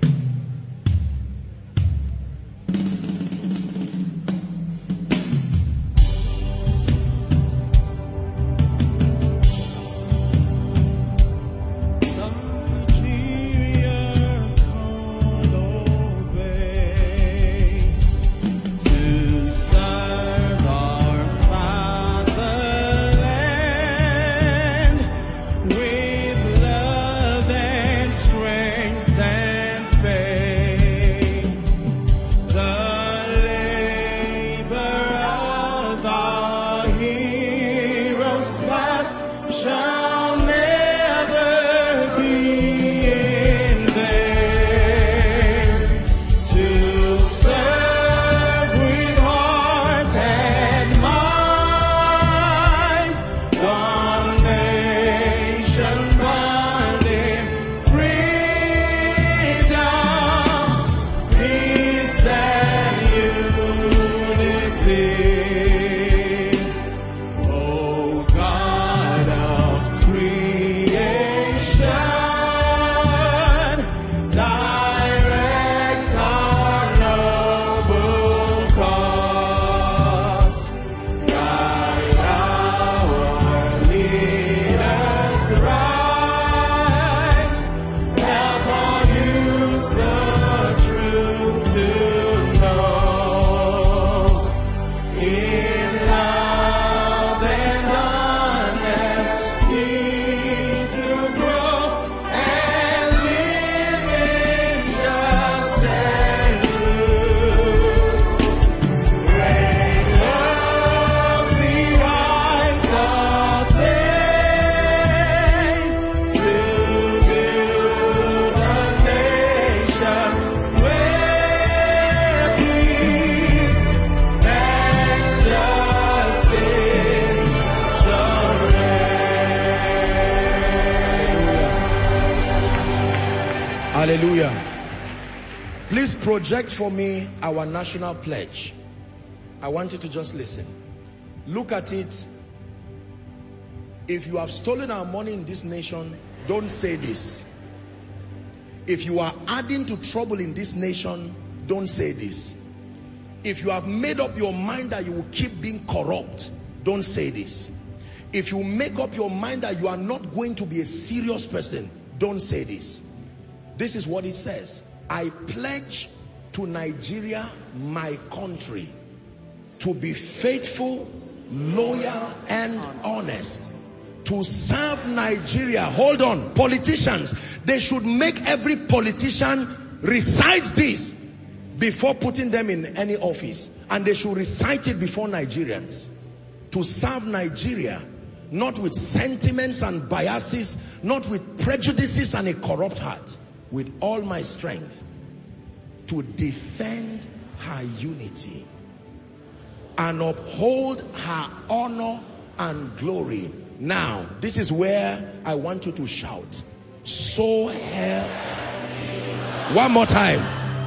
Speaker 2: Hallelujah. Please project for me our national pledge. I want you to just listen. Look at it. If you have stolen our money in this nation, don't say this. If you are adding to trouble in this nation, don't say this. If you have made up your mind that you will keep being corrupt, don't say this. If you make up your mind that you are not going to be a serious person, don't say this. This is what it says. I pledge to Nigeria, my country, to be faithful, loyal, and honest. To serve Nigeria. Hold on, politicians, they should make every politician recite this before putting them in any office, and they should recite it before Nigerians. To serve Nigeria, not with sentiments and biases, not with prejudices and a corrupt heart, with all my strength, to defend her unity and uphold her honor and glory. Now, this is where I want you to shout. So help. One more time.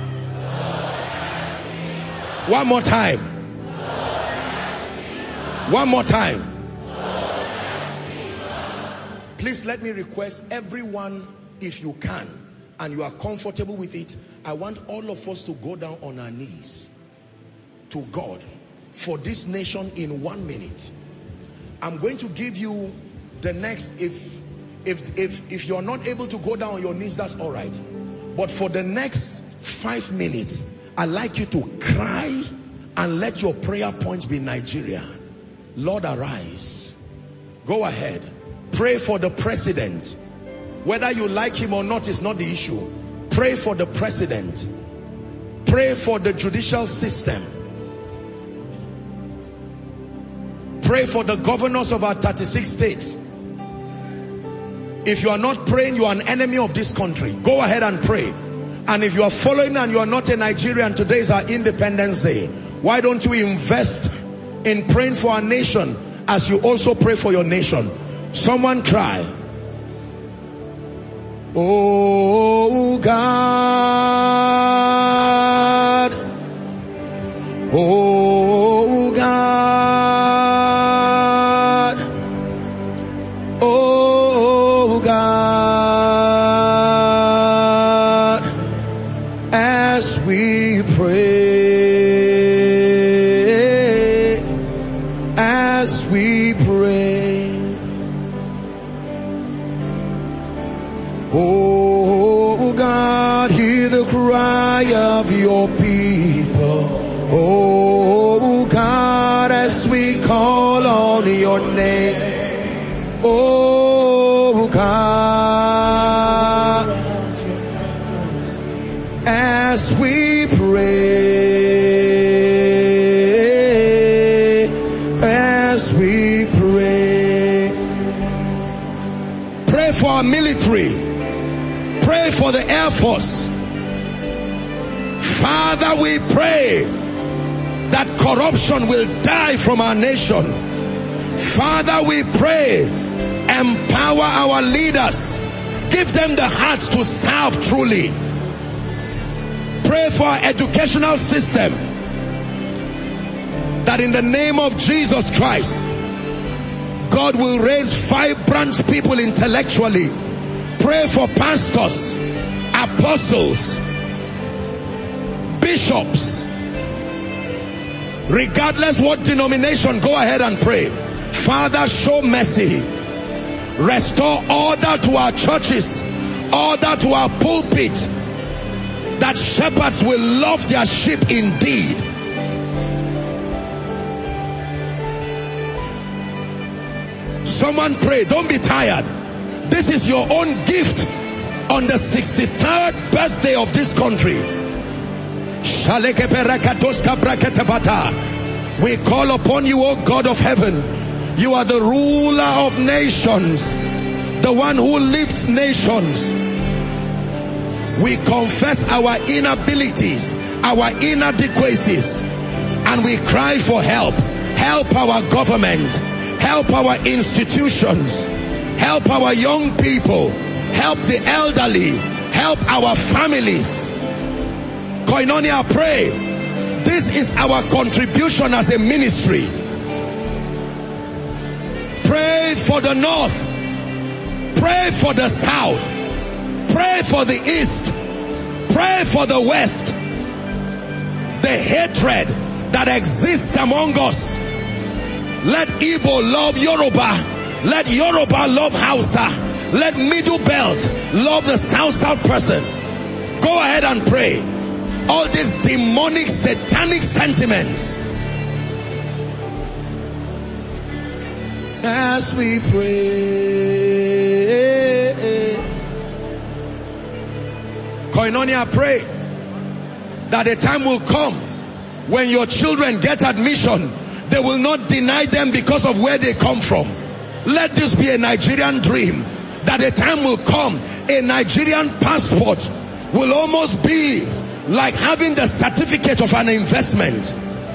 Speaker 2: One more time. One more time. Please let me request everyone, if you can, and you are comfortable with it, I want all of us to go down on our knees to God for this nation in 1 minute. I'm going to give you the next, if you're not able to go down on your knees, that's all right. But for the next 5 minutes, I'd like you to cry and let your prayer points be Nigeria. Lord, arise. Go ahead. Pray for the president. Whether you like him or not is not the issue. Pray for the president. Pray for the judicial system. Pray for the governors of our 36 states. If you are not praying, you are an enemy of this country. Go ahead and pray. And if you are following and you are not a Nigerian, today is our Independence Day. Why don't you invest in praying for our nation as you also pray for your nation? Someone cry. Oh God. Oh God. Oh God. As we pray, as we pray, oh God, hear the cry of your people. Oh God, as we call on your name. Oh God, as we pray, as we pray. Pray for our military. Pray for the Air Force. Father, we pray that corruption will die from our nation. Father, we pray, empower our leaders. Give them the heart to serve truly. Pray for our educational system, that in the name of Jesus Christ, God will raise vibrant people intellectually. Pray for pastors, apostles, bishops, regardless what denomination. Go ahead and pray. Father, show mercy. Restore order to our churches, order to our pulpit, that shepherds will love their sheep indeed. Someone pray. Don't be tired. This is your own gift on the 63rd birthday of this country. We call upon you, O God of heaven. You are the ruler of nations, the one who lifts nations. We confess our inabilities, our inadequacies, and we cry for help. Help our government, help our institutions, help our young people, help the elderly, help our families. Koinonia, pray. This is our contribution as a ministry. Pray for the north, pray for the south, pray for the east, pray for the west. the hatred that exists among us. Let Igbo love Yoruba. Let Yoruba love Hausa. Let Middle Belt love the South person. Go ahead and pray. All these demonic, satanic sentiments. As we pray, Koinonia, pray that a time will come when your children get admission, they will not deny them because of where they come from. Let this be a Nigerian dream, that a time will come, a Nigerian passport will almost be like having the certificate of an investment.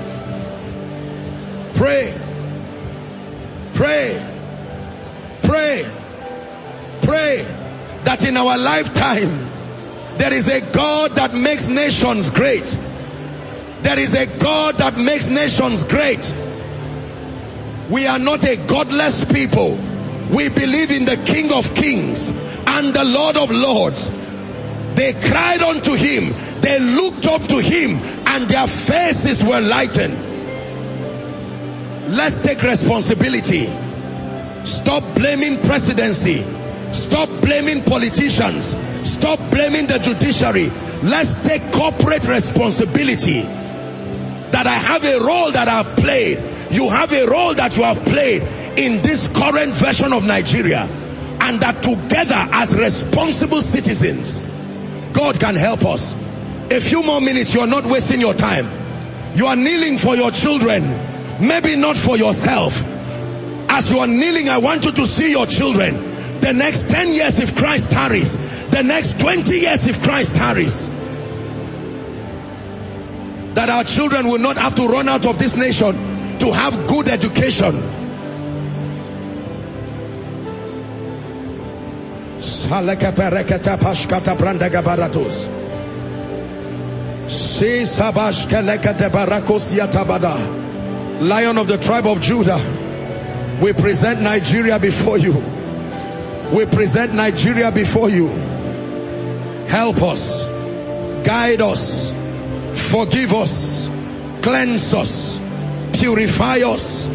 Speaker 2: Pray, pray, pray, pray that in our lifetime there is a God that makes nations great. There is a God that makes nations great. We are not a godless people. We believe in the King of Kings and the Lord of Lords. They cried unto him, they looked up to him, and their faces were lightened. Let's take responsibility. Stop blaming presidency. Stop blaming politicians. Stop blaming the judiciary. Let's take corporate responsibility. That I have a role that I've played. You have a role that you have played in this current version of Nigeria. And that together as responsible citizens, God can help us. A few more minutes, you are not wasting your time. You are kneeling for your children, maybe not for yourself. As you are kneeling, I want you to see your children. The next 10 years if Christ tarries, the next 20 years if Christ tarries, that our children will not have to run out of this nation to have good education. Lion of the tribe of Judah, we present Nigeria before you. We present Nigeria before you. Help us, guide us, forgive us, cleanse us, purify us.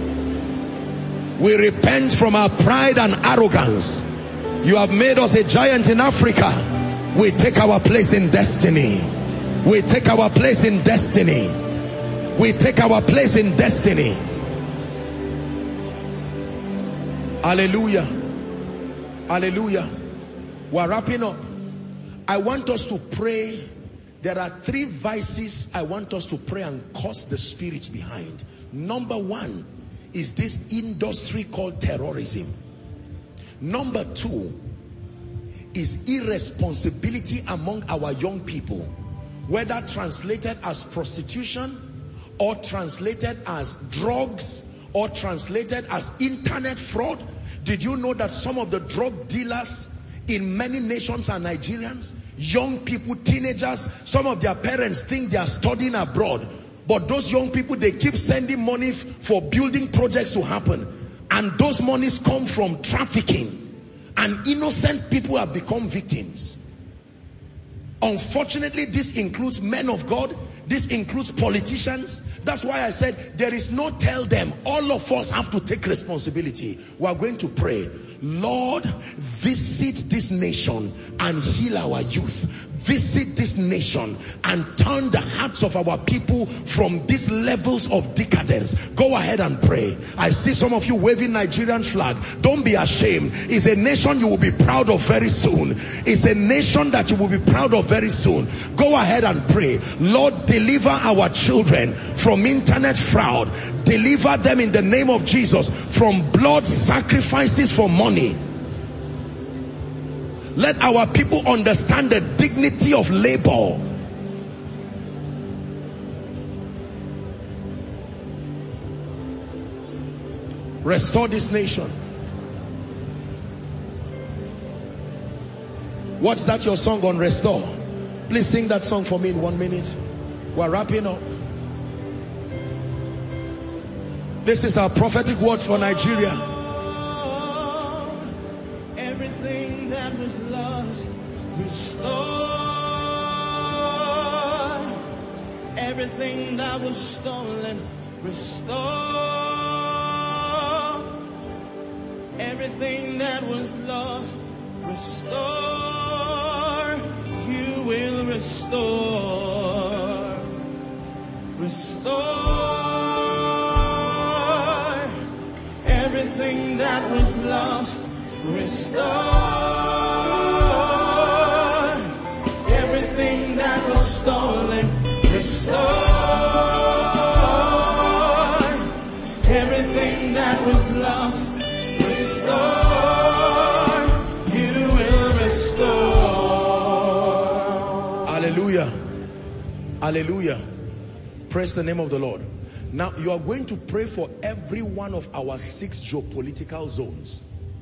Speaker 2: We repent from our pride and arrogance. You have made us a giant in Africa. We take our place in destiny. We take our place in destiny. We take our place in destiny. Hallelujah. Hallelujah. We're wrapping up. I want us to pray. There are 3 vices I want us to pray and curse the spirit behind. Number 1 is this industry called terrorism. Number 2 is irresponsibility among our young people, whether translated as prostitution or translated as drugs or translated as internet fraud. Did you know that some of the drug dealers in many nations are Nigerians? Young people, teenagers, some of their parents think they are studying abroad, but those young people, they keep sending money for building projects to happen, and those monies come from trafficking, and innocent people have become victims. Unfortunately, this includes men of God. This includes politicians. That's why I said there is no tell them. All of us have to take responsibility. We are going to pray. Lord, visit this nation and heal our youth. Visit this nation and turn the hearts of our people from these levels of decadence. Go ahead and pray. I see some of you waving Nigerian flag. Don't be ashamed. It's a nation you will be proud of very soon. It's a nation that you will be proud of very soon. Go ahead and pray. Lord, deliver our children from internet fraud. Deliver them in the name of Jesus from blood sacrifices for money. Let our people understand the dignity of labor. Restore this nation. What's that your song on Restore? Please sing that song for me in 1 minute. We're wrapping up. This is our prophetic word for Nigeria.
Speaker 3: Everything that was lost, restore. everything that was stolen, restore. Everything that was lost, restore. You will restore. Restore. Everything that was lost, restore. Everything that was stolen, restore. Everything that was lost, restore. You will restore.
Speaker 2: Hallelujah. Hallelujah. Praise the name of the Lord. Now you are going to pray for every one of our 6 geopolitical zones.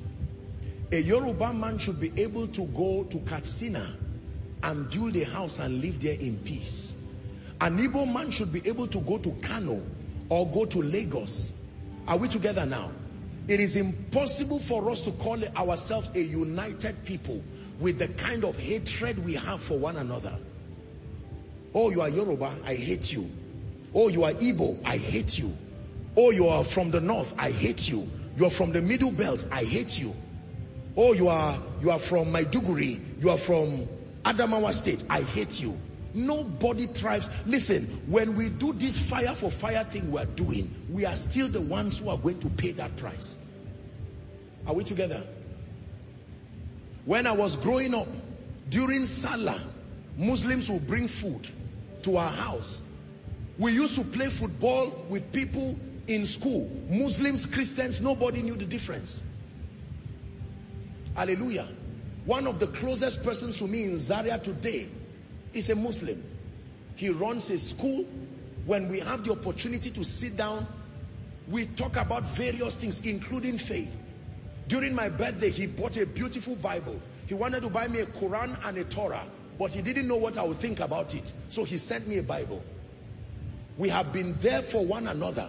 Speaker 2: A Yoruba man should be able to go to Katsina and build a house and live there in peace. An Igbo man should be able to go to Kano or go to Lagos. Are we together now? It is impossible for us to call ourselves a united people with the kind of hatred we have for one another. Oh, you are Yoruba, I hate you. Oh, you are Igbo, I hate you. Oh, you are from the north, I hate you. You are from the middle belt, I hate you. Oh, you are from Maiduguri, you are from Adamawa State, I hate you. Nobody thrives. Listen, when we do this fire for fire thing we are doing, we are still the ones who are going to pay that price. Are we together? When I was growing up, during Salah, Muslims would bring food to our house. We used to play football with people in school. Muslims, Christians, nobody knew the difference. Hallelujah. One of the closest persons to me in Zaria today is a Muslim. He runs a school. When we have the opportunity to sit down, we talk about various things, including faith. During my birthday, he bought a beautiful Bible. He wanted to buy me a Quran and a Torah, but he didn't know what I would think about it. So he sent me a Bible. We have been there for one another.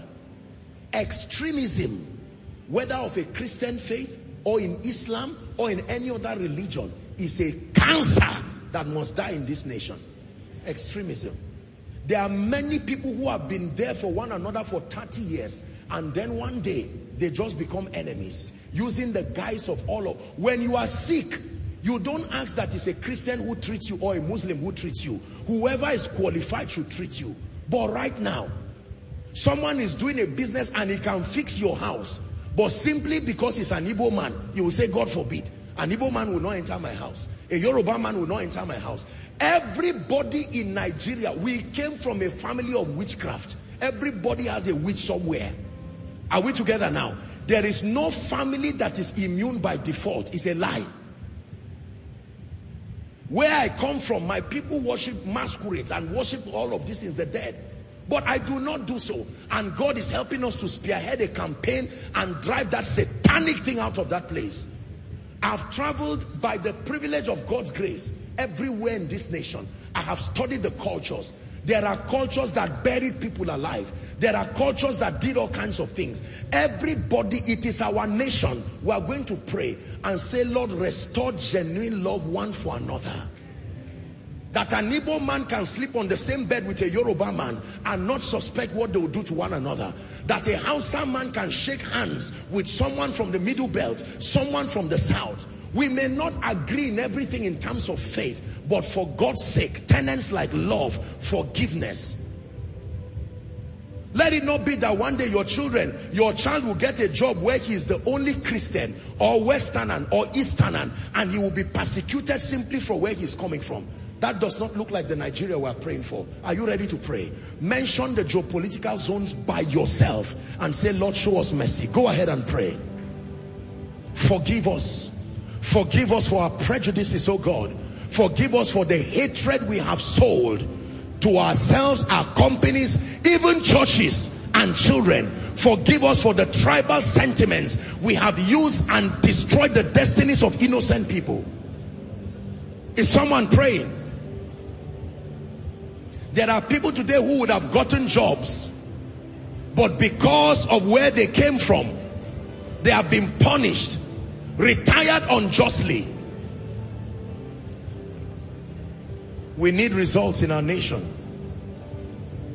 Speaker 2: Extremism, whether of a Christian faith or in Islam or in any other religion, is a cancer that must die in this nation. Extremism. There are many people who have been there for one another for 30 years, and then one day they just become enemies, using the guise of all of. When you are sick, you don't ask that it's a Christian who treats you or a Muslim who treats you. Whoever is qualified should treat you. But right now, someone is doing a business and he can fix your house, but simply because he's an Igbo man, you will say, God forbid, an Igbo man will not enter my house. A Yoruba man will not enter my house. Everybody in Nigeria, we came from a family of witchcraft. Everybody has a witch somewhere. Are we together now? There is no family that is immune by default. It's a lie. Where I come from, my people worship masquerades and worship all of this is the dead. But I do not do so. And God is helping us to spearhead a campaign and drive that satanic thing out of that place. I've traveled by the privilege of God's grace everywhere in this nation. I have studied the cultures. There are cultures that buried people alive. There are cultures that did all kinds of things. Everybody, it is our nation. We are going to pray and say, Lord, restore genuine love one for another. That an Igbo man can sleep on the same bed with a Yoruba man and not suspect what they will do to one another. That a Hausa man can shake hands with someone from the middle belt, someone from the south. We may not agree in everything in terms of faith, but for God's sake, tenets like love, forgiveness. Let it not be that one day your child will get a job where he is the only Christian or Westerner or Easterner, and he will be persecuted simply for where he's coming from. That does not look like the Nigeria we are praying for. Are you ready to pray? Mention the geopolitical zones by yourself and say, Lord, show us mercy. Go ahead and pray. Forgive us. Forgive us for our prejudices, oh God. Forgive us for the hatred we have sold to ourselves, our companies, even churches and children. Forgive us for the tribal sentiments we have used and destroyed the destinies of innocent people. Is someone praying? There are people today who would have gotten jobs, but because of where they came from, they have been punished, retired unjustly. We need results in our nation.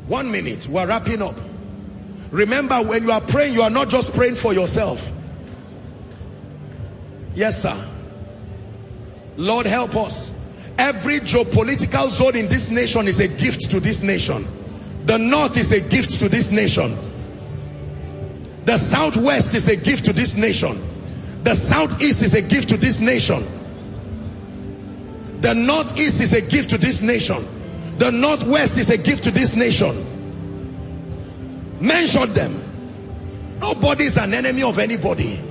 Speaker 2: 1 minute, we're wrapping up. Remember, when you are praying, you are not just praying for yourself. Yes, sir. Lord, help us. Every geopolitical zone in this nation is a gift to this nation. The north is a gift to this nation. The southwest is a gift to this nation. The southeast is a gift to this nation. The northeast is a gift to this nation. The northwest is a gift to this nation. Mention them. Nobody is an enemy of anybody.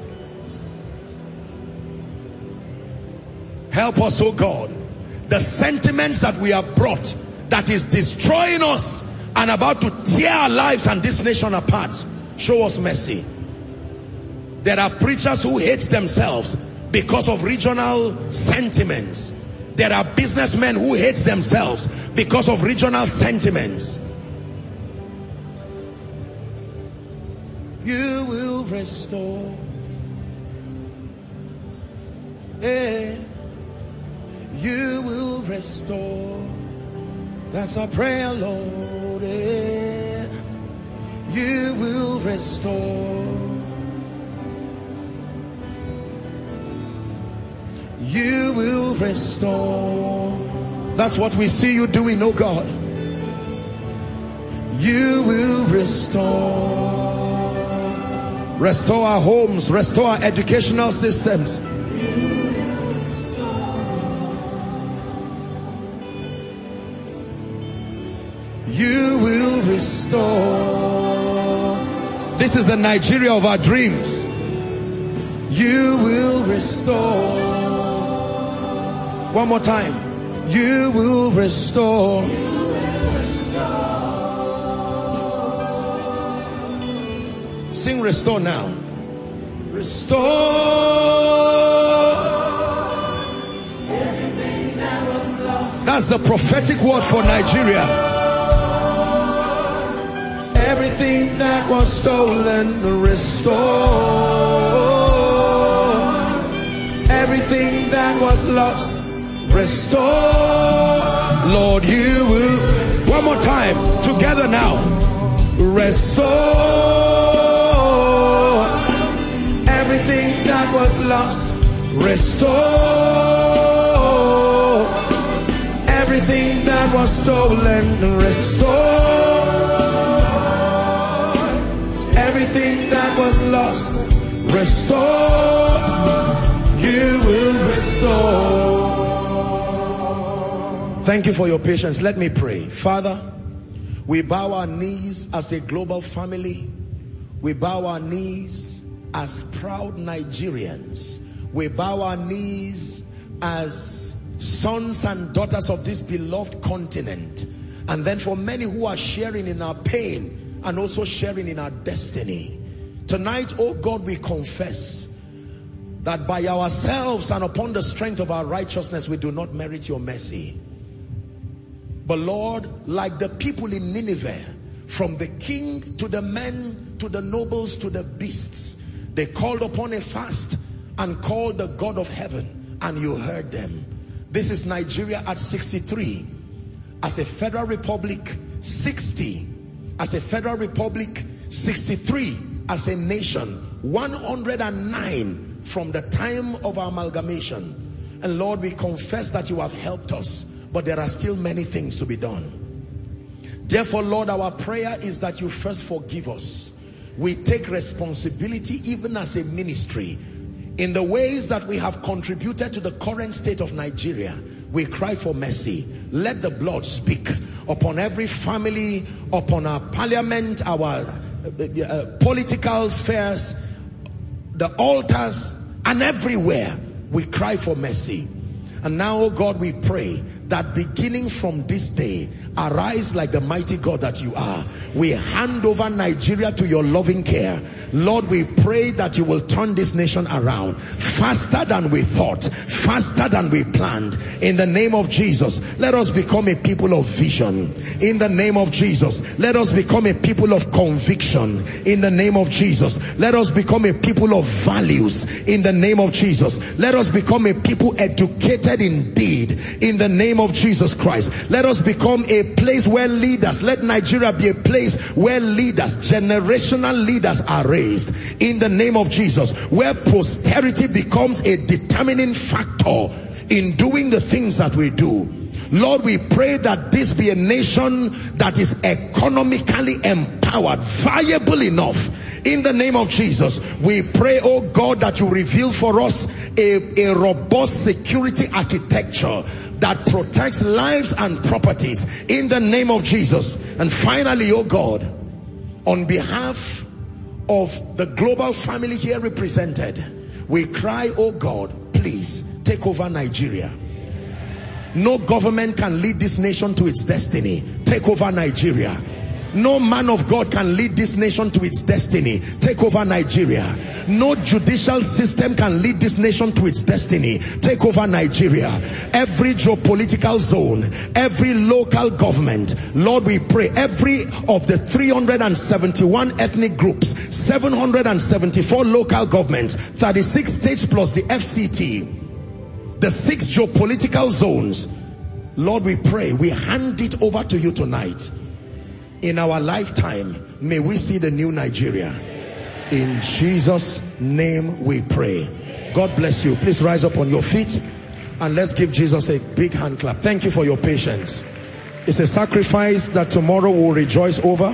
Speaker 2: Help us, oh God. The sentiments that we have brought, that is destroying us and about to tear our lives and this nation apart, show us mercy. There are preachers who hate themselves because of regional sentiments. There are businessmen who hate themselves because of regional sentiments. You will restore. You will restore. That's our prayer, Lord. You will restore. You will restore. That's what we see you doing, oh God. You will restore. Restore our homes, restore our educational systems. You will restore. This is the Nigeria of our dreams. You will restore. One more time. You will restore. Sing restore now. Restore everything that was lost. That's the prophetic word for Nigeria. Everything that was stolen, restore. Everything that was lost, restore. Lord, you will. One more time, together now. Restore. Everything that was lost, restore. Everything that was stolen, restore. Everything that was lost, restore. You will restore. Thank you for your patience. Let me pray. Father, we bow our knees as a global family. We bow our knees as proud Nigerians. We bow our knees as sons and daughters of this beloved continent. And then for many who are sharing in our pain and also sharing in our destiny. Tonight, oh God, we confess that by ourselves and upon the strength of our righteousness, we do not merit your mercy. But Lord, like the people in Nineveh, from the king to the men, to the nobles, to the beasts, they called upon a fast and called the God of heaven, and you heard them. This is Nigeria at 63. As a federal republic, 60. As a federal republic, 63 as a nation, 109 from the time of our amalgamation. And Lord, we confess that you have helped us, but there are still many things to be done. Therefore, Lord, our prayer is that you first forgive us. We take responsibility even as a ministry in the ways that we have contributed to the current state of Nigeria. We cry for mercy. Let the blood speak upon every family, upon our parliament, our political spheres, the altars, and everywhere. We cry for mercy. And now, oh God, we pray that beginning from this day, arise like the mighty God that you are. We hand over Nigeria to your loving care. Lord, we pray that you will turn this nation around faster than we thought, faster than we planned. In the name of Jesus, let us become a people of vision. In the name of Jesus, let us become a people of conviction. In the name of Jesus, let us become a people of values. In the name of Jesus, let us become a people educated indeed. In the name of Jesus Christ, let us become a a place where leaders, let Nigeria be a place where leaders, generational leaders are raised in the name of Jesus, where posterity becomes a determining factor in doing the things that we do. Lord, we pray that this be a nation that is economically empowered, viable enough. In the name of Jesus, we pray, oh God, that you reveal for us a robust security architecture that protects lives and properties in the name of Jesus. And finally, oh God, on behalf of the global family here represented, we cry, oh God, please take over Nigeria. No government can lead this nation to its destiny. Take over Nigeria. No man of God can lead this nation to its destiny. Take over Nigeria. No judicial system can lead this nation to its destiny. Take over Nigeria. Every geopolitical zone, every local government, Lord, we pray, every of the 371 ethnic groups, 774 local governments, 36 states plus the FCT, the 6 geopolitical zones, Lord, we pray, we hand it over to you tonight. In our lifetime, may we see the new Nigeria. In Jesus' name we pray. God bless you. Please rise up on your feet and let's give Jesus a big hand clap. Thank you for your patience. It's a sacrifice that tomorrow we'll rejoice over.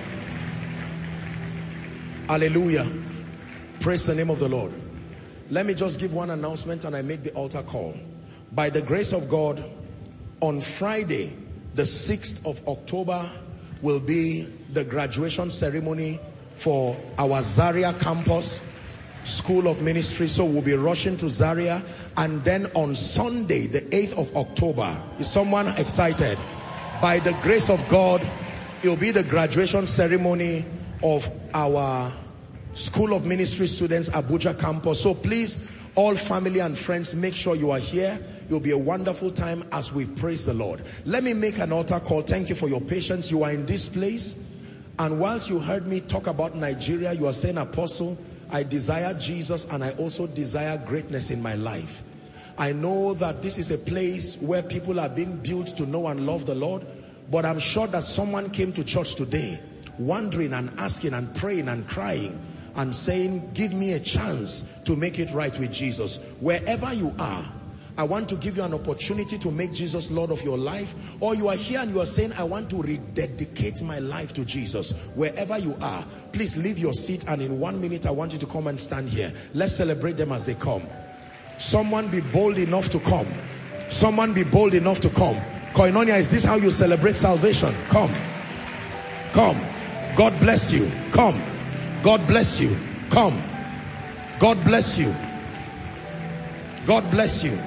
Speaker 2: Hallelujah. Praise the name of the Lord. Let me just give one announcement and I make the altar call. By the grace of God, on Friday, the 6th of October, will be the graduation ceremony for our Zaria campus, School of Ministry. So we'll be rushing to Zaria. And then on Sunday, the 8th of October, is someone excited? By the grace of God, it will be the graduation ceremony of our School of Ministry students, Abuja campus. So please, all family and friends, make sure you are here. It will be a wonderful time as we praise the Lord. Let me make an altar call. Thank you for your patience. You are in this place, and whilst you heard me talk about Nigeria, you are saying, Apostle, I desire Jesus and I also desire greatness in my life. I know that this is a place where people are being built to know and love the Lord, but I'm sure that someone came to church today wondering and asking and praying and crying and saying, give me a chance to make it right with Jesus. Wherever you are, I want to give you an opportunity to make Jesus Lord of your life. Or you are here and you are saying, I want to rededicate my life to Jesus. Wherever you are, please leave your seat, and in 1 minute I want you to come and stand here. Let's celebrate them as they come. Someone be bold enough to come. Someone be bold enough to come. Koinonia, is this how you celebrate salvation? Come. Come. God bless you. Come. God bless you. Come. God bless you. God bless you.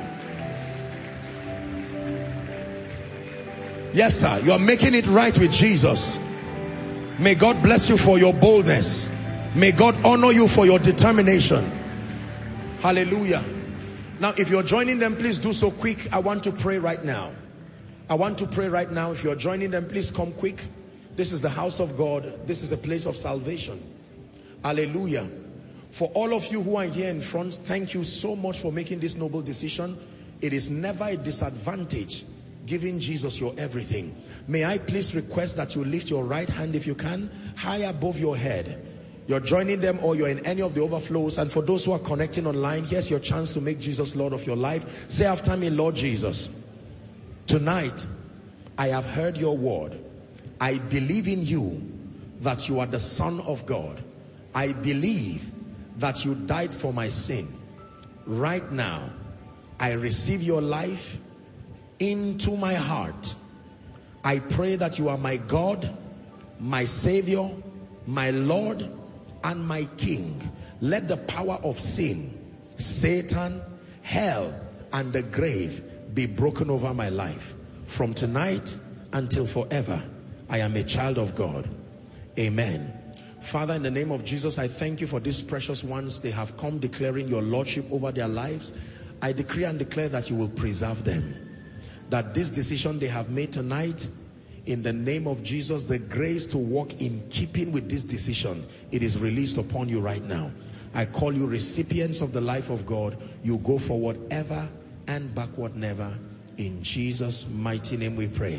Speaker 2: Yes, sir. You are making it right with Jesus. May God bless you for your boldness. May God honor you for your determination. Hallelujah. Now, if you're joining them, please do so quick. I want to pray right now. I want to pray right now. If you're joining them, please come quick. This is the house of God. This is a place of salvation. Hallelujah. For all of you who are here in front, thank you so much for making this noble decision. It is never a disadvantage giving Jesus your everything. May I please request that you lift your right hand, if you can, high above your head. You're joining them or you're in any of the overflows. And for those who are connecting online, here's your chance to make Jesus Lord of your life. Say after me, Lord Jesus, tonight I have heard your word. I believe in you that you are the Son of God. I believe that you died for my sin. Right now, I receive your life into my heart. I pray that you are my God, my Savior, my Lord, and my King. Let the power of sin, Satan, hell, and the grave be broken over my life. From tonight until forever, I am a child of God. Amen. Father, in the name of Jesus, I thank you for these precious ones. They have come declaring your lordship over their lives. I decree and declare that you will preserve them. That this decision they have made tonight, in the name of Jesus, the grace to walk in keeping with this decision, it is released upon you right now. I call you recipients of the life of God. You go forward ever and backward never. In Jesus' mighty name we pray.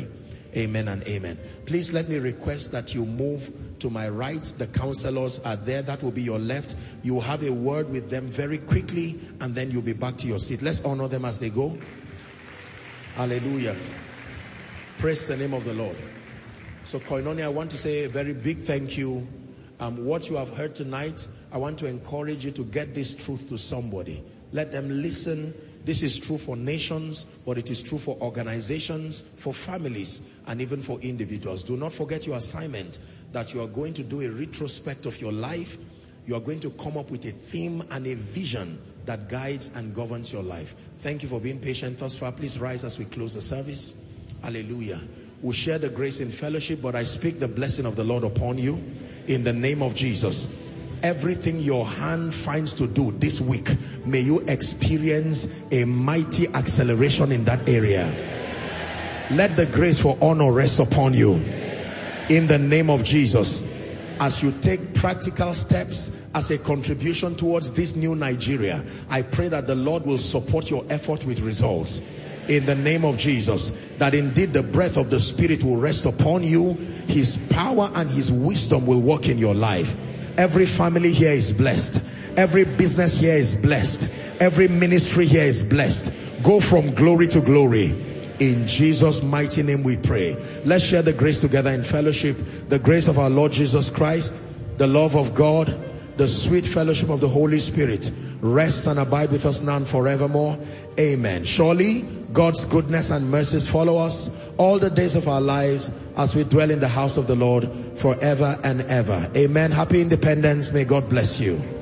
Speaker 2: Amen and amen. Please let me request that you move to my right. The counselors are there. That will be your left. You will have a word with them very quickly, and then you'll be back to your seat. Let's honor them as they go. Hallelujah. Praise the name of the Lord. So Koinonia, I want to say a very big thank you. What you have heard tonight, I want to encourage you to get this truth to somebody. Let them listen. This is true for nations, but it is true for organizations, for families, and even for individuals. Do not forget your assignment, that you are going to do a retrospect of your life. You are going to come up with a theme and a vision that guides and governs your life. Thank you for being patient thus far. Please rise as we close the service. Hallelujah. We'll share the grace in fellowship, but I speak the blessing of the Lord upon you in the name of Jesus. Everything your hand finds to do this week, may you experience a mighty acceleration in that area. Let the grace for honor rest upon you in the name of Jesus. As you take practical steps as a contribution towards this new Nigeria, I pray that the Lord will support your effort with results in the name of Jesus. That indeed the breath of the Spirit will rest upon you. His power and His wisdom will work in your life. Every family here is blessed. Every business here is blessed. Every ministry here is blessed. Go from glory to glory. In Jesus' mighty name we pray. Let's share the grace together in fellowship. The grace of our Lord Jesus Christ, the love of God, the sweet fellowship of the Holy Spirit rest and abide with us now and forevermore. Amen. Surely God's goodness and mercies follow us all the days of our lives as we dwell in the house of the Lord forever and ever. Amen. Happy Independence. May God bless you.